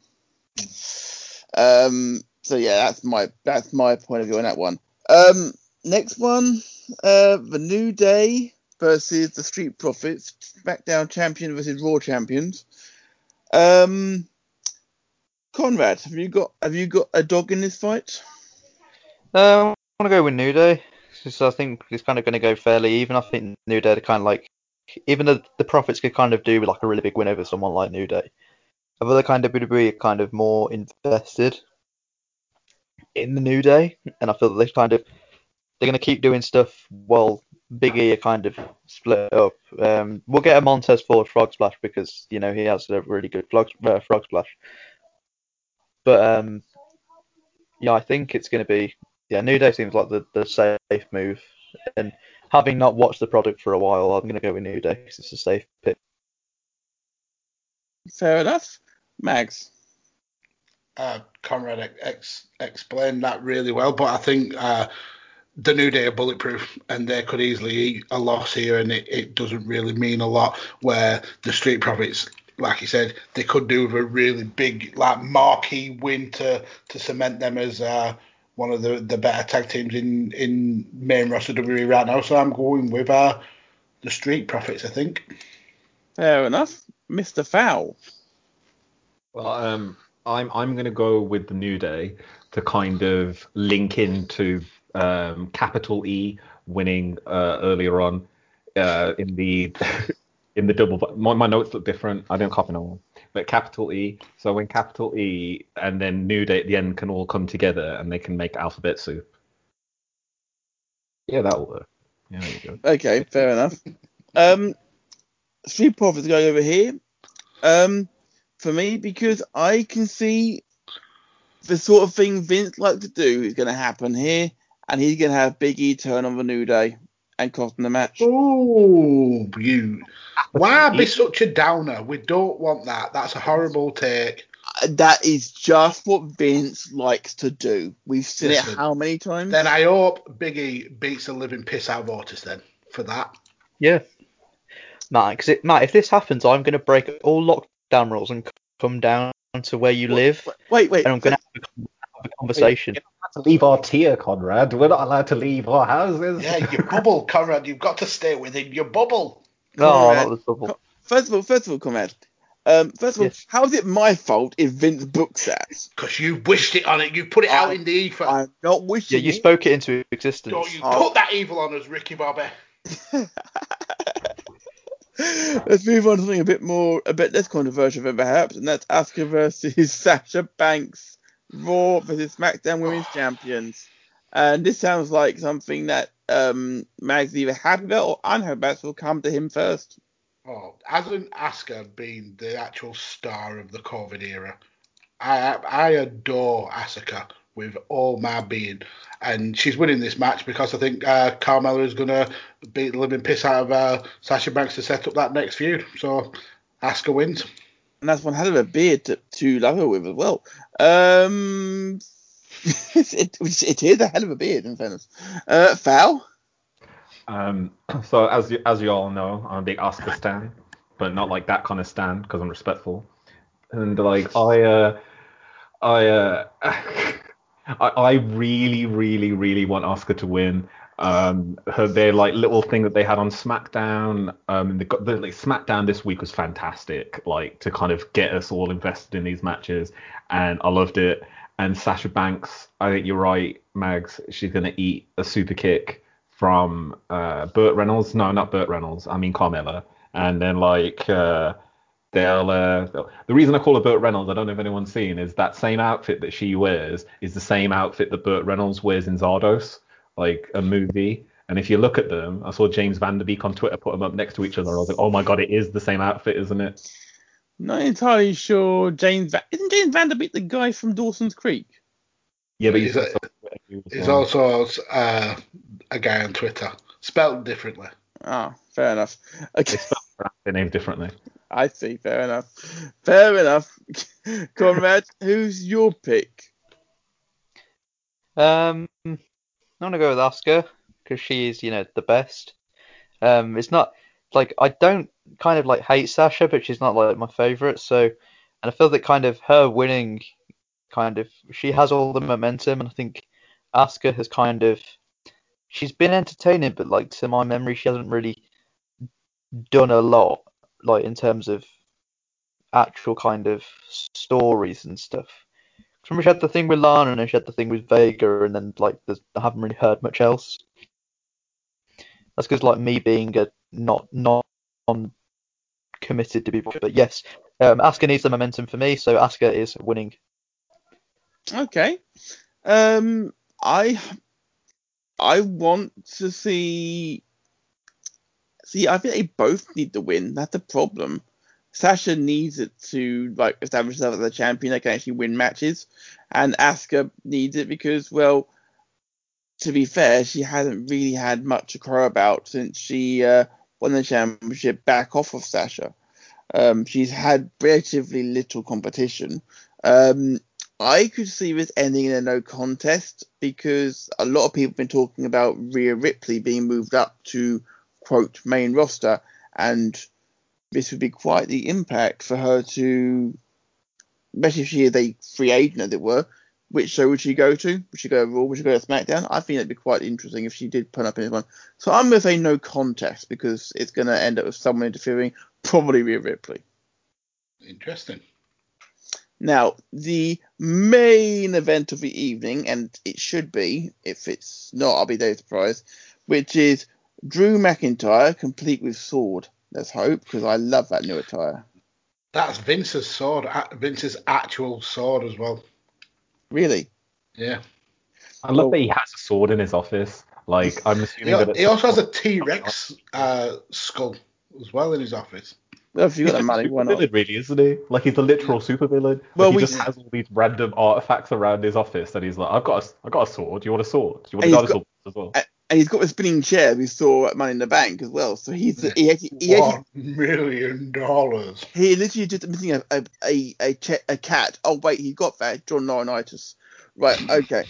Um, so yeah, that's my that's my point of view on that one. Um, next one. Uh, the New Day versus the Street Profits, SmackDown champion versus Raw champions. Um, Conrad, have you got have you got a dog in this fight? Um, I want to go with New Day. So I think it's kind of going to go fairly even. I think New Day are kind of like, even though the Profits could kind of do like a really big win over someone like New Day, but they kind of would be kind of more invested in the New Day, and I feel that they kind of they're going to keep doing stuff while Big E are kind of split up. Um, we'll get a Montez Ford frog splash because you know he has a really good frog, uh, frog splash. But um, yeah, I think it's going to be yeah. New Day seems like the, the safe move, and having not watched the product for a while, I'm going to go with New Day because it's a safe pick. Fair enough, Mags. Uh, Conrad ex- explained that really well, but I think uh, the New Day are bulletproof and they could easily eat a loss here, and it, it doesn't really mean a lot. Where the Street Profits, like you said, they could do a really big, like marquee win to to cement them as uh, one of the, the better tag teams in in main roster W W E right now. So I'm going with uh, the Street Profits, I think. Fair enough, Mister Fowl. Well, um, I'm I'm gonna go with the New Day to kind of link into um, Capital E winning uh, earlier on uh, in the in the double. My, my notes look different. I don't copy no one, but Capital E. So when Capital E and then New Day at the end can all come together and they can make alphabet soup. Yeah, that'll work. Yeah, there you go. Okay, fair enough. Um, Street Profits going over here. Um, for me, because I can see the sort of thing Vince likes to do is going to happen here, and he's going to have Big E turn on the New Day and cost him the match. Oh, you! Why be such a downer? We don't want that. That's a horrible take. That is just what Vince likes to do. We've seen Listen, it how many times? Then I hope Big E beats the living piss out of Otis then for that. Yeah, Matt. Because Matt, if this happens, I'm going to break all lockdown rules and come down to where you live, Wait, wait. and I'm going to have a conversation. We're not allowed to leave our tier, Conrad. We're not allowed to leave our houses. Yeah, your bubble, Conrad. You've got to stay within your bubble. No, Conrad, not the double. Co- First of all, first of all, Conrad. Um, first of all, Yes. how is it my fault if Vince books that? Because you wished it on it. You put it out I- in the ether. I'm not wishing Yeah, you it. spoke it into existence. Don't you Oh. put that evil on us, Ricky Bobby. Let's move on to something a bit more, a bit less controversial than perhaps, and that's Asuka versus Sasha Banks, Raw versus SmackDown Women's Champions. And this sounds like something that um, Mag's either happy about or unhappy about, so we'll come to him first. Oh, hasn't Asuka been the actual star of the COVID era? I I adore Asuka with all my being. And she's winning this match because I think uh, Carmella is going to beat the living piss out of uh, Sasha Banks to set up that next feud. So Asuka wins. And that's one hell of a beard to, to love her with as well. Um, it, it is a hell of a beard, in fairness. Uh, Foul? Um, so as you, as you all know, I'm a big Asuka stan, but not like that kind of stan because I'm respectful. And like I, uh, I, uh, I, I really, really, really want Asuka to win. Um, her their like little thing that they had on SmackDown. Um, the, the like SmackDown this week was fantastic. Like to kind of get us all invested in these matches, and I loved it. And Sasha Banks, I think you're right, Mags. She's gonna eat a super kick from uh, Burt Reynolds. No, not Burt Reynolds. I mean Carmella. And then like. Uh, They'll, uh, they'll, the reason I call her Burt Reynolds, I don't know if anyone's seen, is that same outfit that she wears is the same outfit that Burt Reynolds wears in Zardos, like a movie. And if you look at them, I saw James Vanderbeek on Twitter put them up next to each other. I was like, oh my god, it is the same outfit, isn't it? Not entirely sure. James Va- isn't James Vanderbeek the guy from Dawson's Creek? Yeah, but He's, he's, a, also, he's also uh, a guy on Twitter, spelled differently. Ah, fair enough. Okay. They spell their name differently. I see. Fair enough. Fair enough. Conrad, who's your pick? Um, I'm gonna go with Asuka because she is, you know, the best. Um, it's not like I don't kind of like hate Sasha, but she's not like my favorite. So, and I feel that kind of her winning, kind of she has all the momentum, and I think Asuka has kind of she's been entertaining, but like to my memory, she hasn't really done a lot, like in terms of actual kind of stories and stuff. Remember, she had the thing with Lana, and then she had the thing with Vega, and then like there's, I haven't really heard much else. That's because like me being a not not on committed to be, but yes, um, Asuka needs the momentum for me, so Asuka is winning. Okay. Um, I I want to see. See, I think they both need to win. That's the problem. Sasha needs it to like establish herself as a champion that can actually win matches, and Asuka needs it because, well, to be fair, she hasn't really had much to cry about since she uh, won the championship back off of Sasha. Um, she's had relatively little competition. Um, I could see this ending in a no contest because a lot of people have been talking about Rhea Ripley being moved up to, quote, main roster, and this would be quite the impact for her to, especially if she is a free agent, as it were. Which show would she go to? Would she go to Raw? Would she go to SmackDown? I think that'd be quite interesting if she did put up in this one. So I'm going to say no contest because it's going to end up with someone interfering, probably Rhea Ripley. Interesting. Now, the main event of the evening, and it should be, if it's not, I'll be very surprised, which is Drew McIntyre, complete with sword. Let's hope, because I love that new attire. That's Vince's sword, Vince's actual sword as well. Really? Yeah. I love well, that he has a sword in his office. Like, I'm assuming he, that... He also has a T-Rex uh, skull as well in his office. Well, if you got he's the money, super why not? Villain, really, isn't he? Like, he's a literal yeah. super villain. Well, like, he we, just has all these random artifacts around his office, and he's like, "I've got a, I've got a sword. Do you want a sword? Do you want a dinosaur got, as well?" And he's got a spinning chair we saw at Money in the Bank as well. So he's yeah. he actually, he one actually, million dollars. He literally just missing a a a, a, ch- a cat. Oh wait, he got that John Laurinaitis. Right. Okay.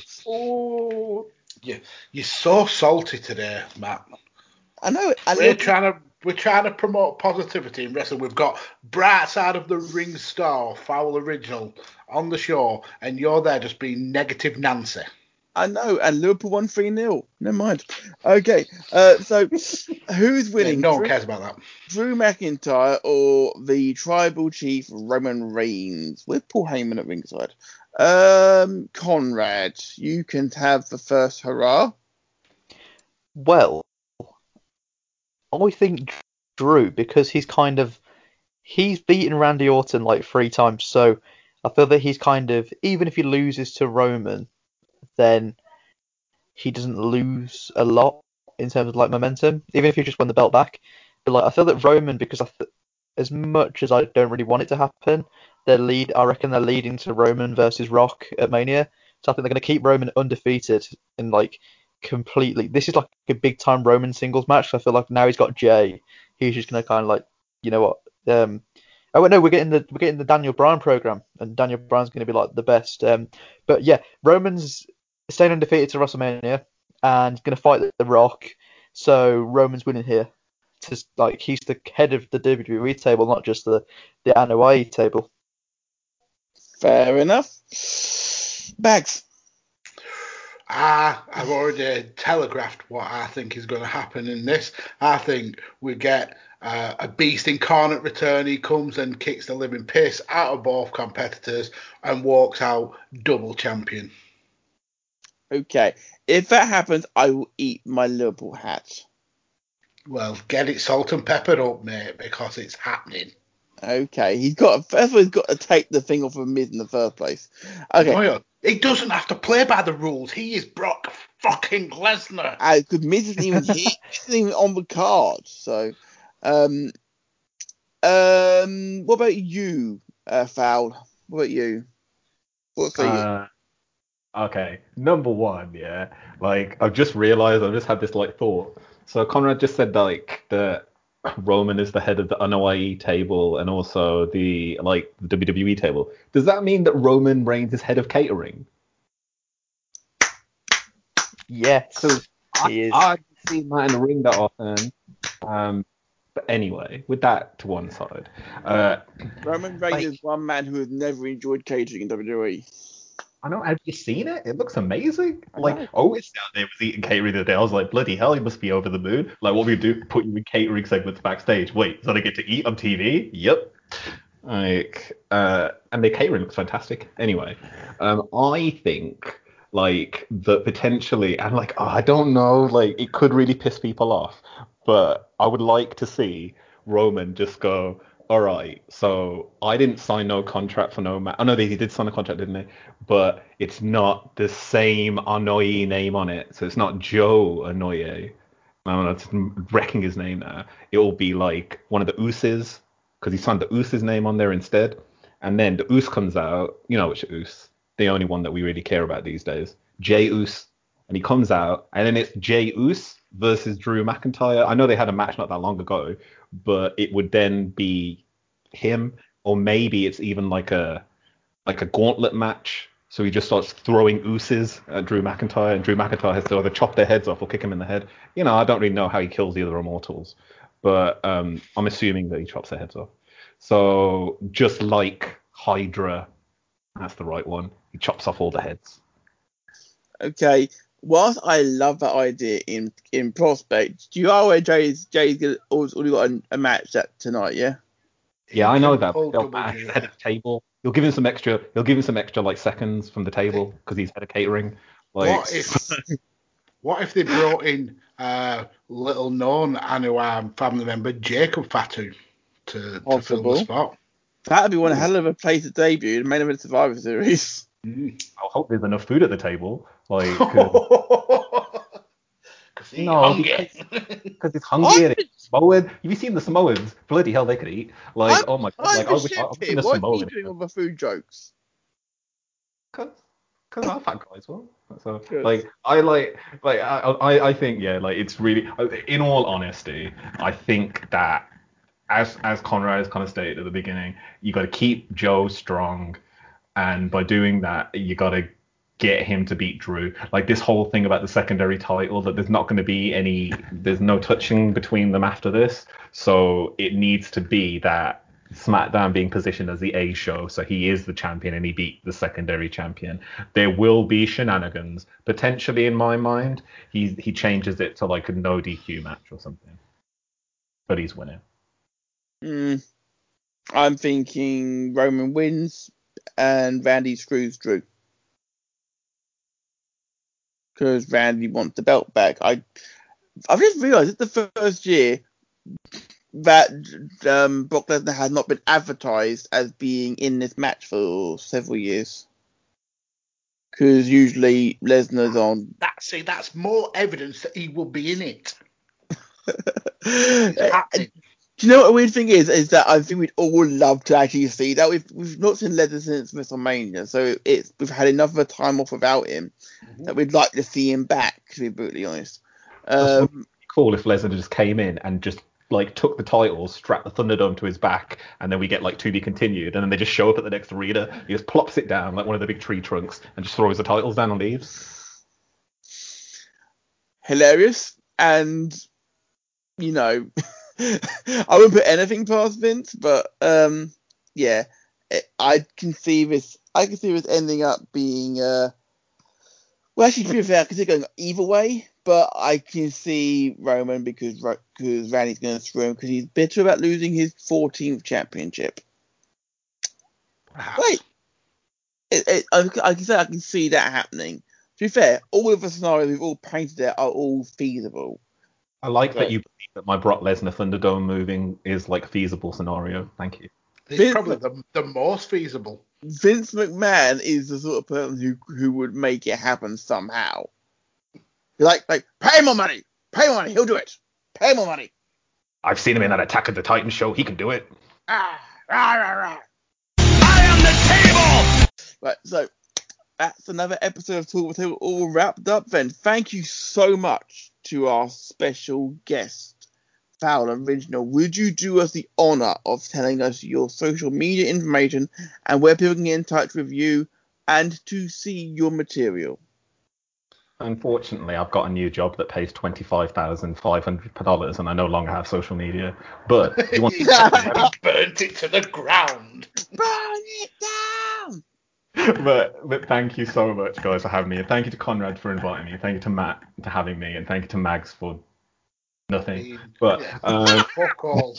Oh, yeah. You're so salty today, Matt. I know. I we're love trying to we're trying to promote positivity in wrestling. We've got Bright Side of the Ring star, Foul Original, on the show, and you're there just being negative Nancy. I know, and Liverpool won three nil. Never mind. Okay, uh, so who's winning? Yeah, no one Drew, cares about that. Drew McIntyre or the Tribal Chief Roman Reigns with Paul Heyman at ringside? Um, Conrad, you can have the first hurrah. Well, I think Drew, because he's kind of he's beaten Randy Orton like three times, so I feel that he's kind of, even if he loses to Roman, then he doesn't lose a lot in terms of like momentum, even if he just won the belt back. But like I feel that Roman, because I th- as much as I don't really want it to happen, their lead, I reckon they're leading to Roman versus Rock at Mania. So I think they're going to keep Roman undefeated and like completely. This is like a big time Roman singles match. So I feel like now he's got Jay, he's just going to kind of like, you know what? Um, oh wait, no, we're getting the we're getting the Daniel Bryan program, and Daniel Bryan's going to be like the best. Um, but yeah, Roman's staying undefeated to WrestleMania and going to fight The Rock. So Roman's winning here. Just like he's the head of the W W E table, not just the the N O I table. Fair enough. Bags. Ah, I've already telegraphed what I think is going to happen in this. I think we get uh, a beast incarnate return. He comes and kicks the living piss out of both competitors and walks out double champion. Okay. If that happens, I will eat my Liverpool hat. Well, get it salt and peppered up, mate, because it's happening. Okay. He's got. First of all, he's got to take the thing off of Miz in the first place. Okay. Oh, yeah. He doesn't have to play by the rules. He is Brock fucking Lesnar. Because Miz isn't even here. Miz isn't even on the card. So, um, um, what about you, uh, Foul? What about you? What's the Uh, okay, number one, yeah. Like I've just realised, I've just had this like thought. So Conrad just said like that Roman is the head of the N O I E table and also the like the W W E table. Does that mean that Roman Reigns is head of catering? Yes, Because he I, is. I haven't seen that in the ring that often. Um, but anyway, with that to one side, uh, Roman Reigns like, is one man who has never enjoyed catering in W W E. I know. Have you seen it? It looks amazing. I Like, know. Otis down there was eating catering the other day. I was like, bloody hell, he must be over the moon. Like, what we do? Put you in catering segments backstage. Wait, so they get to eat on T V? Yep. Like, uh, and their catering looks fantastic. Anyway, um, I think like that potentially, and like, oh, I don't know, like it could really piss people off, but I would like to see Roman just go, all right, so I didn't sign no contract for no match. I know they he did sign a contract, didn't they? But it's not the same Anoye name on it, so it's not Joe Anoye. I'm not wrecking his name now. It will be like one of the Usos, because he signed the Usos name on there instead. And then the Us comes out, you know which Us, the only one that we really care about these days, Jey Us, and he comes out, and then it's Jey Us versus Drew McIntyre. I know they had a match not that long ago, but it would then be him, or maybe it's even like a like a gauntlet match. So he just starts throwing ooses at Drew McIntyre, and Drew McIntyre has to either chop their heads off or kick him in the head. You know, I don't really know how he kills the other Immortals, but um, I'm assuming that he chops their heads off. So just like Hydra, that's the right one. He chops off all the heads. Okay. Whilst I love that idea in in prospect, do you are aware Jay's Jay's gonna- always already got a, a match that tonight? Yeah. Yeah, He I know can that. pull They'll double match J. the head of the table. He'll give him some extra. He'll give him some extra like seconds from the table because he's head of catering. Like, What if what if they brought in uh, little known Anuam family member Jacob Fatu to, to fill Possible. the spot? That'd be one hell of a place to debut in main event Survivor Series. Mm. I hope there's enough food at the table. Like, 'cause- Cause he's no, hungry. because it's hungry and I'm, it's Samoan. Have you seen the Samoans? Bloody hell, they could eat. Like, I'm, oh my god, I'm like the I wish I chef was here. in a Why is he Samoan. doing all the food jokes? Because because I'm fat guy as well. So Good. like I like like I, I I think yeah like it's really in all honesty I think that as as Conrad has kind of stated at the beginning, you got to keep Joe strong, and by doing that, you got to get him to beat Drew. Like this whole thing about the secondary title, that there's not going to be any, there's no touching between them after this, so it needs to be that SmackDown being positioned as the A show, so he is the champion and he beat the secondary champion. There will be shenanigans potentially in my mind. He he changes it to like a no D Q match or something, but he's winning. Mm, I'm thinking Roman wins and Randy screws Drew. Because Randy wants the belt back. I, I've just realised it's the first year that um, Brock Lesnar has not been advertised as being in this match for several years. Because usually Lesnar's on. That see, that's more evidence that he will be in it. It's happening. Do you know what the weird thing is? Is that I think we'd all love to actually see that. We've we've not seen Lesnar since WrestleMania, so it's we've had enough of a time off without him mm-hmm. that we'd like to see him back. To be brutally honest, um, That's cool if Lesnar just came in and just like took the titles, strapped the Thunderdome to his back, and then we get like to be continued, and then they just show up at the next arena. He just plops it down like one of the big tree trunks and just throws the titles down and leaves. Hilarious, and you know. I wouldn't put anything past Vince, but um, yeah, it, I can see this. I can see this ending up being. Uh, well, actually, to be fair, I can see it going either way, but I can see Roman because because Randy's going to screw him because he's bitter about losing his fourteenth championship. Wait, it, it, I, I can say I can see that happening. To be fair, all of the scenarios we've all painted there are all feasible. I like so, that you believe that my Brock Lesnar Thunderdome moving is like a feasible scenario. Thank you. It's Vince, probably the, the most feasible. Vince McMahon is the sort of person who who would make it happen somehow. Like, like, pay more money, pay more money, he'll do it. Pay more money. I've seen him in that Attack of the Titans show. He can do it. Ah, rah, rah, rah. I am the table. Right, so that's another episode of Talk with Table all wrapped up. Then thank you so much to our special guest, Foul Original. Would you do us the honour of telling us your social media information and where people can get in touch with you and to see your material? Unfortunately, I've got a new job that pays twenty-five thousand five hundred dollars and I no longer have social media. But if you want to yeah, burnt it to the ground. Burn it down! But, but thank you so much, guys, for having me. And thank you to Conrad for inviting me. Thank you to Matt for having me. And thank you to Mags for nothing. But yeah. um, Fuck all.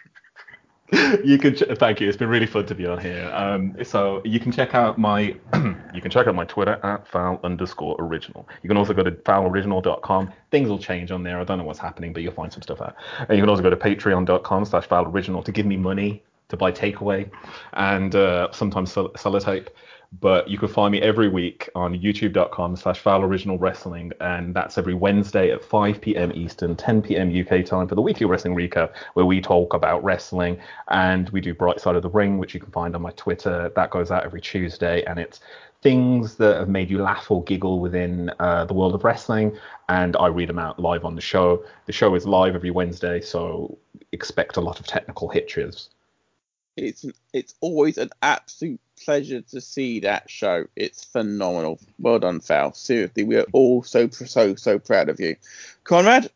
you can ch- thank you. It's been really fun to be on here. Um, so you can check out my you can check out my Twitter at foul underscore original. You can also go to foul original dot com. Things will change on there. I don't know what's happening, but you'll find some stuff out. And you can also go to patreon dot com slash foul original to give me money to buy takeaway and uh, sometimes sell- sellotape. But you can find me every week on youtube dot com slash foul original wrestling, and that's every Wednesday at five p.m. Eastern, ten p.m. U K time for the weekly wrestling recap, where we talk about wrestling, and we do Bright Side of the Ring, which you can find on my Twitter. That goes out every Tuesday, and it's things that have made you laugh or giggle within uh, the world of wrestling, and I read them out live on the show. The show is live every Wednesday, so expect a lot of technical hitches. It's it's always an absolute pleasure to see that show. It's phenomenal. Well done, Foul. Seriously, we are all so so so proud of you, Conrad.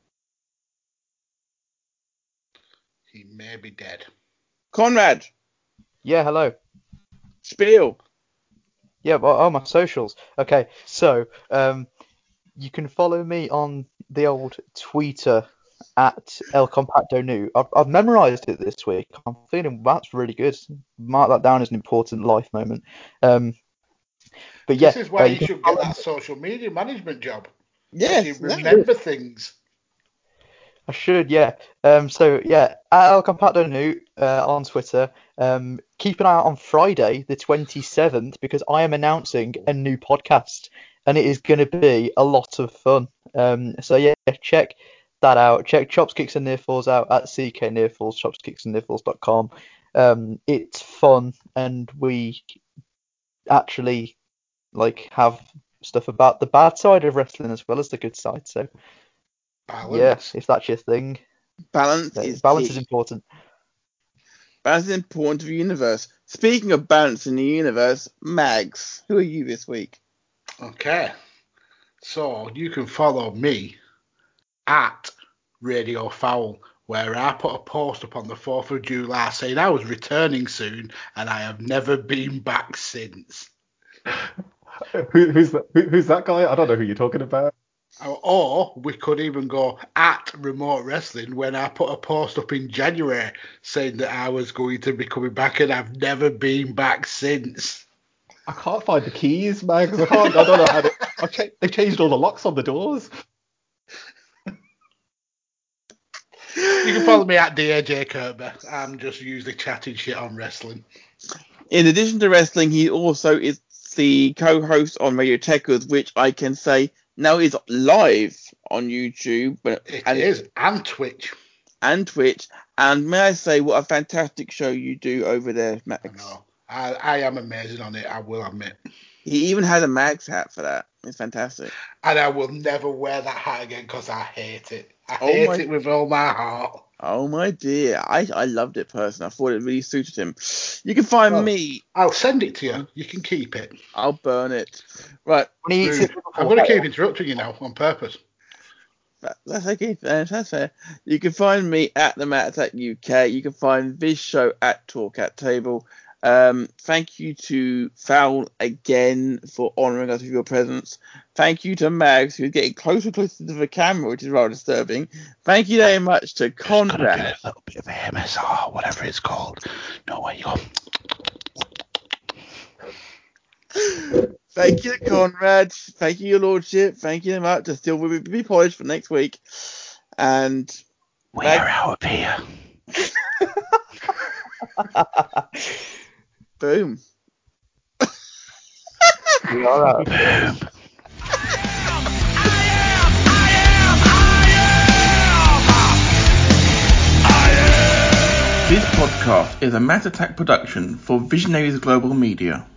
He may be dead. Conrad. Yeah, hello. Spiel. Yeah, well, oh, my socials. Okay, so um, you can follow me on the old Twitter at El Compacto New. I've, I've memorised it this week. I'm feeling that's really good. Mark that down as an important life moment. Um, but yeah, this is why uh, you, you should get that social media management job. Yes, you remember things. I should, yeah. Um, so yeah, at El Compacto New uh, on Twitter. Um, keep an eye out on Friday, the twenty-seventh, because I am announcing a new podcast, and it is going to be a lot of fun. Um, so yeah, check that out. Check Chops, Kicks and Nearfalls out at C K Nearfalls, chops kicks and nearfalls dot com. Um, it's fun, and we actually like have stuff about the bad side of wrestling as well as the good side. So balance. Yeah, if that's your thing, balance is balance key. is important. Balance is important to the universe. Speaking of balance in the universe, Mags, who are you this week? Okay, so you can follow me at Radio Foul, where I put a post up on the fourth of July saying I was returning soon, and I have never been back since. Who, who's, that, who, who's that guy? I don't know who you're talking about. Or we could even go at Remote Wrestling when I put a post up in January saying that I was going to be coming back, and I've never been back since. I can't find the keys, man, because I can't. I don't know how to. I've cha- they changed all the locks on the doors. You can follow me at D A J Kerber. I'm just usually chatting shit on wrestling. In addition to wrestling, he also is the co-host on Radio Techers, which I can say now is live on YouTube. But It and is, and Twitch. and Twitch. And may I say, what a fantastic show you do over there, Max. I know. I, I am amazing on it, I will admit. He even has a Mags hat for that. It's fantastic. And I will never wear that hat again because I hate it. I Oh hate my- it with all my heart. Oh my dear, I, I loved it personally. I thought it really suited him. You can find Well, me. I'll send it to you. You can keep it. I'll burn it. Right, When he eats Rude. it, I'm going to keep interrupting you now on purpose. that, that's okay. That's that's fair. You can find me at the Matt Attack U K. You can find this show at Talk at Table. Um, thank you to Foul again for honouring us with your presence. Thank you to Mags, who's getting closer and closer to the camera, which is rather disturbing. Thank you very much to Conrad. A little bit of A M S R, whatever it's called. No way you go. Thank you, Conrad. Thank you, Your Lordship. Thank you very much. I still will be polished for next week. And We're Mag- out of here. boom. we are out. Boom. This podcast is a Matt Attack production for Visionaries Global Media.